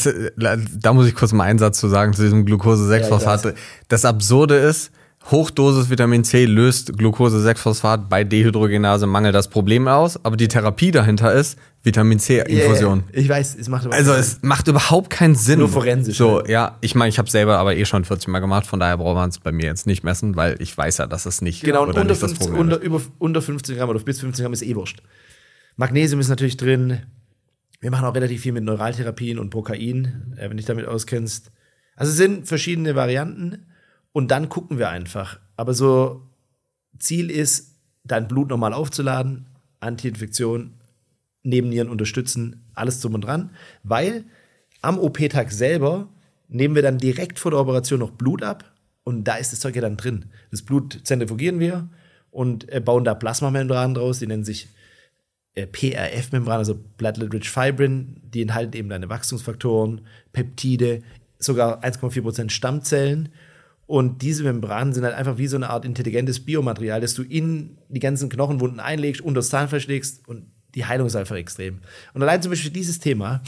da muss ich kurz mal einen Satz zu sagen zu diesem Glucose-6-Phosphat. Ja, das Absurde ist, Hochdosis Vitamin C löst Glucose-6-Phosphat bei Dehydrogenase-Mangel das Problem aus, aber die Therapie dahinter ist Vitamin C-Infusion. Yeah. Ich weiß, es macht überhaupt keinen Sinn. Nur forensisch. So, ja, ich meine, ich habe selber aber schon 40 Mal gemacht, von daher braucht man es bei mir jetzt nicht messen, weil ich weiß ja, dass es nicht genau, und nicht das Problem ist. Unter 15 Gramm oder bis 15 Gramm ist wurscht. Magnesium ist natürlich drin. Wir machen auch relativ viel mit Neuraltherapien und Prokain, wenn du dich damit auskennst. Also es sind verschiedene Varianten. Und dann gucken wir einfach. Aber so Ziel ist, dein Blut nochmal aufzuladen, Antiinfektion, Nebennieren unterstützen, alles drum und dran. Weil am OP-Tag selber nehmen wir dann direkt vor der Operation noch Blut ab und da ist das Zeug ja dann drin. Das Blut zentrifugieren wir und bauen da Plasmamembranen draus, die nennen sich PRF-Membran, also Platelet-Rich Fibrin. Die enthalten eben deine Wachstumsfaktoren, Peptide, sogar 1,4% Stammzellen. Und diese Membranen sind halt einfach wie so eine Art intelligentes Biomaterial, das du in die ganzen Knochenwunden einlegst, unter das Zahnfleisch legst und die Heilung ist einfach extrem. Und allein zum Beispiel dieses Thema,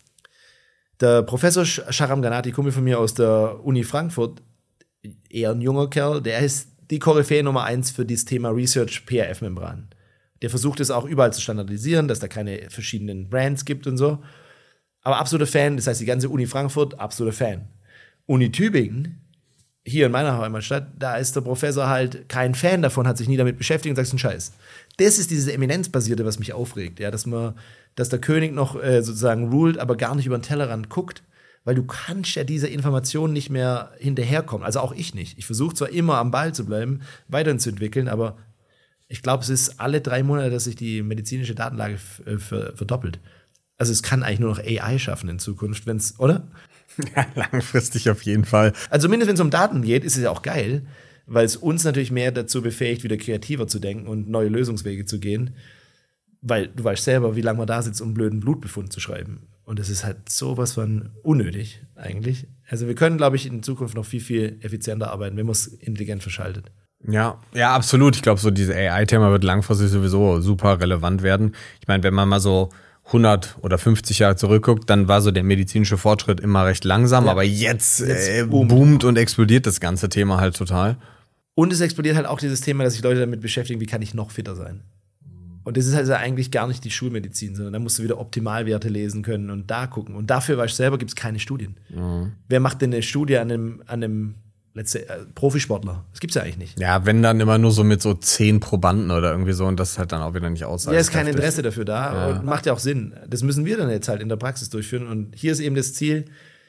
der Professor Shahram Ghanati, Kumpel von mir aus der Uni Frankfurt, eher ein junger Kerl, der ist die Koryphäe Nummer 1 für dieses Thema Research PRF-Membran. Der versucht es auch überall zu standardisieren, dass da keine verschiedenen Brands gibt und so. Aber absoluter Fan, das heißt die ganze Uni Frankfurt, absoluter Fan. Uni Tübingen, hier in meiner Heimatstadt, da ist der Professor halt kein Fan davon, hat sich nie damit beschäftigt und sagt, das ist ein Scheiß. Das ist dieses Eminenzbasierte, was mich aufregt, ja, dass der König noch sozusagen ruled, aber gar nicht über den Tellerrand guckt, weil du kannst ja dieser Information nicht mehr hinterherkommen. Also auch ich nicht. Ich versuche zwar immer am Ball zu bleiben, weiterzuentwickeln, aber ich glaube, es ist alle 3 Monate, dass sich die medizinische Datenlage verdoppelt. Also es kann eigentlich nur noch AI schaffen in Zukunft, wenn's, oder? Ja, langfristig auf jeden Fall. Also zumindest wenn es um Daten geht, ist es ja auch geil, weil es uns natürlich mehr dazu befähigt, wieder kreativer zu denken und neue Lösungswege zu gehen. Weil du weißt selber, wie lange man da sitzt, um einen blöden Blutbefund zu schreiben. Und das ist halt sowas von unnötig eigentlich. Also wir können, glaube ich, in Zukunft noch viel, viel effizienter arbeiten, wenn man es intelligent verschaltet. Ja, absolut. Ich glaube, so dieses AI-Thema wird langfristig sowieso super relevant werden. Ich meine, wenn man mal so 100 oder 50 Jahre zurückguckt, dann war so der medizinische Fortschritt immer recht langsam, aber jetzt boomt und explodiert das ganze Thema halt total. Und es explodiert halt auch dieses Thema, dass sich Leute damit beschäftigen, wie kann ich noch fitter sein. Und das ist also eigentlich gar nicht die Schulmedizin, sondern da musst du wieder Optimalwerte lesen können und da gucken. Und dafür, weißt du selber, gibt es keine Studien. Wer macht denn eine Studie an einem Profisportler? Das gibt's ja eigentlich nicht. Ja, wenn dann immer nur so mit so 10 Probanden oder irgendwie so und das ist halt dann auch wieder nicht aussagekräftig. Ja, ist kein Interesse dafür da und macht ja auch Sinn. Das müssen wir dann jetzt halt in der Praxis durchführen und hier ist eben das Ziel,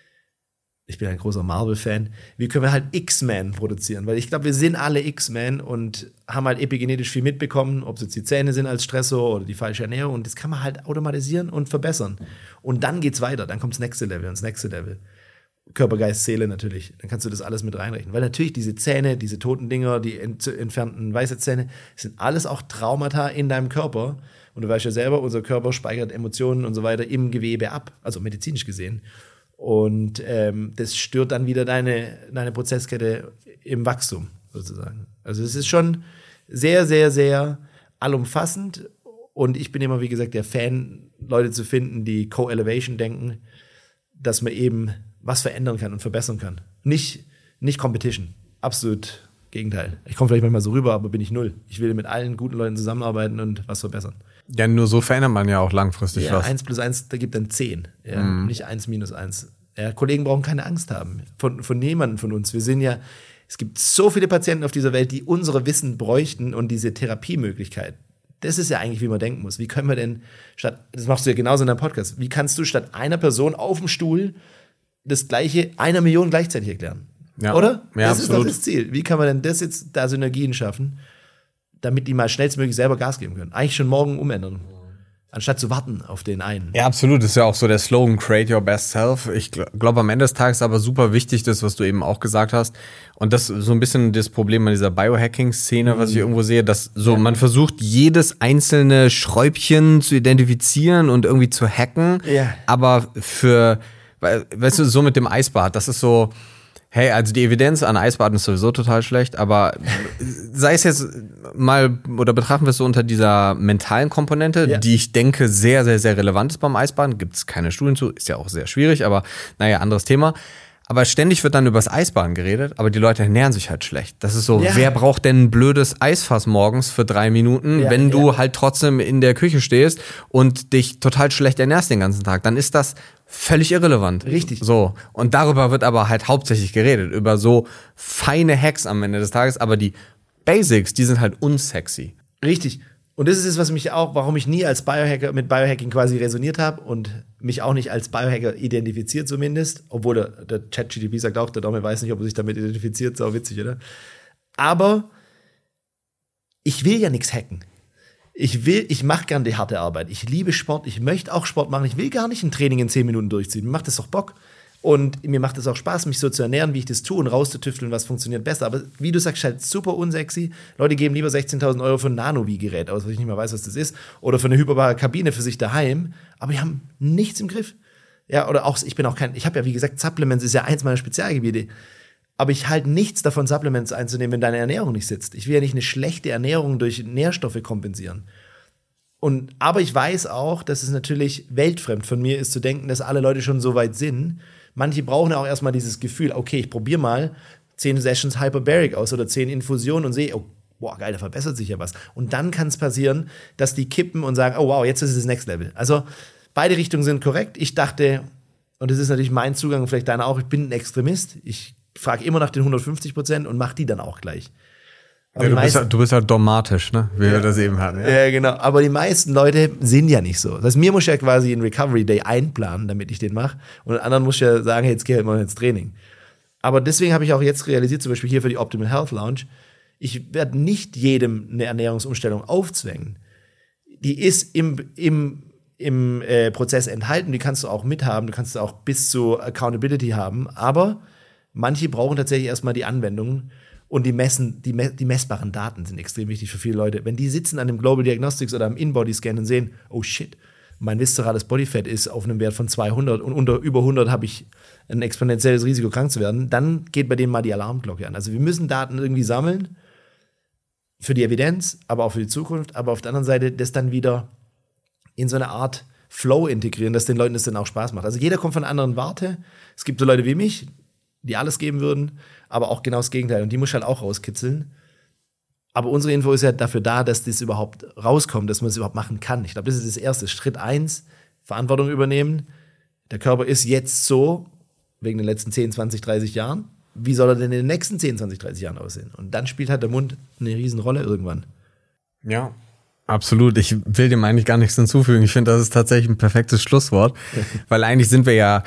ich bin ein großer Marvel-Fan, wie können wir halt X-Men produzieren? Weil ich glaube, wir sind alle X-Men und haben halt epigenetisch viel mitbekommen, ob es jetzt die Zähne sind als Stressor oder die falsche Ernährung und das kann man halt automatisieren und verbessern. Und dann geht's weiter, dann kommt das nächste Level und das nächste Level. Körper, Geist, Seele natürlich. Dann kannst du das alles mit reinrechnen. Weil natürlich diese Zähne, diese toten Dinger, die entfernten Weisheitszähne, sind alles auch Traumata in deinem Körper. Und du weißt ja selber, unser Körper speichert Emotionen und so weiter im Gewebe ab, also medizinisch gesehen. Und das stört dann wieder deine Prozesskette im Wachstum sozusagen. Also es ist schon sehr, sehr, sehr allumfassend. Und ich bin immer, wie gesagt, der Fan, Leute zu finden, die Co-Elevation denken, dass man eben was verändern kann und verbessern kann. Nicht Competition. Absolut Gegenteil. Ich komme vielleicht manchmal so rüber, aber bin ich null. Ich will mit allen guten Leuten zusammenarbeiten und was verbessern. Ja, nur so verändert man ja auch langfristig was. 1 + 1, da gibt dann 10. Ja, nicht 1 - 1. Ja, Kollegen brauchen keine Angst haben. Von niemandem von uns. Wir sind ja, es gibt so viele Patienten auf dieser Welt, die unsere Wissen bräuchten und diese Therapiemöglichkeit. Das ist ja eigentlich, wie man denken muss. Wie können wir denn das machst du ja genauso in deinem Podcast, wie kannst du statt einer Person auf dem Stuhl das Gleiche 1 Million gleichzeitig erklären? Ja. Oder? Ja, das absolut. ist doch das Ziel. Wie kann man denn das jetzt da Synergien schaffen, damit die mal schnellstmöglich selber Gas geben können? Eigentlich schon morgen umändern. Anstatt zu warten auf den einen. Ja, absolut. Das ist ja auch so der Slogan, Create Your Best Self. Ich glaube, am Ende des Tages aber super wichtig, das, was du eben auch gesagt hast. Und das ist so ein bisschen das Problem an dieser Biohacking-Szene, was ich irgendwo sehe, dass so man versucht, jedes einzelne Schräubchen zu identifizieren und irgendwie zu hacken. Ja. Aber weißt du, so mit dem Eisbad, das ist so, hey, also die Evidenz an Eisbaden ist sowieso total schlecht, aber sei es jetzt mal, oder betrachten wir es so unter dieser mentalen Komponente, die ich denke sehr, sehr, sehr relevant ist beim Eisbaden, gibt es keine Studien zu, ist ja auch sehr schwierig, aber naja, anderes Thema. Aber ständig wird dann über das Eisbaden geredet, aber die Leute ernähren sich halt schlecht. Das ist so, wer braucht denn ein blödes Eisfass morgens für 3 Minuten, wenn du halt trotzdem in der Küche stehst und dich total schlecht ernährst den ganzen Tag? Dann ist das völlig irrelevant. Richtig. So. Und darüber wird aber halt hauptsächlich geredet, über so feine Hacks am Ende des Tages, aber die Basics, die sind halt unsexy. Richtig. Und das ist es, was mich auch, warum ich nie als Biohacker mit Biohacking quasi resoniert habe und mich auch nicht als Biohacker identifiziert zumindest, obwohl der ChatGPT sagt auch, der Daumen weiß nicht, ob er sich damit identifiziert, sau witzig, oder? Aber ich will ja nichts hacken. Ich mache gern die harte Arbeit. Ich liebe Sport, ich möchte auch Sport machen. Ich will gar nicht ein Training in 10 Minuten durchziehen. Mir macht das doch Bock. Und mir macht es auch Spaß, mich so zu ernähren, wie ich das tue und rauszutüfteln, was funktioniert besser. Aber wie du sagst, halt super unsexy. Leute geben lieber 16.000 € für ein Nano-Wie-Gerät aus, was ich nicht mehr weiß, was das ist. Oder für eine hyperbare Kabine für sich daheim. Aber die haben nichts im Griff. Ja, oder auch, ich habe ja, wie gesagt, Supplements ist ja eins meiner Spezialgebiete. Aber ich halte nichts davon, Supplements einzunehmen, wenn deine Ernährung nicht sitzt. Ich will ja nicht eine schlechte Ernährung durch Nährstoffe kompensieren. Aber ich weiß auch, dass es natürlich weltfremd von mir ist, zu denken, dass alle Leute schon so weit sind. Manche brauchen auch erstmal dieses Gefühl, okay, ich probiere mal 10 Sessions Hyperbaric aus oder 10 Infusionen und sehe, oh, boah, geil, da verbessert sich ja was. Und dann kann es passieren, dass die kippen und sagen, oh wow, jetzt ist es das Next Level. Also beide Richtungen sind korrekt. Ich dachte, und das ist natürlich mein Zugang, vielleicht deiner auch, ich bin ein Extremist. Ich frage immer nach den 150% und mache die dann auch gleich. Ja, du bist halt dogmatisch, ne? Wie wir das eben hatten. Ja, genau. Aber die meisten Leute sind ja nicht so. Das heißt, mir muss ich ja quasi einen Recovery Day einplanen, damit ich den mache. Und anderen muss ich ja sagen, hey, jetzt geh halt mal ins Training. Aber deswegen habe ich auch jetzt realisiert, zum Beispiel hier für die Optimal Health Lounge, ich werde nicht jedem eine Ernährungsumstellung aufzwängen. Die ist im Prozess enthalten, die kannst du auch mithaben, du kannst auch bis zu Accountability haben. Aber manche brauchen tatsächlich erstmal die Anwendung. Und die messbaren Daten sind extrem wichtig für viele Leute. Wenn die sitzen an dem Global Diagnostics oder am In-Body-Scan und sehen, oh shit, mein viszerales Bodyfat ist auf einem Wert von 200 und unter über 100 habe ich ein exponentielles Risiko, krank zu werden, dann geht bei denen mal die Alarmglocke an. Also wir müssen Daten irgendwie sammeln für die Evidenz, aber auch für die Zukunft, aber auf der anderen Seite das dann wieder in so eine Art Flow integrieren, dass den Leuten das dann auch Spaß macht. Also jeder kommt von einer anderen Warte. Es gibt so Leute wie mich, die alles geben würden, aber auch genau das Gegenteil. Und die muss ich halt auch rauskitzeln. Aber unsere Info ist ja dafür da, dass das überhaupt rauskommt, dass man es überhaupt machen kann. Ich glaube, das ist das Erste. Schritt 1, Verantwortung übernehmen. Der Körper ist jetzt so, wegen den letzten 10, 20, 30 Jahren. Wie soll er denn in den nächsten 10, 20, 30 Jahren aussehen? Und dann spielt halt der Mund eine Riesenrolle irgendwann. Ja, absolut. Ich will dem eigentlich gar nichts hinzufügen. Ich finde, das ist tatsächlich ein perfektes Schlusswort, weil eigentlich sind wir ja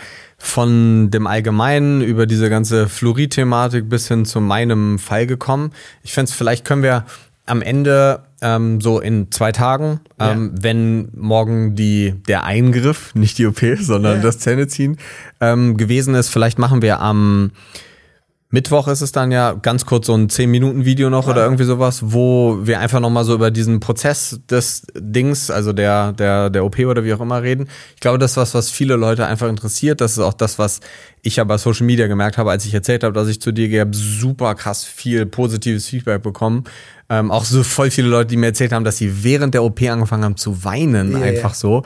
von dem Allgemeinen über diese ganze Fluorid-Thematik bis hin zu meinem Fall gekommen. Ich fände es, vielleicht können wir am Ende so in 2 Tagen, wenn morgen der Eingriff, nicht die OP, sondern das Zähneziehen gewesen ist, vielleicht machen wir am Mittwoch ist es dann ja ganz kurz so ein 10-Minuten-Video noch oder irgendwie sowas, wo wir einfach nochmal so über diesen Prozess des Dings, also der OP oder wie auch immer reden. Ich glaube, das ist was viele Leute einfach interessiert. Das ist auch das, was ich ja bei Social Media gemerkt habe, als ich erzählt habe, dass ich zu dir gehe, habe super krass viel positives Feedback bekommen. Auch so voll viele Leute, die mir erzählt haben, dass sie während der OP angefangen haben zu weinen, einfach so.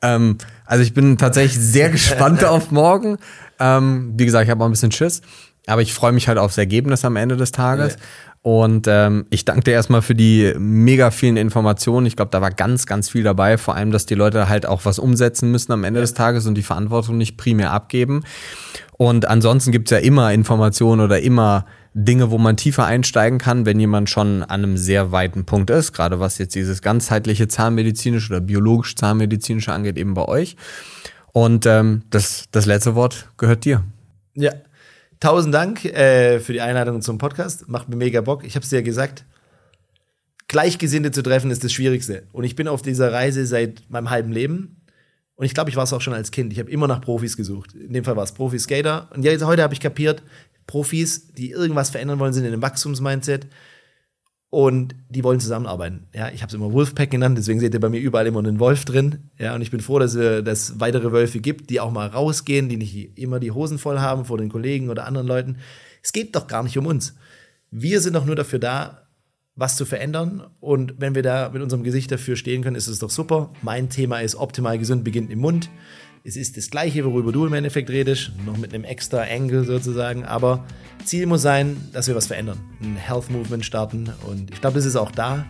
Also ich bin tatsächlich sehr gespannt auf morgen. Wie gesagt, ich habe auch ein bisschen Schiss. Aber ich freue mich halt aufs Ergebnis am Ende des Tages. Ja. Und ich danke dir erstmal für die mega vielen Informationen. Ich glaube, da war ganz, ganz viel dabei. Vor allem, dass die Leute halt auch was umsetzen müssen am Ende des Tages und die Verantwortung nicht primär abgeben. Und ansonsten gibt's ja immer Informationen oder immer Dinge, wo man tiefer einsteigen kann, wenn jemand schon an einem sehr weiten Punkt ist. Gerade was jetzt dieses ganzheitliche zahnmedizinische oder biologisch-zahnmedizinische angeht, eben bei euch. Und das letzte Wort gehört dir. Ja. 1000 Dank für die Einladung zum Podcast. Macht mir mega Bock. Ich habe es dir ja gesagt, Gleichgesinnte zu treffen ist das Schwierigste. Und ich bin auf dieser Reise seit meinem halben Leben. Und ich glaube, ich war es auch schon als Kind. Ich habe immer nach Profis gesucht. In dem Fall war es Profi-Skater. Und jetzt heute habe ich kapiert, Profis, die irgendwas verändern wollen, sind in einem Wachstumsmindset. Und die wollen zusammenarbeiten. Ja, ich habe es immer Wolfpack genannt, deswegen seht ihr bei mir überall immer einen Wolf drin. Ja, und ich bin froh, dass es weitere Wölfe gibt, die auch mal rausgehen, die nicht immer die Hosen voll haben vor den Kollegen oder anderen Leuten. Es geht doch gar nicht um uns. Wir sind doch nur dafür da, was zu verändern. Und wenn wir da mit unserem Gesicht dafür stehen können, ist es doch super. Mein Thema ist optimal gesund beginnt im Mund. Es ist das Gleiche, worüber du im Endeffekt redest, noch mit einem extra Angle sozusagen. Aber Ziel muss sein, dass wir was verändern, ein Health Movement starten. Und ich glaube, das ist auch da.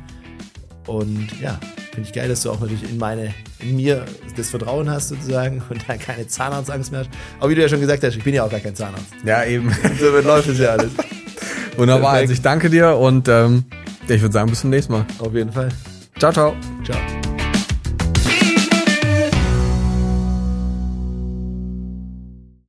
Und ja, finde ich geil, dass du auch natürlich in mir das Vertrauen hast sozusagen und da keine Zahnarztangst mehr hast. Aber wie du ja schon gesagt hast, ich bin ja auch gar kein Zahnarzt. Ja, eben. So läuft es ja alles. Wunderbar, also ich danke dir und ich würde sagen, bis zum nächsten Mal. Auf jeden Fall. Ciao, ciao. Ciao.